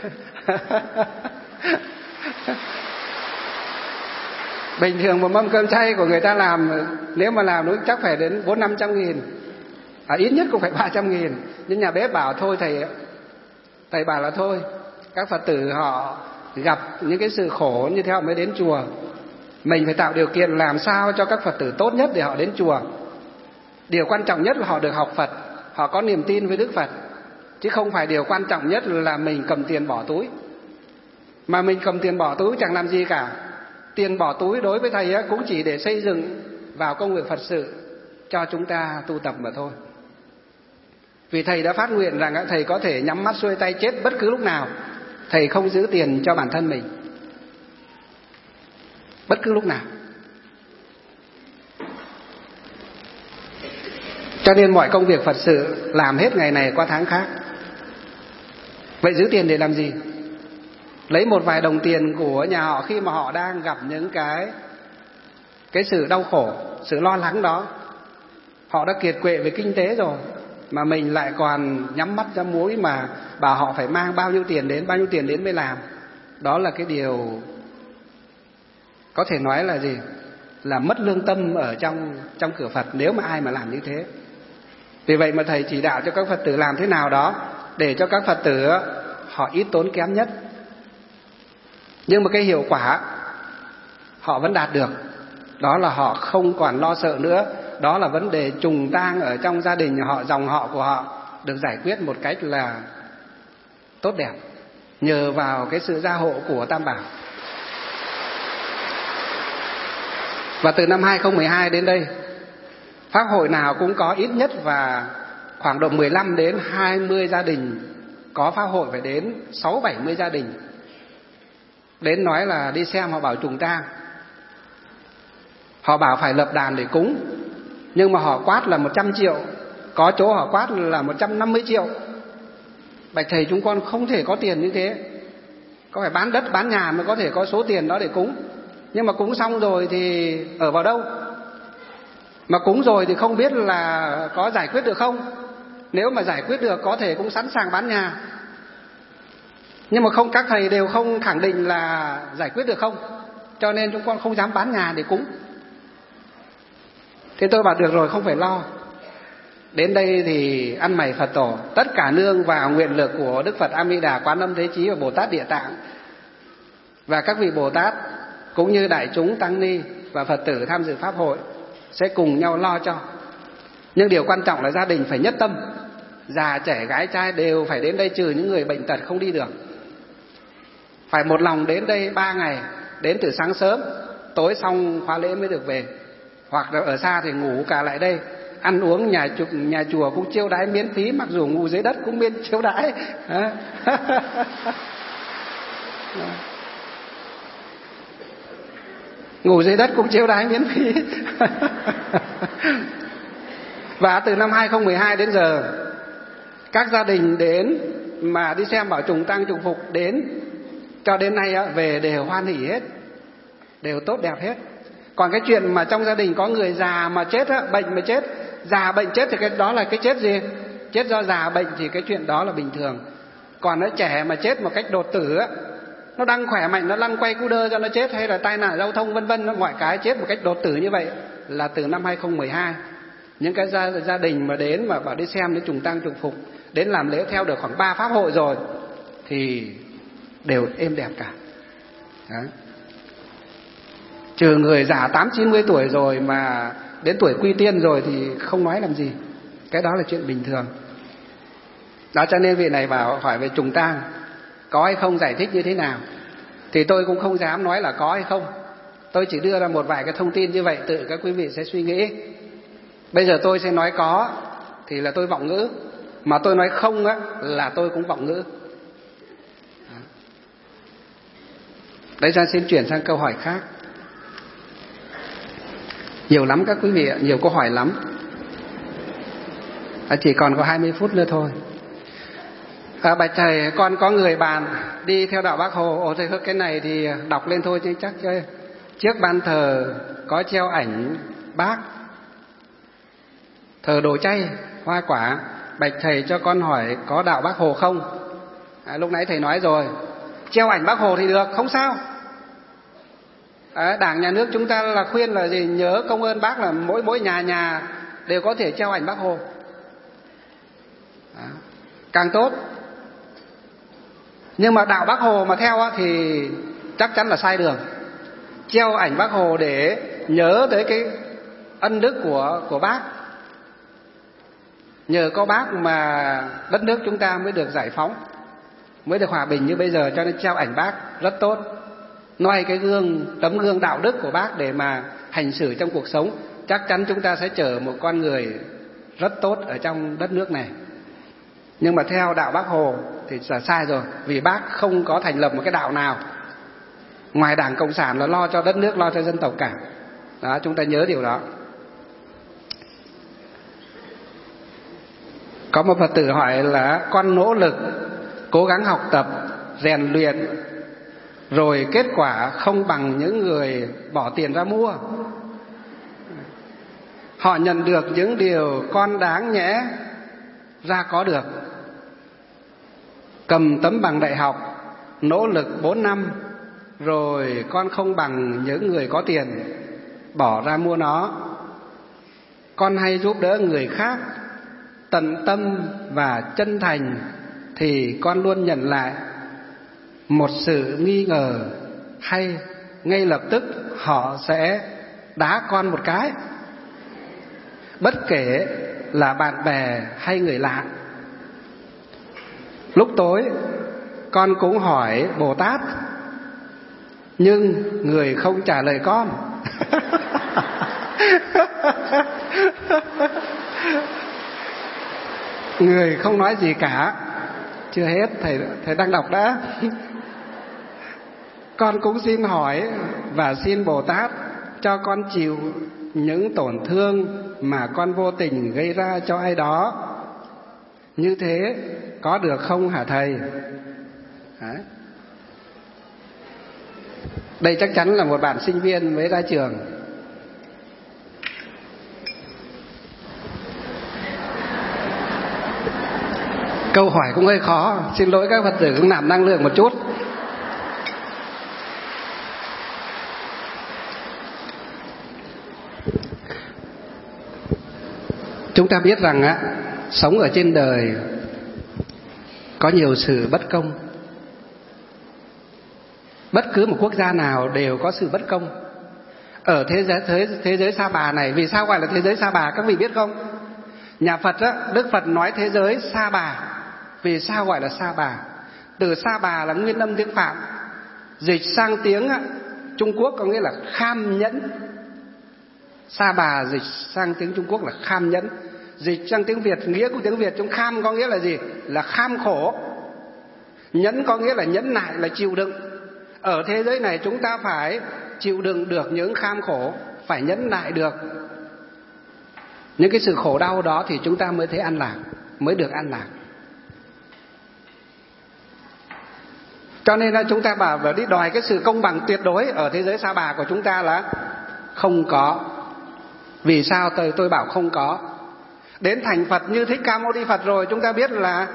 S1: Bình thường một mâm cơm chay của người ta làm, nếu mà làm nó chắc phải đến bốn năm trăm nghìn, à, ít nhất cũng phải ba trăm nghìn. Nhưng nhà bếp bảo thôi thầy, thầy bảo là thôi, các Phật tử họ gặp những cái sự khổ như thế họ mới đến chùa, mình phải tạo điều kiện làm sao cho các Phật tử tốt nhất để họ đến chùa. Điều quan trọng nhất là họ được học Phật, họ có niềm tin với Đức Phật, chứ không phải điều quan trọng nhất là mình cầm tiền bỏ túi. Mà mình cầm tiền bỏ túi chẳng làm gì cả. Tiền bỏ túi đối với thầy cũng chỉ để xây dựng vào công việc Phật sự cho chúng ta tu tập mà thôi. Vì thầy đã phát nguyện rằng thầy có thể nhắm mắt xuôi tay chết bất cứ lúc nào, thầy không giữ tiền cho bản thân mình bất cứ lúc nào. Cho nên mọi công việc Phật sự làm hết ngày này qua tháng khác. Vậy giữ tiền để làm gì? Lấy một vài đồng tiền của nhà họ khi mà họ đang gặp những cái cái sự đau khổ, sự lo lắng đó, họ đã kiệt quệ về kinh tế rồi, mà mình lại còn nhắm mắt nhắm mũi mà bảo họ phải mang bao nhiêu tiền đến, bao nhiêu tiền đến mới làm. Đó là cái điều có thể nói là gì? Là mất lương tâm ở trong trong cửa Phật nếu mà ai mà làm như thế. Vì vậy mà thầy chỉ đạo cho các Phật tử làm thế nào đó để cho các Phật tử họ ít tốn kém nhất, nhưng mà cái hiệu quả họ vẫn đạt được. Đó là họ không còn lo sợ nữa. Đó là vấn đề trùng tang ở trong gia đình họ, dòng họ của họ được giải quyết một cách là tốt đẹp, nhờ vào cái sự gia hộ của Tam Bảo. Và từ năm hai không một hai đến đây, pháp hội nào cũng có ít nhất và khoảng độ mười lăm đến hai mươi gia đình, có pháp hội phải đến sáu bảy mươi gia đình đến nói là đi xem, họ bảo trùng tang, họ bảo phải lập đàn để cúng, nhưng mà họ quát là một trăm triệu, có chỗ họ quát là một trăm năm mươi triệu. Bạch thầy, chúng con không thể có tiền như thế, có phải bán đất bán nhà mới có thể có số tiền đó để cúng. Nhưng mà cúng xong rồi thì ở vào đâu? Mà cúng rồi thì không biết là có giải quyết được không. Nếu mà giải quyết được có thể cũng sẵn sàng bán nhà, nhưng mà không, các thầy đều không khẳng định là giải quyết được không, cho nên chúng con không dám bán nhà để cúng. Thế tôi bảo được rồi, không phải lo. Đến đây thì ăn mày Phật tổ, tất cả nương vào nguyện lực của Đức Phật A Di Đà, Quán Âm Thế Chí và Bồ Tát Địa Tạng. Và các vị Bồ Tát cũng như đại chúng tăng ni và Phật tử tham dự pháp hội sẽ cùng nhau lo cho. Nhưng điều quan trọng là gia đình phải nhất tâm, già trẻ gái trai đều phải đến đây, trừ những người bệnh tật không đi được. Phải một lòng đến đây ba ngày, đến từ sáng sớm, tối xong khóa lễ mới được về. Hoặc là ở xa thì ngủ cả lại đây. Ăn uống nhà chùa, nhà chùa cũng chiêu đãi miễn phí, mặc dù ngủ dưới đất cũng miễn chiêu đãi. Ngủ dưới đất cũng chiêu đãi miễn phí. Và từ năm hai không một hai đến giờ, các gia đình đến mà đi xem Bảo Trùng Tăng Trùng Phục đến cho đến nay về đều hoan hỉ hết, đều tốt đẹp hết. Còn cái chuyện mà trong gia đình có người già mà chết á, bệnh mà chết, già bệnh chết thì cái đó là cái chết gì? Chết do già bệnh thì cái chuyện đó là bình thường. Còn nó trẻ mà chết một cách đột tử á, nó đang khỏe mạnh nó lăn quay cu đơ cho nó chết, hay là tai nạn giao thông vân vân, mọi cái chết một cách đột tử như vậy là từ năm hai không một hai. Những cái gia, gia đình mà đến mà bảo đi xem đến Trùng Tăng Trùng Phục, đến làm lễ theo được khoảng ba pháp hội rồi thì đều êm đẹp cả. Đấy. Trừ người già tám chín mươi tuổi rồi mà đến tuổi quy tiên rồi thì không nói làm gì. Cái đó là chuyện bình thường. Đó, cho nên vị này bảo hỏi về trùng tang có hay không, giải thích như thế nào, thì tôi cũng không dám nói là có hay không. Tôi chỉ đưa ra một vài cái thông tin như vậy, tự các quý vị sẽ suy nghĩ. Bây giờ tôi sẽ nói có thì là tôi vọng ngữ, mà tôi nói không á là tôi cũng vọng ngữ. Đấy, ra xin chuyển sang câu hỏi khác. Nhiều lắm các quý vị ạ, nhiều câu hỏi lắm. À, chỉ còn có hai mươi phút nữa thôi. À, bạch thầy, con có người bạn đi theo đạo Bác Hồ. Ồ, thầy, cái này thì đọc lên thôi chứ chắc chứ. Trước ban thờ có treo ảnh Bác, thờ đồ chay, hoa quả. Bạch thầy cho con hỏi có đạo Bác Hồ không? À, lúc nãy thầy nói rồi, treo ảnh Bác Hồ thì được, không sao. À, Đảng nhà nước chúng ta là khuyên là gì? Nhớ công ơn Bác, là mỗi mỗi nhà nhà đều có thể treo ảnh Bác Hồ. À, càng tốt. Nhưng mà đạo Bác Hồ mà theo thì chắc chắn là sai đường. Treo ảnh Bác Hồ để nhớ tới cái ân đức của của Bác. Nhờ có Bác mà đất nước chúng ta mới được giải phóng, mới được hòa bình như bây giờ, cho nên treo ảnh Bác rất tốt. Noi cái gương, tấm gương đạo đức của Bác để mà hành xử trong cuộc sống, chắc chắn chúng ta sẽ trở một con người rất tốt ở trong đất nước này. Nhưng mà theo đạo Bác Hồ thì là sai rồi, vì Bác không có thành lập một cái đạo nào ngoài Đảng Cộng sản là lo cho đất nước, lo cho dân tộc cả. Đó, chúng ta nhớ điều đó. Có một Phật tử hỏi là con nỗ lực cố gắng học tập, rèn luyện, rồi kết quả không bằng những người bỏ tiền ra mua. Họ nhận được những điều con đáng nhẽ ra có được. Cầm tấm bằng đại học, nỗ lực bốn năm, rồi con không bằng những người có tiền bỏ ra mua nó. Con hay giúp đỡ người khác, tận tâm và chân thành, thì con luôn nhận lại một sự nghi ngờ, hay ngay lập tức họ sẽ đá con một cái, bất kể là bạn bè hay người lạ. Lúc tối con cũng hỏi Bồ Tát, nhưng người không trả lời con. Người không nói gì cả. Chưa hết, thầy thầy đang đọc đã. Con cũng xin hỏi và xin Bồ Tát cho con chịu những tổn thương mà con vô tình gây ra cho ai đó. Như thế có được không hả thầy? Đấy. Đây chắc chắn là một bạn sinh viên mới ra trường. Câu hỏi cũng hơi khó, xin lỗi các Phật tử cũng nạp năng lượng một chút. Chúng ta biết rằng á, sống ở trên đời có nhiều sự bất công. Bất cứ một quốc gia nào đều có sự bất công. Ở thế giới, thế, thế giới Sa Bà này, vì sao gọi là thế giới Sa Bà các vị biết không? Nhà Phật á, Đức Phật nói thế giới Sa Bà. Vì sao gọi là Sa Bà? Từ Sa Bà là nguyên âm tiếng Phạn, dịch sang tiếng á, Trung Quốc có nghĩa là kham nhẫn. Sa Bà dịch sang tiếng Trung Quốc là kham nhẫn. Dịch sang tiếng Việt, nghĩa của tiếng Việt trong kham có nghĩa là gì? Là kham khổ. Nhẫn có nghĩa là nhẫn nại, là chịu đựng. Ở thế giới này chúng ta phải chịu đựng được những kham khổ, phải nhẫn nại được những cái sự khổ đau đó thì chúng ta mới thấy an lạc, mới được an lạc. Cho nên là chúng ta bảo và đi đòi cái sự công bằng tuyệt đối ở thế giới Sa Bà của chúng ta là không có. Vì sao tôi tôi bảo không có? Đến thành Phật như Thích Ca Mâu Ni Phật rồi, chúng ta biết là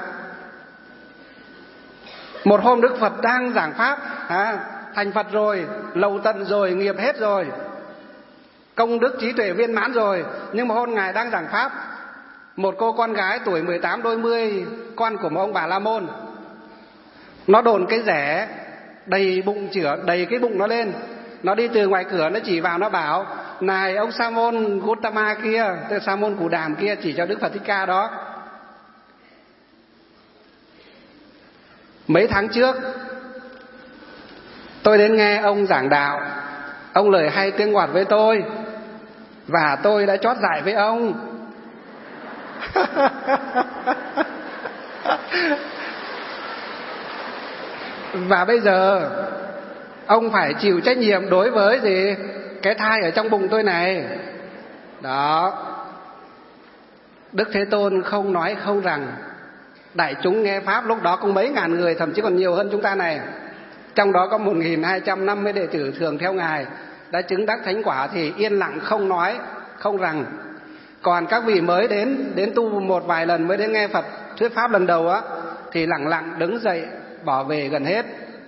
S1: một hôm Đức Phật đang giảng pháp, à, thành Phật rồi, lầu tận rồi, nghiệp hết rồi, công đức trí tuệ viên mãn rồi. Nhưng mà hôm Ngài đang giảng pháp, một cô con gái tuổi mười tám đôi mươi, con của một ông Bà La Môn, nó đồn cái rẻ đầy bụng chửa, đầy cái bụng nó lên. Nó đi từ ngoài cửa, nó chỉ vào, nó bảo: này ông Sa môn Gautama kia, tức Sa môn Cù Đàm kia, chỉ cho Đức Phật Thích Ca đó. Mấy tháng trước tôi đến nghe ông giảng đạo, ông lời hay tiếng ngọt với tôi, và tôi đã chót dại với ông. Và bây giờ ông phải chịu trách nhiệm đối với gì? Cái thai ở trong bụng tôi này. Đó. Đức Thế Tôn không nói không rằng. Đại chúng nghe pháp lúc đó có mấy ngàn người, thậm chí còn nhiều hơn chúng ta này. Trong đó có một nghìn hai trăm năm mươi đệ tử thường theo Ngài, đã chứng đắc thánh quả thì yên lặng không nói không rằng. Còn các vị mới đến đến tu một vài lần, mới đến nghe Phật thuyết pháp lần đầu á, thì lặng lặng đứng dậy bỏ về gần hết.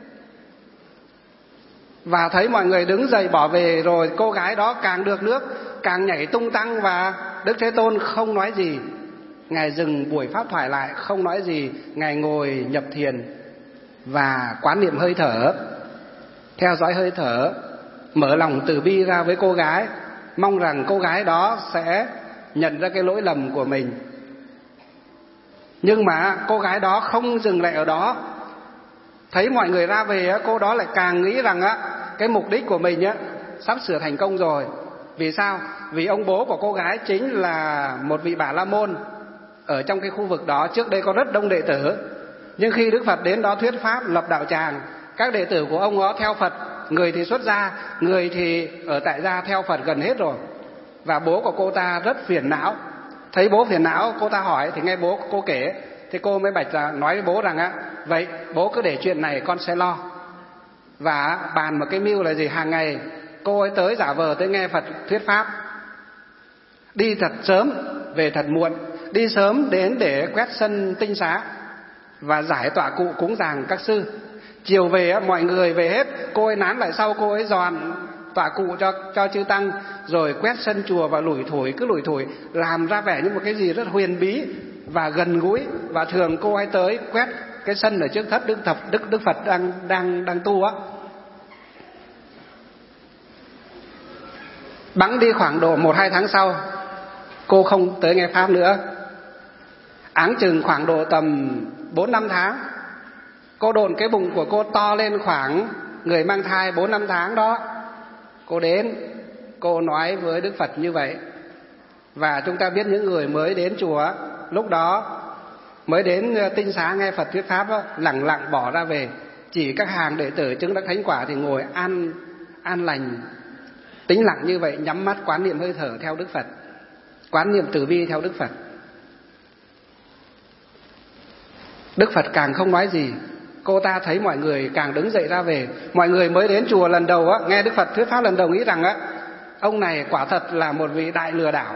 S1: Và thấy mọi người đứng dậy bỏ về rồi, cô gái đó càng được nước, càng nhảy tung tăng, và Đức Thế Tôn không nói gì. Ngài dừng buổi pháp thoại lại, không nói gì. Ngài ngồi nhập thiền và quán niệm hơi thở, theo dõi hơi thở, mở lòng từ bi ra với cô gái, mong rằng cô gái đó sẽ nhận ra cái lỗi lầm của mình. Nhưng mà cô gái đó không dừng lại ở đó. Thấy mọi người ra về, cô đó lại càng nghĩ rằng cái mục đích của mình sắp sửa thành công rồi. Vì sao? Vì ông bố của cô gái chính là một vị Bà La Môn. Ở trong cái khu vực đó trước đây có rất đông đệ tử, nhưng khi Đức Phật đến đó thuyết pháp lập đạo tràng, các đệ tử của ông đó theo Phật, người thì xuất gia, người thì ở tại gia theo Phật gần hết rồi. Và bố của cô ta rất phiền não. Thấy bố phiền não, cô ta hỏi thì nghe bố cô kể, thì cô mới bạch ra, nói với bố rằng á, vậy bố cứ để chuyện này con sẽ lo. Và bàn một cái mưu là gì? Hàng ngày cô ấy tới giả vờ tới nghe Phật thuyết pháp, đi thật sớm về thật muộn. Đi sớm đến để quét sân tinh xá và giải tọa cụ cúng dường các sư. Chiều về mọi người về hết, cô ấy nán lại sau, cô ấy dọn tọa cụ cho cho chư tăng, rồi quét sân chùa và lủi thủi, cứ lủi thủi, làm ra vẻ như một cái gì rất huyền bí và gần gũi. Và thường cô ấy tới quét cái sân ở trước thất Đức Thập Đức Đức Phật đang đang đang tu á. Bẵng đi khoảng độ một hai tháng sau, cô không tới nghe pháp nữa. Áng chừng khoảng độ tầm bốn năm tháng, cô đồn cái bụng của cô to lên khoảng người mang thai bốn năm tháng đó. Cô đến, cô nói với Đức Phật như vậy. Và chúng ta biết những người mới đến chùa, lúc đó mới đến tinh xá nghe Phật thuyết pháp đó, lặng lặng bỏ ra về. Chỉ các hàng đệ tử chứng đắc thánh quả thì ngồi an an lành, tĩnh lặng như vậy, nhắm mắt quán niệm hơi thở theo Đức Phật, quán niệm từ bi theo Đức Phật. Đức Phật càng không nói gì. Cô ta thấy mọi người càng đứng dậy ra về. Mọi người mới đến chùa lần đầu á, nghe Đức Phật thuyết pháp lần đầu nghĩ rằng á, ông này quả thật là một vị đại lừa đảo,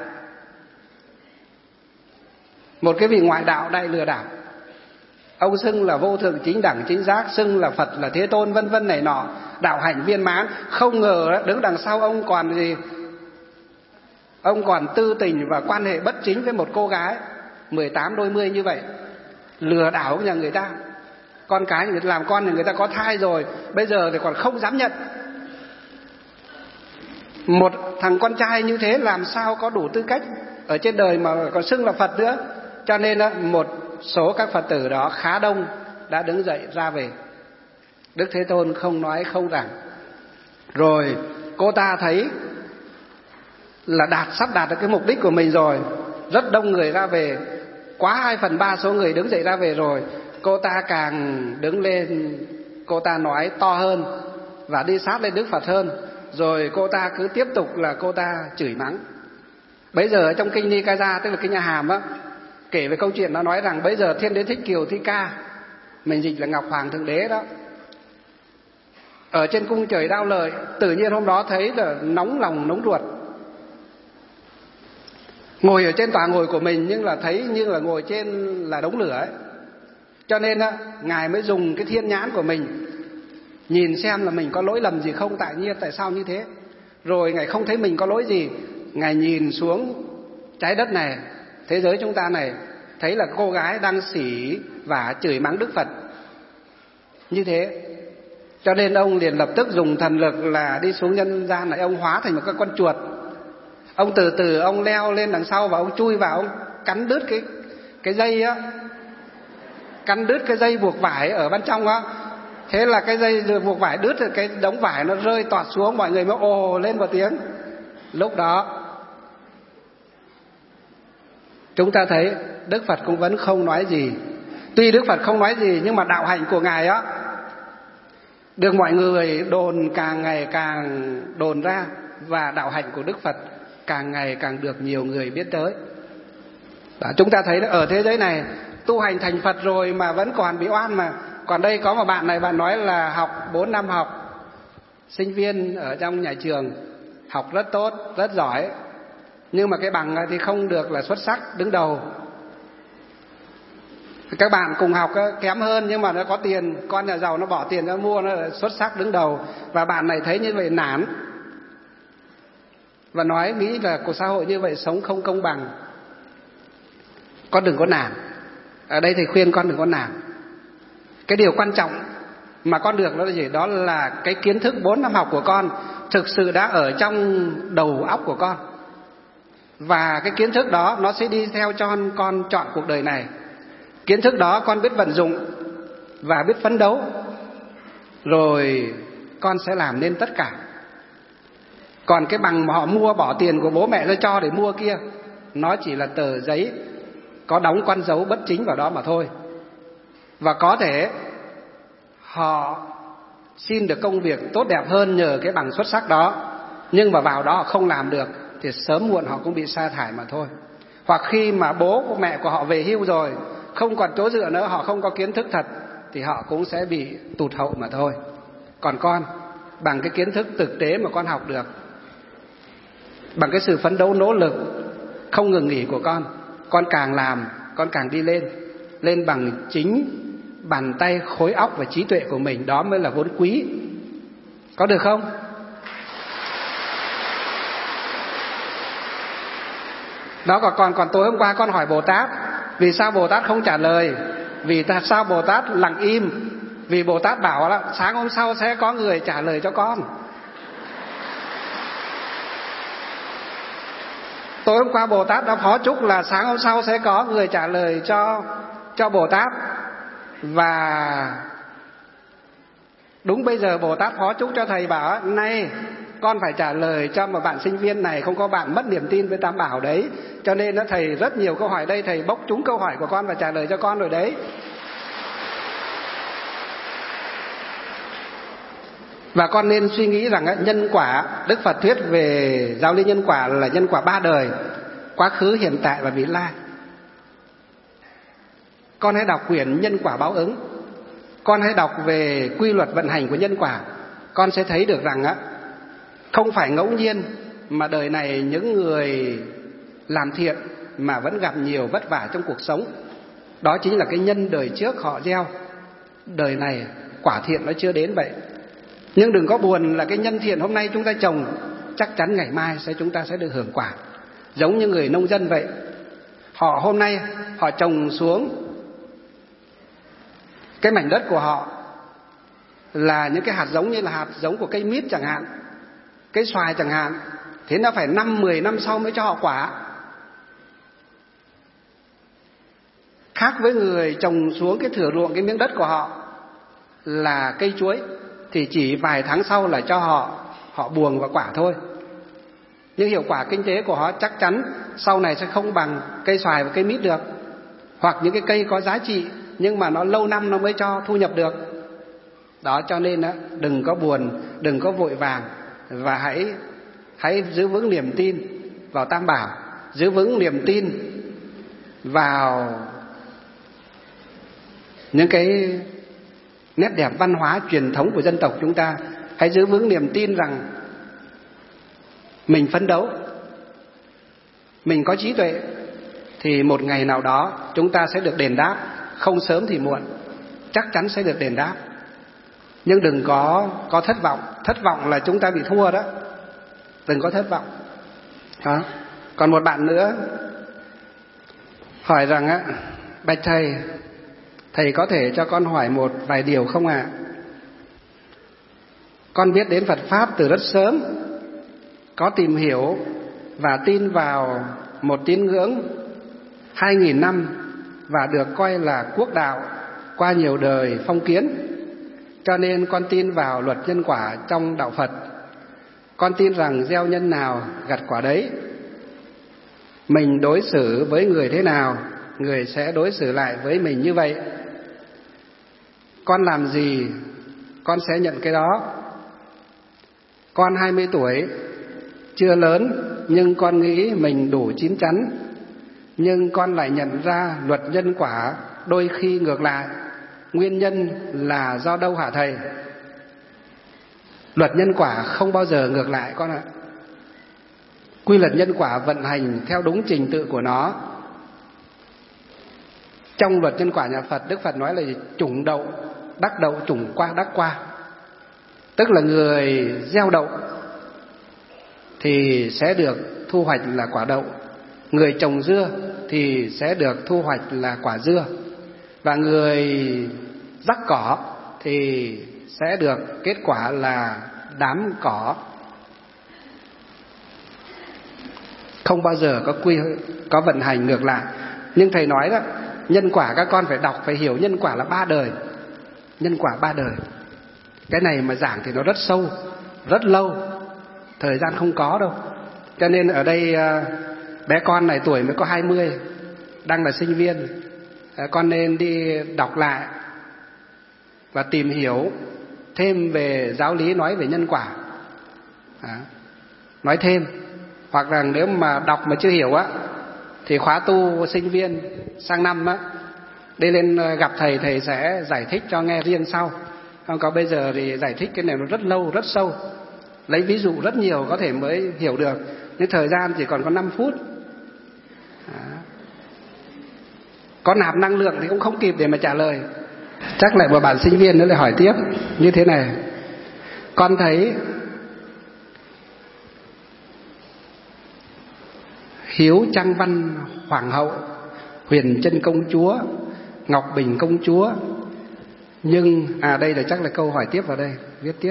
S1: một cái vị ngoại đạo đại lừa đảo. Ông xưng là vô thượng chính đẳng chính giác, xưng là Phật là Thế Tôn vân vân này nọ, đạo hạnh viên mãn. Không ngờ đó, đứng đằng sau ông còn gì? Ông còn tư tình và quan hệ bất chính với một cô gái mười tám đôi mươi như vậy. Lừa đảo nhà người ta. Con cái người ta làm con thì người ta có thai rồi, bây giờ thì còn không dám nhận. Một thằng con trai như thế làm sao có đủ tư cách ở trên đời mà còn xưng là Phật nữa. Cho nên một số các Phật tử đó khá đông đã đứng dậy ra về. Đức Thế Tôn không nói không rằng. Rồi cô ta thấy là đạt sắp đạt được cái mục đích của mình rồi, rất đông người ra về, quá hai phần ba số người đứng dậy ra về rồi. Cô ta càng đứng lên, cô ta nói to hơn và đi sát lên Đức Phật hơn. Rồi cô ta cứ tiếp tục là cô ta chửi mắng. Bấy giờ trong kinh Nikaya, tức là kinh A Hàm á, kể về câu chuyện nó nói rằng bấy giờ Thiên Đế Thích Kiều Thi Ca, mình dịch là Ngọc Hoàng Thượng Đế đó, ở trên cung trời Đao Lợi, tự nhiên hôm đó thấy là nóng lòng nóng ruột, ngồi ở trên tòa ngồi của mình nhưng là thấy như là ngồi trên là đống lửa ấy. Cho nên á, Ngài mới dùng cái thiên nhãn của mình nhìn xem là mình có lỗi lầm gì không, tại nhiên tại sao như thế. Rồi Ngài không thấy mình có lỗi gì, Ngài nhìn xuống trái đất này, thế giới chúng ta này, thấy là cô gái đang xỉ và chửi mắng Đức Phật như thế. Cho nên ông liền lập tức dùng thần lực là đi xuống nhân gian này, ông hóa thành một cái con chuột. Ông từ từ ông leo lên đằng sau và ông chui vào, ông cắn đứt cái cái dây á, cắn đứt cái dây buộc vải ở bên trong á. Thế là cái dây buộc vải đứt, rồi cái đống vải nó rơi toạt xuống, mọi người mới ồ lên một tiếng. Lúc đó chúng ta thấy Đức Phật cũng vẫn không nói gì. Tuy Đức Phật không nói gì nhưng mà đạo hạnh của Ngài á được mọi người đồn càng ngày càng đồn ra, và đạo hạnh của Đức Phật càng ngày càng được nhiều người biết tới. Đó, chúng ta thấy ở thế giới này tu hành thành Phật rồi mà vẫn còn bị oan mà. Còn đây có một bạn này, bạn nói là học bốn năm học, sinh viên ở trong nhà trường, học rất tốt, rất giỏi, nhưng mà cái bằng thì không được là xuất sắc đứng đầu. Các bạn cùng học kém hơn nhưng mà nó có tiền, con nhà giàu nó bỏ tiền ra mua, nó là xuất sắc đứng đầu. Và bạn này thấy như vậy nản và nói nghĩ là cuộc xã hội như vậy sống không công bằng. Con đừng có nản. Ở đây thầy khuyên con đừng có nản. Cái điều quan trọng mà con được đó là gì? Đó là cái kiến thức bốn năm học của con thực sự đã ở trong đầu óc của con. Và cái kiến thức đó nó sẽ đi theo cho con chọn cuộc đời này. Kiến thức đó con biết vận dụng và biết phấn đấu, rồi con sẽ làm nên tất cả. Còn cái bằng mà họ mua, bỏ tiền của bố mẹ ra cho để mua kia, nó chỉ là tờ giấy có đóng con dấu bất chính vào đó mà thôi. Và có thể họ xin được công việc tốt đẹp hơn nhờ cái bằng xuất sắc đó, nhưng mà vào đó họ không làm được thì sớm muộn họ cũng bị sa thải mà thôi. Hoặc khi mà bố của mẹ của họ về hưu rồi, không còn chỗ dựa nữa, họ không có kiến thức thật, thì họ cũng sẽ bị tụt hậu mà thôi. Còn con, bằng cái kiến thức thực tế mà con học được, bằng cái sự phấn đấu nỗ lực không ngừng nghỉ của con, con càng làm, con càng đi lên. Lên bằng chính bàn tay, khối óc và trí tuệ của mình, đó mới là vốn quý. Có được không? Đó, còn, còn, còn tối hôm qua con hỏi Bồ Tát, vì sao Bồ Tát không trả lời? Vì sao Bồ Tát lặng im? Vì Bồ Tát bảo là sáng hôm sau sẽ có người trả lời cho con. Tối hôm qua Bồ Tát đã phó chúc là sáng hôm sau sẽ có người trả lời cho, cho Bồ Tát. Và đúng bây giờ Bồ Tát phó chúc cho thầy bảo nay con phải trả lời cho một bạn sinh viên này, không có bạn mất niềm tin với Tam Bảo đấy. Cho nên thầy rất nhiều câu hỏi đây, thầy bốc trúng câu hỏi của con và trả lời cho con rồi đấy. Và con nên suy nghĩ rằng nhân quả, Đức Phật thuyết về giáo lý nhân quả là nhân quả ba đời: quá khứ, hiện tại và vị lai. con hãy đọc quyển Nhân Quả Báo Ứng, con hãy đọc về quy luật vận hành của nhân quả, con sẽ thấy được rằng á, không phải ngẫu nhiên mà đời này những người làm thiện mà vẫn gặp nhiều vất vả trong cuộc sống. Đó chính là cái nhân đời trước họ gieo, đời này quả thiện nó chưa đến vậy. Nhưng đừng có buồn là cái nhân thiện hôm nay chúng ta trồng, chắc chắn ngày mai sẽ chúng ta sẽ được hưởng quả. Giống như người nông dân vậy, họ hôm nay họ trồng xuống cái mảnh đất của họ là những cái hạt giống như là hạt giống của cây mít chẳng hạn, cây xoài chẳng hạn, thế nó phải năm mười năm sau mới cho họ quả. Khác với người trồng xuống cái thửa ruộng, cái miếng đất của họ là cây chuối, thì chỉ vài tháng sau là cho họ họ buồng và quả thôi. Nhưng hiệu quả kinh tế của họ chắc chắn sau này sẽ không bằng cây xoài và cây mít được. Hoặc những cái cây có giá trị nhưng mà nó lâu năm nó mới cho thu nhập được. Đó, cho nên đó, đừng có buồn, đừng có vội vàng, và hãy hãy giữ vững niềm tin vào Tam Bảo, giữ vững niềm tin vào những cái nét đẹp văn hóa truyền thống của dân tộc chúng ta. Hãy giữ vững niềm tin rằng mình phấn đấu, mình có trí tuệ, thì một ngày nào đó chúng ta sẽ được đền đáp, không sớm thì muộn, chắc chắn sẽ được đền đáp. Nhưng đừng có có thất vọng, thất vọng là chúng ta bị thua đó. Đừng có thất vọng. Đó. Còn một bạn nữa hỏi rằng á, bạch thầy, thầy có thể cho con hỏi một vài điều không ạ? À? Con biết đến Phật pháp từ rất sớm, có tìm hiểu và tin vào một tín ngưỡng hai nghìn năm và được coi là quốc đạo qua nhiều đời phong kiến. Cho nên con tin vào luật nhân quả trong đạo Phật. Con tin rằng gieo nhân nào gặt quả đấy. Mình đối xử với người thế nào, người sẽ đối xử lại với mình như vậy. Con làm gì, con sẽ nhận cái đó. Con hai mươi tuổi, chưa lớn, nhưng con nghĩ mình đủ chín chắn. Nhưng con lại nhận ra luật nhân quả đôi khi ngược lại. Nguyên nhân là do đâu hả thầy? Luật nhân quả không bao giờ ngược lại con ạ. Quy luật nhân quả vận hành theo đúng trình tự của nó. Trong luật nhân quả nhà Phật, Đức Phật nói là chủng đậu đắc đậu, chủng qua đắc qua. Tức là người gieo đậu thì sẽ được thu hoạch là quả đậu, người trồng dưa thì sẽ được thu hoạch là quả dưa, và người rắc cỏ thì sẽ được kết quả là đám cỏ. Không bao giờ có quy có vận hành ngược lại. Nhưng thầy nói đó, nhân quả các con phải đọc, phải hiểu nhân quả là ba đời. Nhân quả ba đời. Cái này mà giảng thì nó rất sâu, rất lâu, thời gian không có đâu. Cho nên ở đây bé con này tuổi mới có hai mươi, đang là sinh viên, con nên đi đọc lại và tìm hiểu thêm về giáo lý nói về nhân quả. À, nói thêm. Hoặc rằng nếu mà đọc mà chưa hiểu á, thì khóa tu sinh viên sang năm á, đi lên gặp thầy, thầy sẽ giải thích cho nghe riêng sau. Không có bây giờ thì giải thích cái này nó rất lâu, rất sâu, lấy ví dụ rất nhiều có thể mới hiểu được. Nhưng thời gian chỉ còn có năm phút. À, có nạp năng lượng thì cũng không kịp để mà trả lời. Chắc lại một bạn sinh viên nữa lại hỏi tiếp như thế này. Con thấy Hiếu Trang Văn Hoàng hậu, Huyền Trân công chúa, Ngọc Bình công chúa, nhưng à đây là chắc là câu hỏi tiếp vào đây, viết tiếp.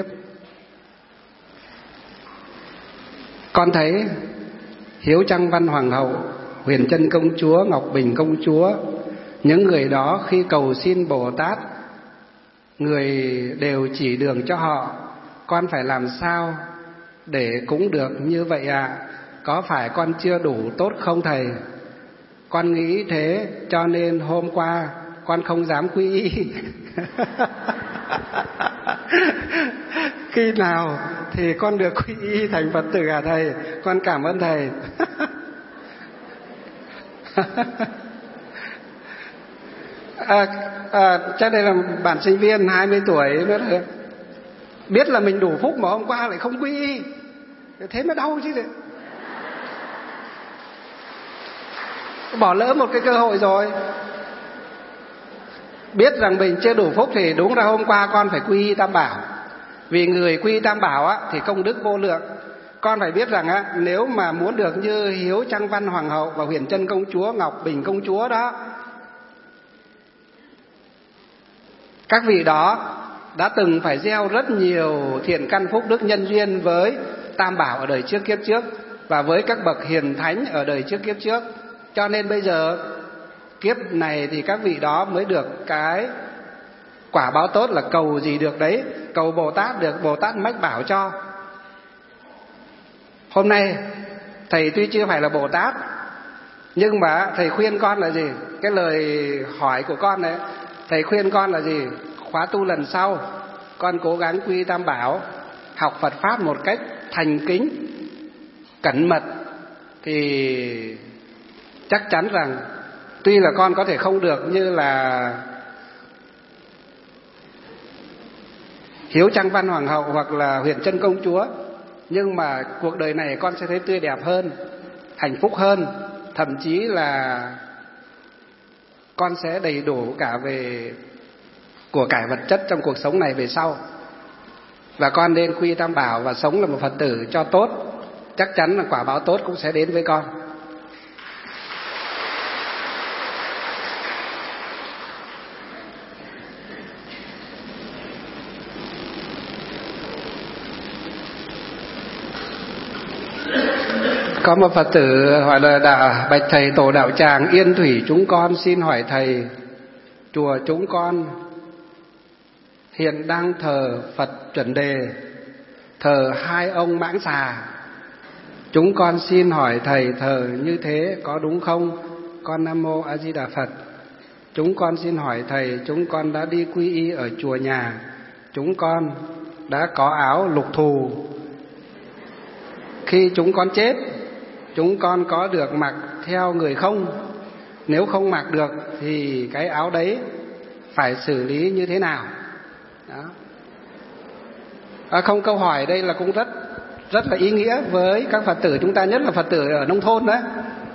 S1: Con thấy Hiếu Trang Văn Hoàng hậu, Huyền Trân công chúa, Ngọc Bình công chúa, những người đó khi cầu xin Bồ Tát, người đều chỉ đường cho họ. Con phải làm sao để cũng được như vậy ạ? À? Có phải con chưa đủ tốt không thầy? Con nghĩ thế cho nên hôm qua con không dám quy y. Khi nào thì con được quy y thành Phật tử hả thầy? Con cảm ơn thầy.
S2: À, à, chắc đây là bạn sinh viên hai mươi tuổi biết, biết là mình đủ phúc mà hôm qua lại không quy y, thế mới đau chứ. Bỏ lỡ một cái cơ hội rồi. Biết rằng mình chưa đủ phúc thì đúng ra hôm qua con phải quy y Tam Bảo. Vì người quy y Tam Bảo á, thì công đức vô lượng. Con phải biết rằng á, nếu mà muốn được như Hiếu Trang Văn Hoàng hậu và Huyền Trân công chúa, Ngọc Bình công chúa đó, các vị đó đã từng phải gieo rất nhiều thiện căn phúc đức nhân duyên với Tam Bảo ở đời trước kiếp trước và với các bậc hiền thánh ở đời trước kiếp trước. Cho nên bây giờ kiếp này thì các vị đó mới được cái quả báo tốt là cầu gì được đấy, cầu Bồ Tát được Bồ Tát mách bảo cho. Hôm nay thầy tuy chưa phải là Bồ Tát, nhưng mà thầy khuyên con là gì? Cái lời hỏi của con này, thầy khuyên con là gì? Khóa tu lần sau con cố gắng quy Tam Bảo, học Phật Pháp một cách thành kính, cẩn mật, thì chắc chắn rằng tuy là con có thể không được như là Hiếu Trang Văn Hoàng hậu hoặc là Huyền Trân công chúa, nhưng mà cuộc đời này con sẽ thấy tươi đẹp hơn, hạnh phúc hơn, thậm chí là con sẽ đầy đủ cả về của cải vật chất trong cuộc sống này về sau. Và con nên quy Tam Bảo và sống là một Phật tử cho tốt, chắc chắn là quả báo tốt cũng sẽ đến với con. Có một Phật tử hỏi là đạo, bạch thầy, tổ đạo tràng Yên Thủy chúng con xin hỏi thầy, chùa chúng con hiện đang thờ Phật chuẩn đề, thờ hai ông mãng xà. Chúng con xin hỏi thầy thờ như thế có đúng không? Con Nam Mô A Di Đà Phật. Chúng con xin hỏi thầy, chúng con đã đi quy y ở chùa nhà, chúng con đã có áo lục thù. Khi chúng con chết, chúng con có được mặc theo người không? Nếu không mặc được thì cái áo đấy phải xử lý như thế nào? Đó. À, không, câu hỏi đây là cũng rất rất là ý nghĩa với các Phật tử chúng ta, nhất là Phật tử ở nông thôn đó.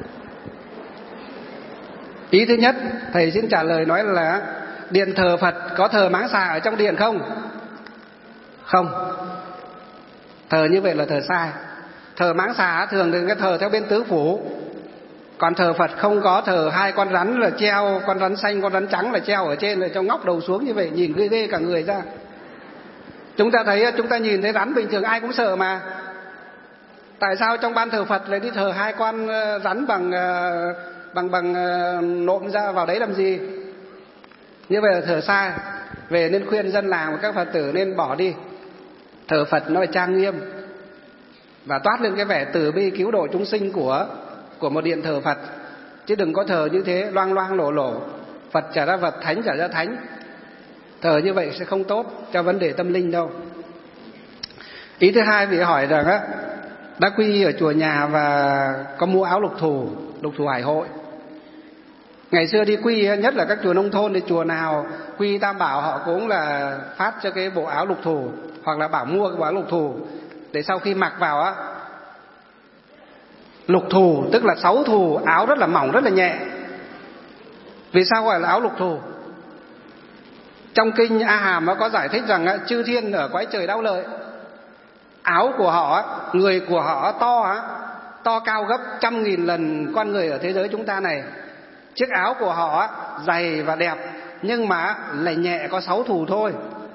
S2: Ý thứ nhất, thầy xin trả lời nói là điện thờ Phật có thờ mãng xà ở trong điện không? Không. Thờ như vậy là thờ sai. Thờ mãng xà thường thì cái thờ theo bên tứ phủ. Còn thờ Phật không có thờ hai con rắn là treo, con rắn xanh, con rắn trắng là treo ở trên, rồi trong ngóc đầu xuống như vậy, nhìn ghê ghê cả người ra. Chúng ta thấy, chúng ta nhìn thấy rắn bình thường ai cũng sợ mà. Tại sao trong ban thờ Phật lại đi thờ hai con rắn bằng bằng bằng nộm ra vào đấy làm gì? Như vậy là thờ sai. Về nên khuyên dân làng và các Phật tử nên bỏ đi. Thờ Phật nó phải trang nghiêm và toát lên cái vẻ từ bi cứu độ chúng sinh của của một điện thờ Phật, chứ đừng có thờ như thế loang loang lổ lổ. Phật trả ra vật, thánh trả ra thánh. Thờ như vậy sẽ không tốt cho vấn đề tâm linh đâu. Ý thứ hai, vị hỏi rằng á, đã quy y ở chùa nhà và có mua áo lục thù, lục thù hải hội. Ngày xưa đi quy, nhất là các chùa nông thôn thì chùa nào quy Tam Bảo họ cũng là phát cho cái bộ áo lục thù, hoặc là bảo mua cái bộ áo lục thù để sau khi mặc vào á, lục thù tức là sáu thù, áo rất là mỏng, rất là nhẹ. Vì sao gọi là áo lục thù? Trong kinh A Hàm nó có giải thích rằng á, chư thiên ở cõi trời đau lợi, áo của họ, người của họ to á, to cao gấp trăm nghìn lần con người ở thế giới chúng ta này. Chiếc áo của họ dày và đẹp, nhưng mà lại nhẹ, có sáu thù thôi.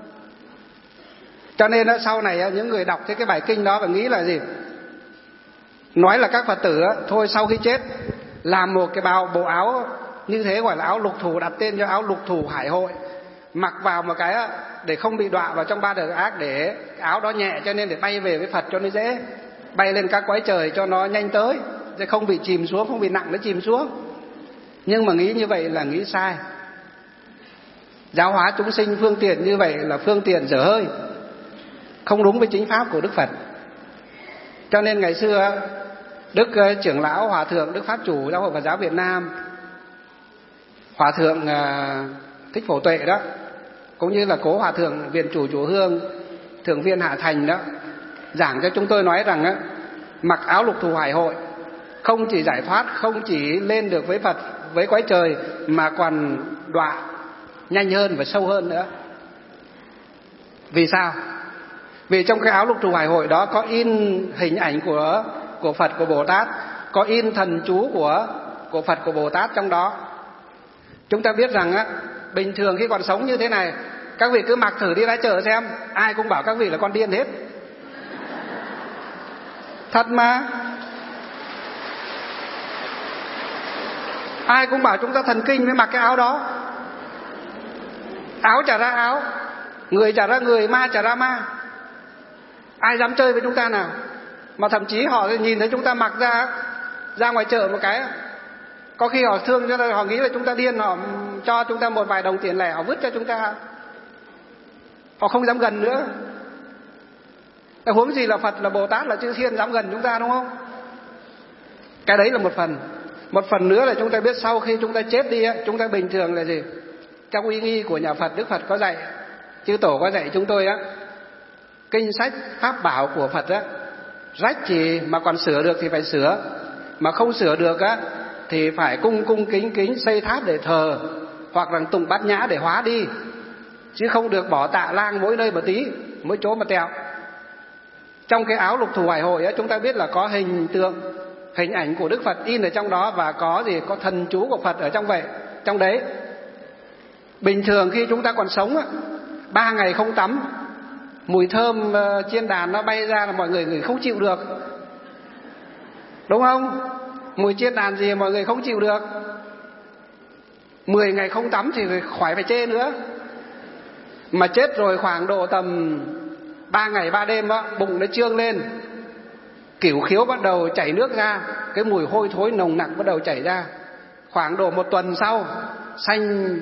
S2: Cho nên sau này những người đọc cái bài kinh đó và nghĩ là gì? Nói là các Phật tử thôi sau khi chết làm một cái bao bộ áo như thế gọi là áo lục thù, đặt tên cho áo lục thù hải hội, mặc vào một cái để không bị đọa vào trong ba đời ác, để áo đó nhẹ cho nên để bay về với Phật cho nó dễ, bay lên các cõi trời cho nó nhanh tới, sẽ không bị chìm xuống, không bị nặng nó chìm xuống. Nhưng mà nghĩ như vậy là nghĩ sai. Giáo hóa chúng sinh phương tiện như vậy là phương tiện dở hơi, không đúng với chính pháp của Đức Phật. Cho nên ngày xưa Đức trưởng lão Hòa thượng Đức Pháp Chủ Giáo hội Phật giáo Việt Nam Hòa thượng Thích Phổ Tuệ đó, cũng như là cố hòa thượng Viện Chủ Chùa Hương, Thượng viên Hạ Thành đó, giảng cho chúng tôi nói rằng á, mặc áo lục thù hải hội không chỉ giải thoát, không chỉ lên được với Phật, với cõi trời, mà còn đọa nhanh hơn và sâu hơn nữa. Vì sao? Vì trong cái áo lục thù hải hội đó có in hình ảnh của của Phật, của Bồ Tát, có in thần chú của của Phật, của Bồ Tát trong đó. Chúng ta biết rằng á, bình thường khi còn sống như thế này, các vị cứ mặc thử đi ra chợ xem, ai cũng bảo các vị là con điên hết. Thật mà. Ai cũng bảo chúng ta thần kinh mới mặc cái áo đó. Áo chả ra áo, người chả ra người, ma chả ra ma. Ai dám chơi với chúng ta nào? Mà thậm chí họ nhìn thấy chúng ta mặc ra ra ngoài chợ một cái, có khi họ thương cho họ nghĩ là chúng ta điên, họ cho chúng ta một vài đồng tiền lẻ, họ vứt cho chúng ta, họ không dám gần nữa. Huống gì là Phật, là Bồ Tát, là chư Thiên dám gần chúng ta, đúng không? Cái đấy là một phần. Một phần nữa là chúng ta biết sau khi chúng ta chết đi, chúng ta bình thường là gì? Trong uy nghi của nhà Phật, Đức Phật có dạy, chư Tổ có dạy chúng tôi á, kinh sách pháp bảo của Phật á, rách thì mà còn sửa được thì phải sửa, mà không sửa được á thì phải cung cung kính kính xây tháp để thờ, hoặc là tụng bát nhã để hóa đi, chứ không được bỏ tạ lang mỗi nơi một tí, mỗi chỗ một tẹo. Trong cái áo lục thù hải hội á, chúng ta biết là có hình tượng, hình ảnh của Đức Phật in ở trong đó, và có gì, có thần chú của Phật ở trong vậy, trong đấy. Bình thường khi chúng ta còn sống á, ba ngày không tắm, mùi thơm chiên đàn nó bay ra là mọi người người không chịu được, đúng không? Mùi chiên đàn gì mọi người không chịu được. Mười ngày không tắm thì khỏi phải chê nữa. Mà chết rồi khoảng độ tầm ba ngày ba đêm đó, bụng nó trương lên, cửu khiếu bắt đầu chảy nước ra, cái mùi hôi thối nồng nặc bắt đầu chảy ra. Khoảng độ một tuần sau, xanh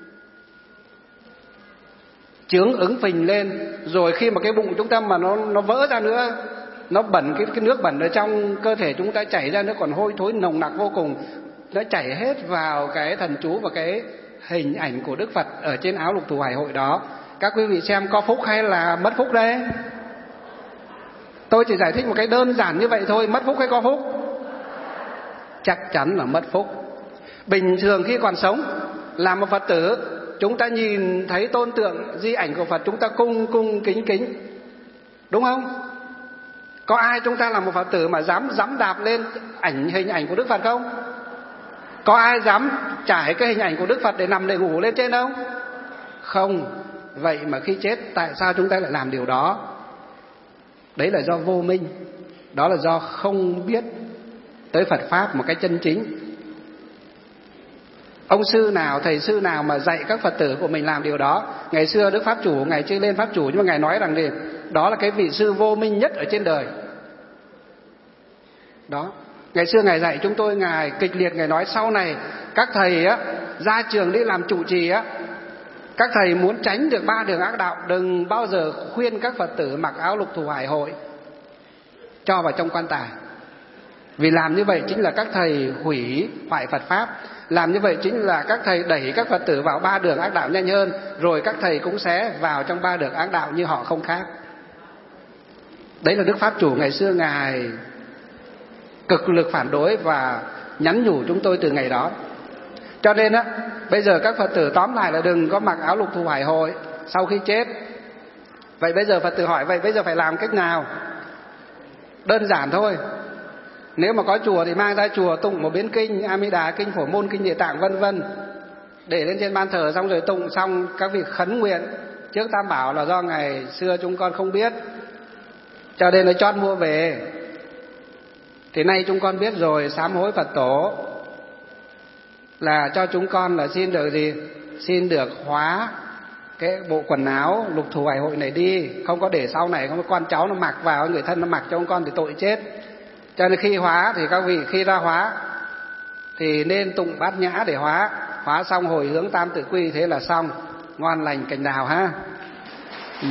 S2: chướng ứng phình lên. Rồi khi mà cái bụng chúng ta mà nó nó vỡ ra nữa, nó bẩn, cái, cái nước bẩn ở trong cơ thể chúng ta chảy ra, nó còn hôi thối nồng nặc vô cùng, nó chảy hết vào cái thần chú và cái hình ảnh của Đức Phật ở trên áo lục thù hải hội đó. Các quý vị xem có phúc hay là mất phúc đây? Tôi chỉ giải thích một cái đơn giản như vậy thôi, mất phúc hay có phúc? Chắc chắn là mất phúc. Bình thường khi còn sống, là một Phật tử, chúng ta nhìn thấy tôn tượng di ảnh của Phật, chúng ta cung cung kính kính, đúng không? Có ai chúng ta là một Phật tử mà dám dám đạp lên ảnh hình ảnh của Đức Phật không? Có ai dám trải cái hình ảnh của Đức Phật để nằm để ngủ lên trên không? Không. Vậy mà khi chết, tại sao chúng ta lại làm điều đó? Đấy là do vô minh. Đó là do không biết tới Phật Pháp một cách chân chính. Ông sư nào, thầy sư nào mà dạy các Phật tử của mình làm điều đó? Ngày xưa Đức Pháp Chủ, Ngài chưa lên Pháp Chủ, nhưng mà Ngài nói rằng gì? Đó là cái vị sư vô minh nhất ở trên đời. Đó. Ngày xưa Ngài dạy chúng tôi, Ngài kịch liệt, Ngài nói sau này các thầy á, ra trường đi làm trụ trì á, các thầy muốn tránh được ba đường ác đạo, đừng bao giờ khuyên các Phật tử mặc áo lục thù hải hội cho vào trong quan tài. Vì làm như vậy chính là các thầy hủy hoại Phật Pháp. Làm như vậy chính là các thầy đẩy các Phật tử vào ba đường ác đạo nhanh hơn, rồi các thầy cũng sẽ vào trong ba đường ác đạo như họ không khác. Đấy là Đức Pháp Chủ ngày xưa Ngài cực lực phản đối và nhắn nhủ chúng tôi từ ngày đó. Cho nên á, bây giờ các Phật tử tóm lại là đừng có mặc áo lục thù hải hội sau khi chết. Vậy bây giờ Phật tử hỏi, vậy bây giờ phải làm cách nào? Đơn giản thôi. Nếu mà có chùa thì mang ra chùa tụng một biến kinh A Di Đà, kinh Phổ Môn, kinh Địa Tạng vân vân, để lên trên ban thờ, xong rồi tụng xong các vị khấn nguyện trước Tam Bảo là do ngày xưa chúng con không biết, cho nên nó chót mua về. Thì nay chúng con biết rồi, sám hối Phật Tổ là cho chúng con là xin được gì? Xin được hóa cái bộ quần áo lục thù hải hội này đi, không có để sau này không có con cháu nó mặc vào, người thân nó mặc cho con thì tội chết. Cho nên khi hóa thì các vị khi ra hóa thì nên tụng bát nhã để hóa. Hóa xong hồi hướng tam tự quy, thế là xong. Ngon lành cành đào ha. Ừ.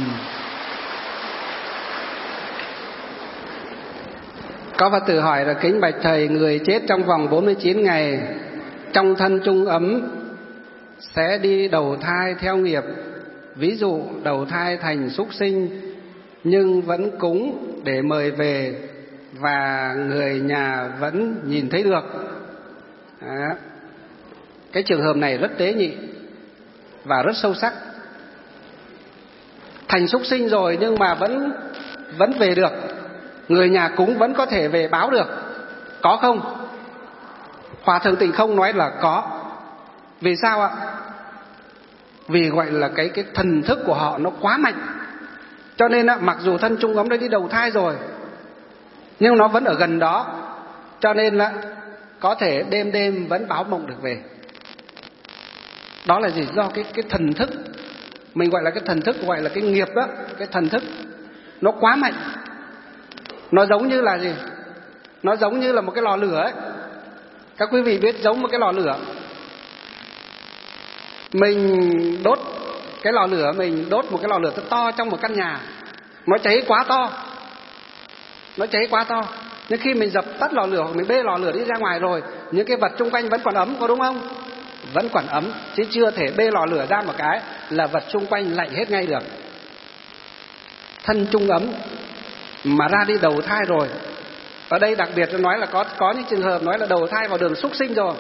S2: Có Phật tử hỏi là kính bạch thầy, người chết trong vòng bốn mươi chín ngày trong thân trung ấm sẽ đi đầu thai theo nghiệp. Ví dụ đầu thai thành súc sinh nhưng vẫn cúng để mời về và người nhà vẫn nhìn thấy được. Đó. Cái trường hợp này rất tế nhị và rất sâu sắc. Thành súc sinh rồi nhưng mà vẫn vẫn về được, người nhà cúng vẫn có thể về báo được, có không? Hòa Thượng Tịnh Không nói là có. Vì sao ạ? Vì gọi là cái cái thần thức của họ nó quá mạnh, cho nên á, mặc dù thân chung ấm đã đi đầu thai rồi nhưng nó vẫn ở gần đó, cho nên là có thể đêm đêm vẫn báo mộng được về. Đó là gì? Do cái cái thần thức, mình gọi là cái thần thức, gọi là cái nghiệp đó, cái thần thức nó quá mạnh. Nó giống như là gì? Nó giống như là một cái lò lửa ấy. Các quý vị biết giống một cái lò lửa, mình đốt cái lò lửa, mình đốt một cái lò lửa to trong một căn nhà, nó cháy quá to, nó cháy quá to. Nhưng khi mình dập tắt lò lửa hoặc mình bê lò lửa đi ra ngoài rồi, những cái vật xung quanh vẫn còn ấm, có đúng không? Vẫn còn ấm, chứ chưa thể bê lò lửa ra một cái là vật xung quanh lạnh hết ngay được. Thân chung ấm mà ra đi đầu thai rồi. Ở đây đặc biệt tôi nói là có có những trường hợp nói là đầu thai vào đường súc sinh rồi.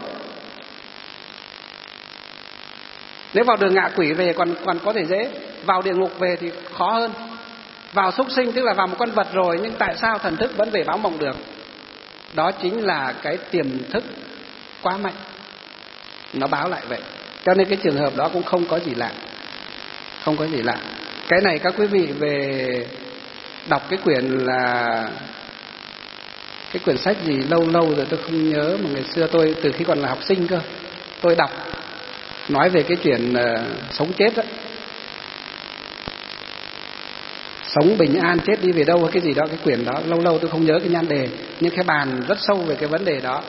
S2: Nếu vào đường ngạ quỷ về còn còn có thể dễ, vào địa ngục về thì khó hơn. Vào súc sinh tức là vào một con vật rồi, nhưng tại sao thần thức vẫn về báo mộng được? Đó chính là cái tiềm thức quá mạnh, nó báo lại vậy. Cho nên cái trường hợp đó cũng không có gì lạ, không có gì lạ. Cái này các quý vị về đọc cái quyển là cái quyển sách gì lâu lâu rồi tôi không nhớ, mà ngày xưa tôi từ khi còn là học sinh cơ, tôi đọc nói về cái chuyện uh, sống chết đó, sống bình an chết đi về đâu hay cái gì đó, cái quyển đó lâu lâu tôi không nhớ cái nhan đề, nhưng cái bàn rất sâu về cái vấn đề đó.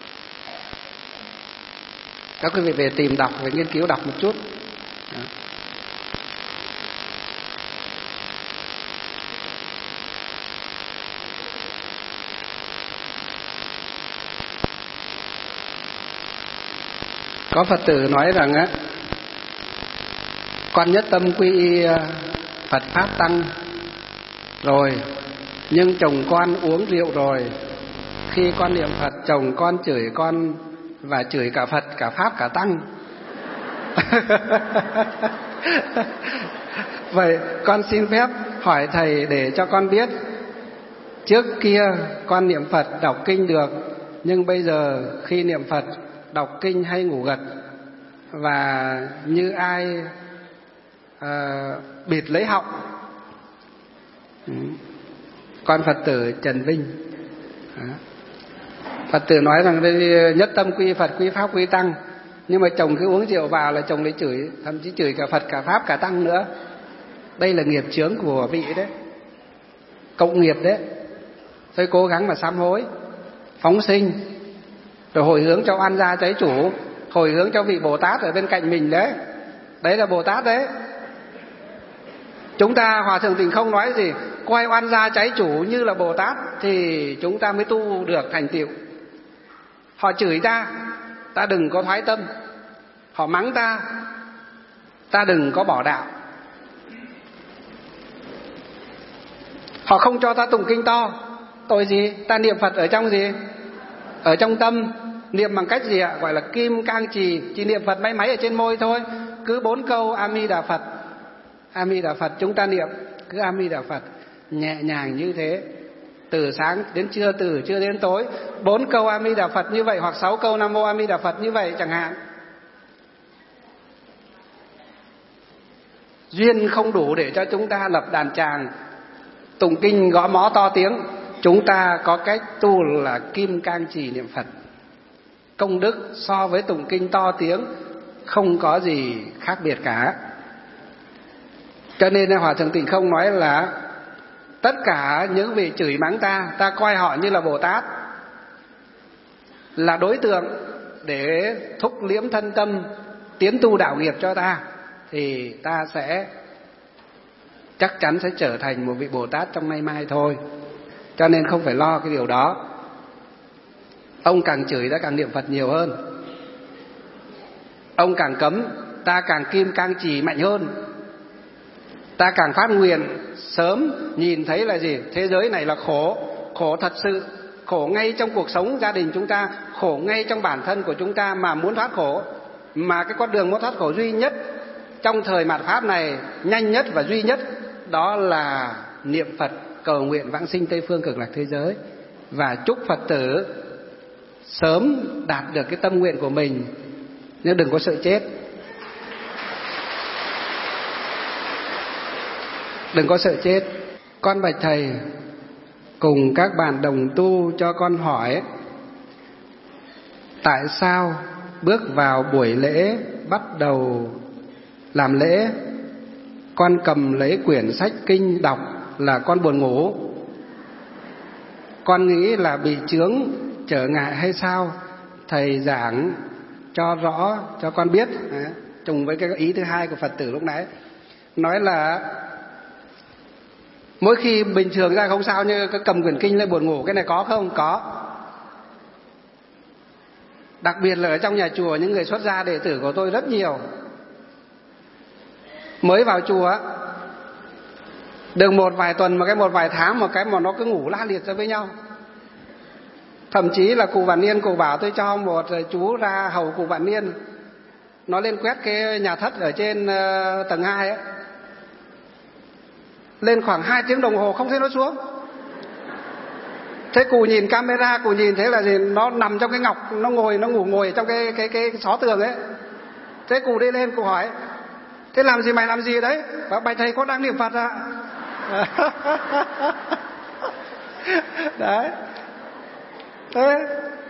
S2: Các quý vị về tìm đọc, về nghiên cứu đọc một chút đó. Có Phật tử nói rằng á, con nhất tâm quy y Phật Pháp Tăng rồi, nhưng chồng con uống rượu rồi, khi con niệm Phật chồng con chửi con và chửi cả Phật, cả Pháp, cả Tăng. Vậy con xin phép hỏi thầy để cho con biết, trước kia con niệm Phật đọc kinh được, nhưng bây giờ khi niệm Phật đọc kinh hay ngủ gật, và như ai à, bịt lấy họng. Ừ. Con Phật tử Trần Vinh. Đó. Phật tử nói rằng đây nhất tâm quy Phật, quy Pháp, quy Tăng, nhưng mà chồng cứ uống rượu vào là chồng lấy chửi, thậm chí chửi cả Phật, cả Pháp, cả Tăng nữa. Đây là nghiệp chướng của vị đấy, cộng nghiệp đấy. Tôi cố gắng mà sám hối, phóng sinh, rồi hồi hướng cho oan gia cháy chủ, hồi hướng cho vị Bồ Tát ở bên cạnh mình đấy. Đấy là Bồ Tát đấy. Chúng ta, Hòa Thượng Tịnh Không nói gì? Coi oan gia cháy chủ như là Bồ Tát thì chúng ta mới tu được thành tựu. Họ chửi ta, ta đừng có thoái tâm. Họ mắng ta, ta đừng có bỏ đạo. Họ không cho ta tụng kinh to, tội gì? Ta niệm Phật ở trong gì? Ở trong tâm. Niệm bằng cách gì ạ? Gọi là kim cang trì, chỉ niệm Phật máy máy ở trên môi thôi. Cứ bốn câu A Di Đà Phật, A Di Đà Phật chúng ta niệm, cứ A Di Đà Phật nhẹ nhàng như thế, từ sáng đến trưa, từ trưa đến tối, bốn câu A Di Đà Phật như vậy, hoặc sáu câu Nam Mô A Di Đà Phật như vậy chẳng hạn. Duyên không đủ để cho chúng ta lập đàn tràng tụng kinh gõ mõ to tiếng, chúng ta có cách tu là kim cang trì niệm Phật. Công đức so với tụng kinh to tiếng không có gì khác biệt cả. Cho nên Hòa Thượng Tịnh Không nói là tất cả những vị chửi mắng ta, ta coi họ như là Bồ Tát, là đối tượng để thúc liễm thân tâm, tiến tu đạo nghiệp cho ta, thì ta sẽ chắc chắn sẽ trở thành một vị Bồ Tát trong nay mai thôi. Cho nên không phải lo cái điều đó. Ông càng chửi ta càng niệm Phật nhiều hơn. Ông càng cấm, ta càng kim càng chỉ mạnh hơn. Ta càng phát nguyện sớm nhìn thấy là gì? Thế giới này là khổ, khổ thật sự, khổ ngay trong cuộc sống gia đình chúng ta, khổ ngay trong bản thân của chúng ta, mà muốn thoát khổ, mà cái con đường muốn thoát khổ duy nhất trong thời mạt Pháp này, nhanh nhất và duy nhất, đó là niệm Phật, cầu nguyện vãng sinh Tây phương cực lạc thế giới, và chúc Phật tử sớm đạt được cái tâm nguyện của mình, nhưng đừng có sợ chết. Đừng có sợ chết. Con bạch thầy cùng các bạn đồng tu cho con hỏi, tại sao bước vào buổi lễ bắt đầu làm lễ, con cầm lấy quyển sách kinh đọc là con buồn ngủ? Con nghĩ là bị chướng trở ngại hay sao? Thầy giảng cho rõ cho con biết. À, trùng với cái ý thứ hai của Phật tử lúc nãy, nói là mỗi khi bình thường ra không sao, như cầm quyển kinh lên buồn ngủ, cái này có không? Có. Đặc biệt là ở trong nhà chùa, những người xuất gia đệ tử của tôi rất nhiều, mới vào chùa được một vài tuần, một cái một vài tháng, một cái mà nó cứ ngủ la liệt ra với nhau. Thậm chí là cụ Vạn Niên, cụ bảo tôi cho một chú ra hầu cụ Vạn Niên, nó lên quét cái nhà thất ở trên tầng hai ấy, lên khoảng hai tiếng đồng hồ không thấy nó xuống. Thế cụ nhìn camera, cụ nhìn thấy là gì? Nó nằm trong cái ngọc, nó ngồi, nó ngủ ngồi trong cái cái cái xó tường ấy. Thế cụ đi lên, cụ hỏi, thế làm gì mày làm gì đấy? Bảo bạch thầy có đang niệm Phật ạ. Đấy. Thế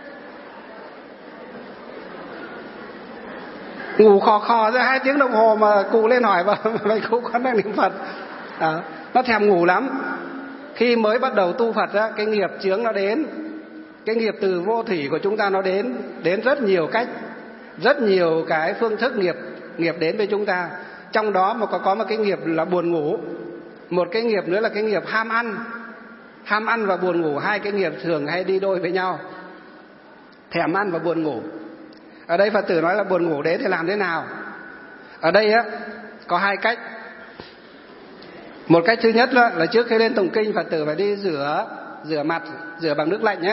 S2: ngủ khò khò ra hai tiếng đồng hồ mà cụ lên hỏi mà mày cụ có đang niệm Phật. À, nó thèm ngủ lắm. Khi mới bắt đầu tu Phật á, cái nghiệp chướng nó đến, cái nghiệp từ vô thủy của chúng ta nó đến, đến rất nhiều cách, rất nhiều cái phương thức nghiệp nghiệp đến với chúng ta. Trong đó mà có có một cái nghiệp là buồn ngủ, một cái nghiệp nữa là cái nghiệp ham ăn. Ham ăn và buồn ngủ, hai cái nghiệp thường hay đi đôi với nhau. Thèm ăn và buồn ngủ. Ở đây Phật tử nói là buồn ngủ đến thì làm thế nào? Ở đây á có hai cách. Một cách thứ nhất là, là trước khi lên tụng kinh, Phật tử phải đi rửa rửa mặt, rửa bằng nước lạnh nhé.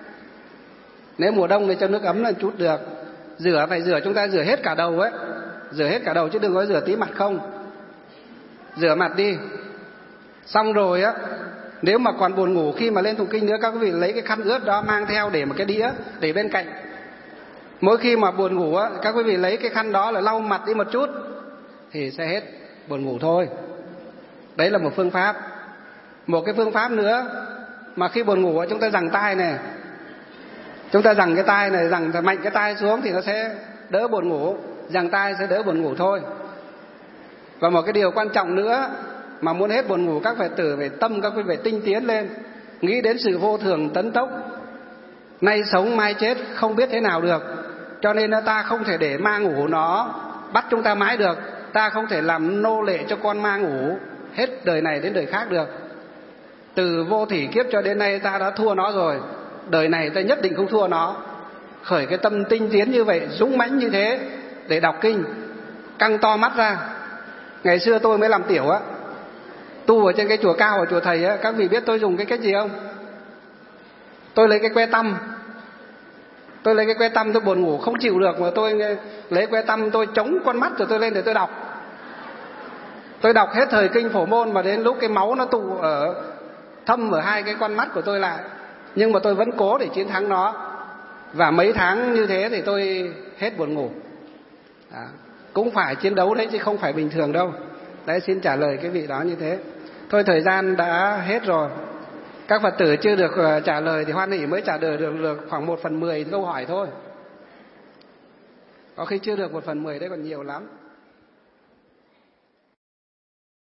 S2: Nếu mùa đông thì cho nước ấm là chút được. Rửa phải rửa, chúng ta rửa hết cả đầu ấy, rửa hết cả đầu chứ đừng có rửa tí mặt không. Rửa mặt đi. Xong rồi á, nếu mà còn buồn ngủ khi mà lên tụng kinh nữa, các quý vị lấy cái khăn ướt đó mang theo để một cái đĩa để bên cạnh. Mỗi khi mà buồn ngủ á, các quý vị lấy cái khăn đó là lau mặt đi một chút thì sẽ hết buồn ngủ thôi. Đấy là một phương pháp. Một cái phương pháp nữa mà khi buồn ngủ chúng ta giằng tai này, chúng ta giằng cái tai này, giằng mạnh cái tai xuống thì nó sẽ đỡ buồn ngủ. Giằng tai sẽ đỡ buồn ngủ thôi. Và một cái điều quan trọng nữa, mà muốn hết buồn ngủ, các Phật tử phải tâm các quý vị phải tinh tiến lên, nghĩ đến sự vô thường tấn tốc, nay sống mai chết không biết thế nào được. Cho nên ta không thể để ma ngủ nó bắt chúng ta mãi được. Ta không thể làm nô lệ cho con ma ngủ hết đời này đến đời khác được. Từ vô thủy kiếp cho đến nay ta đã thua nó rồi, đời này ta nhất định không thua nó. Khởi cái tâm tinh tiến như vậy, dũng mãnh như thế để đọc kinh, căng to mắt ra. Ngày xưa tôi mới làm tiểu á, tu ở trên cái chùa cao, ở chùa thầy á, các vị biết tôi dùng cái cách gì không? Tôi lấy cái que tăm, tôi lấy cái que tăm, tôi buồn ngủ không chịu được mà tôi lấy que tăm tôi chống con mắt rồi tôi lên để tôi đọc. Tôi đọc hết thời kinh Phổ Môn mà đến lúc cái máu nó tụ ở thâm ở hai cái con mắt của tôi lại, nhưng mà tôi vẫn cố để chiến thắng nó. Và mấy tháng như thế thì tôi hết buồn ngủ. Đó. Cũng phải chiến đấu đấy chứ không phải bình thường đâu. Đấy, xin trả lời cái vị đó như thế. Thôi thời gian đã hết rồi. Các Phật tử chưa được trả lời thì hoan hỷ mới trả lời được, được khoảng một phần mười câu hỏi thôi. Có khi chưa được một phần mười đấy còn nhiều lắm.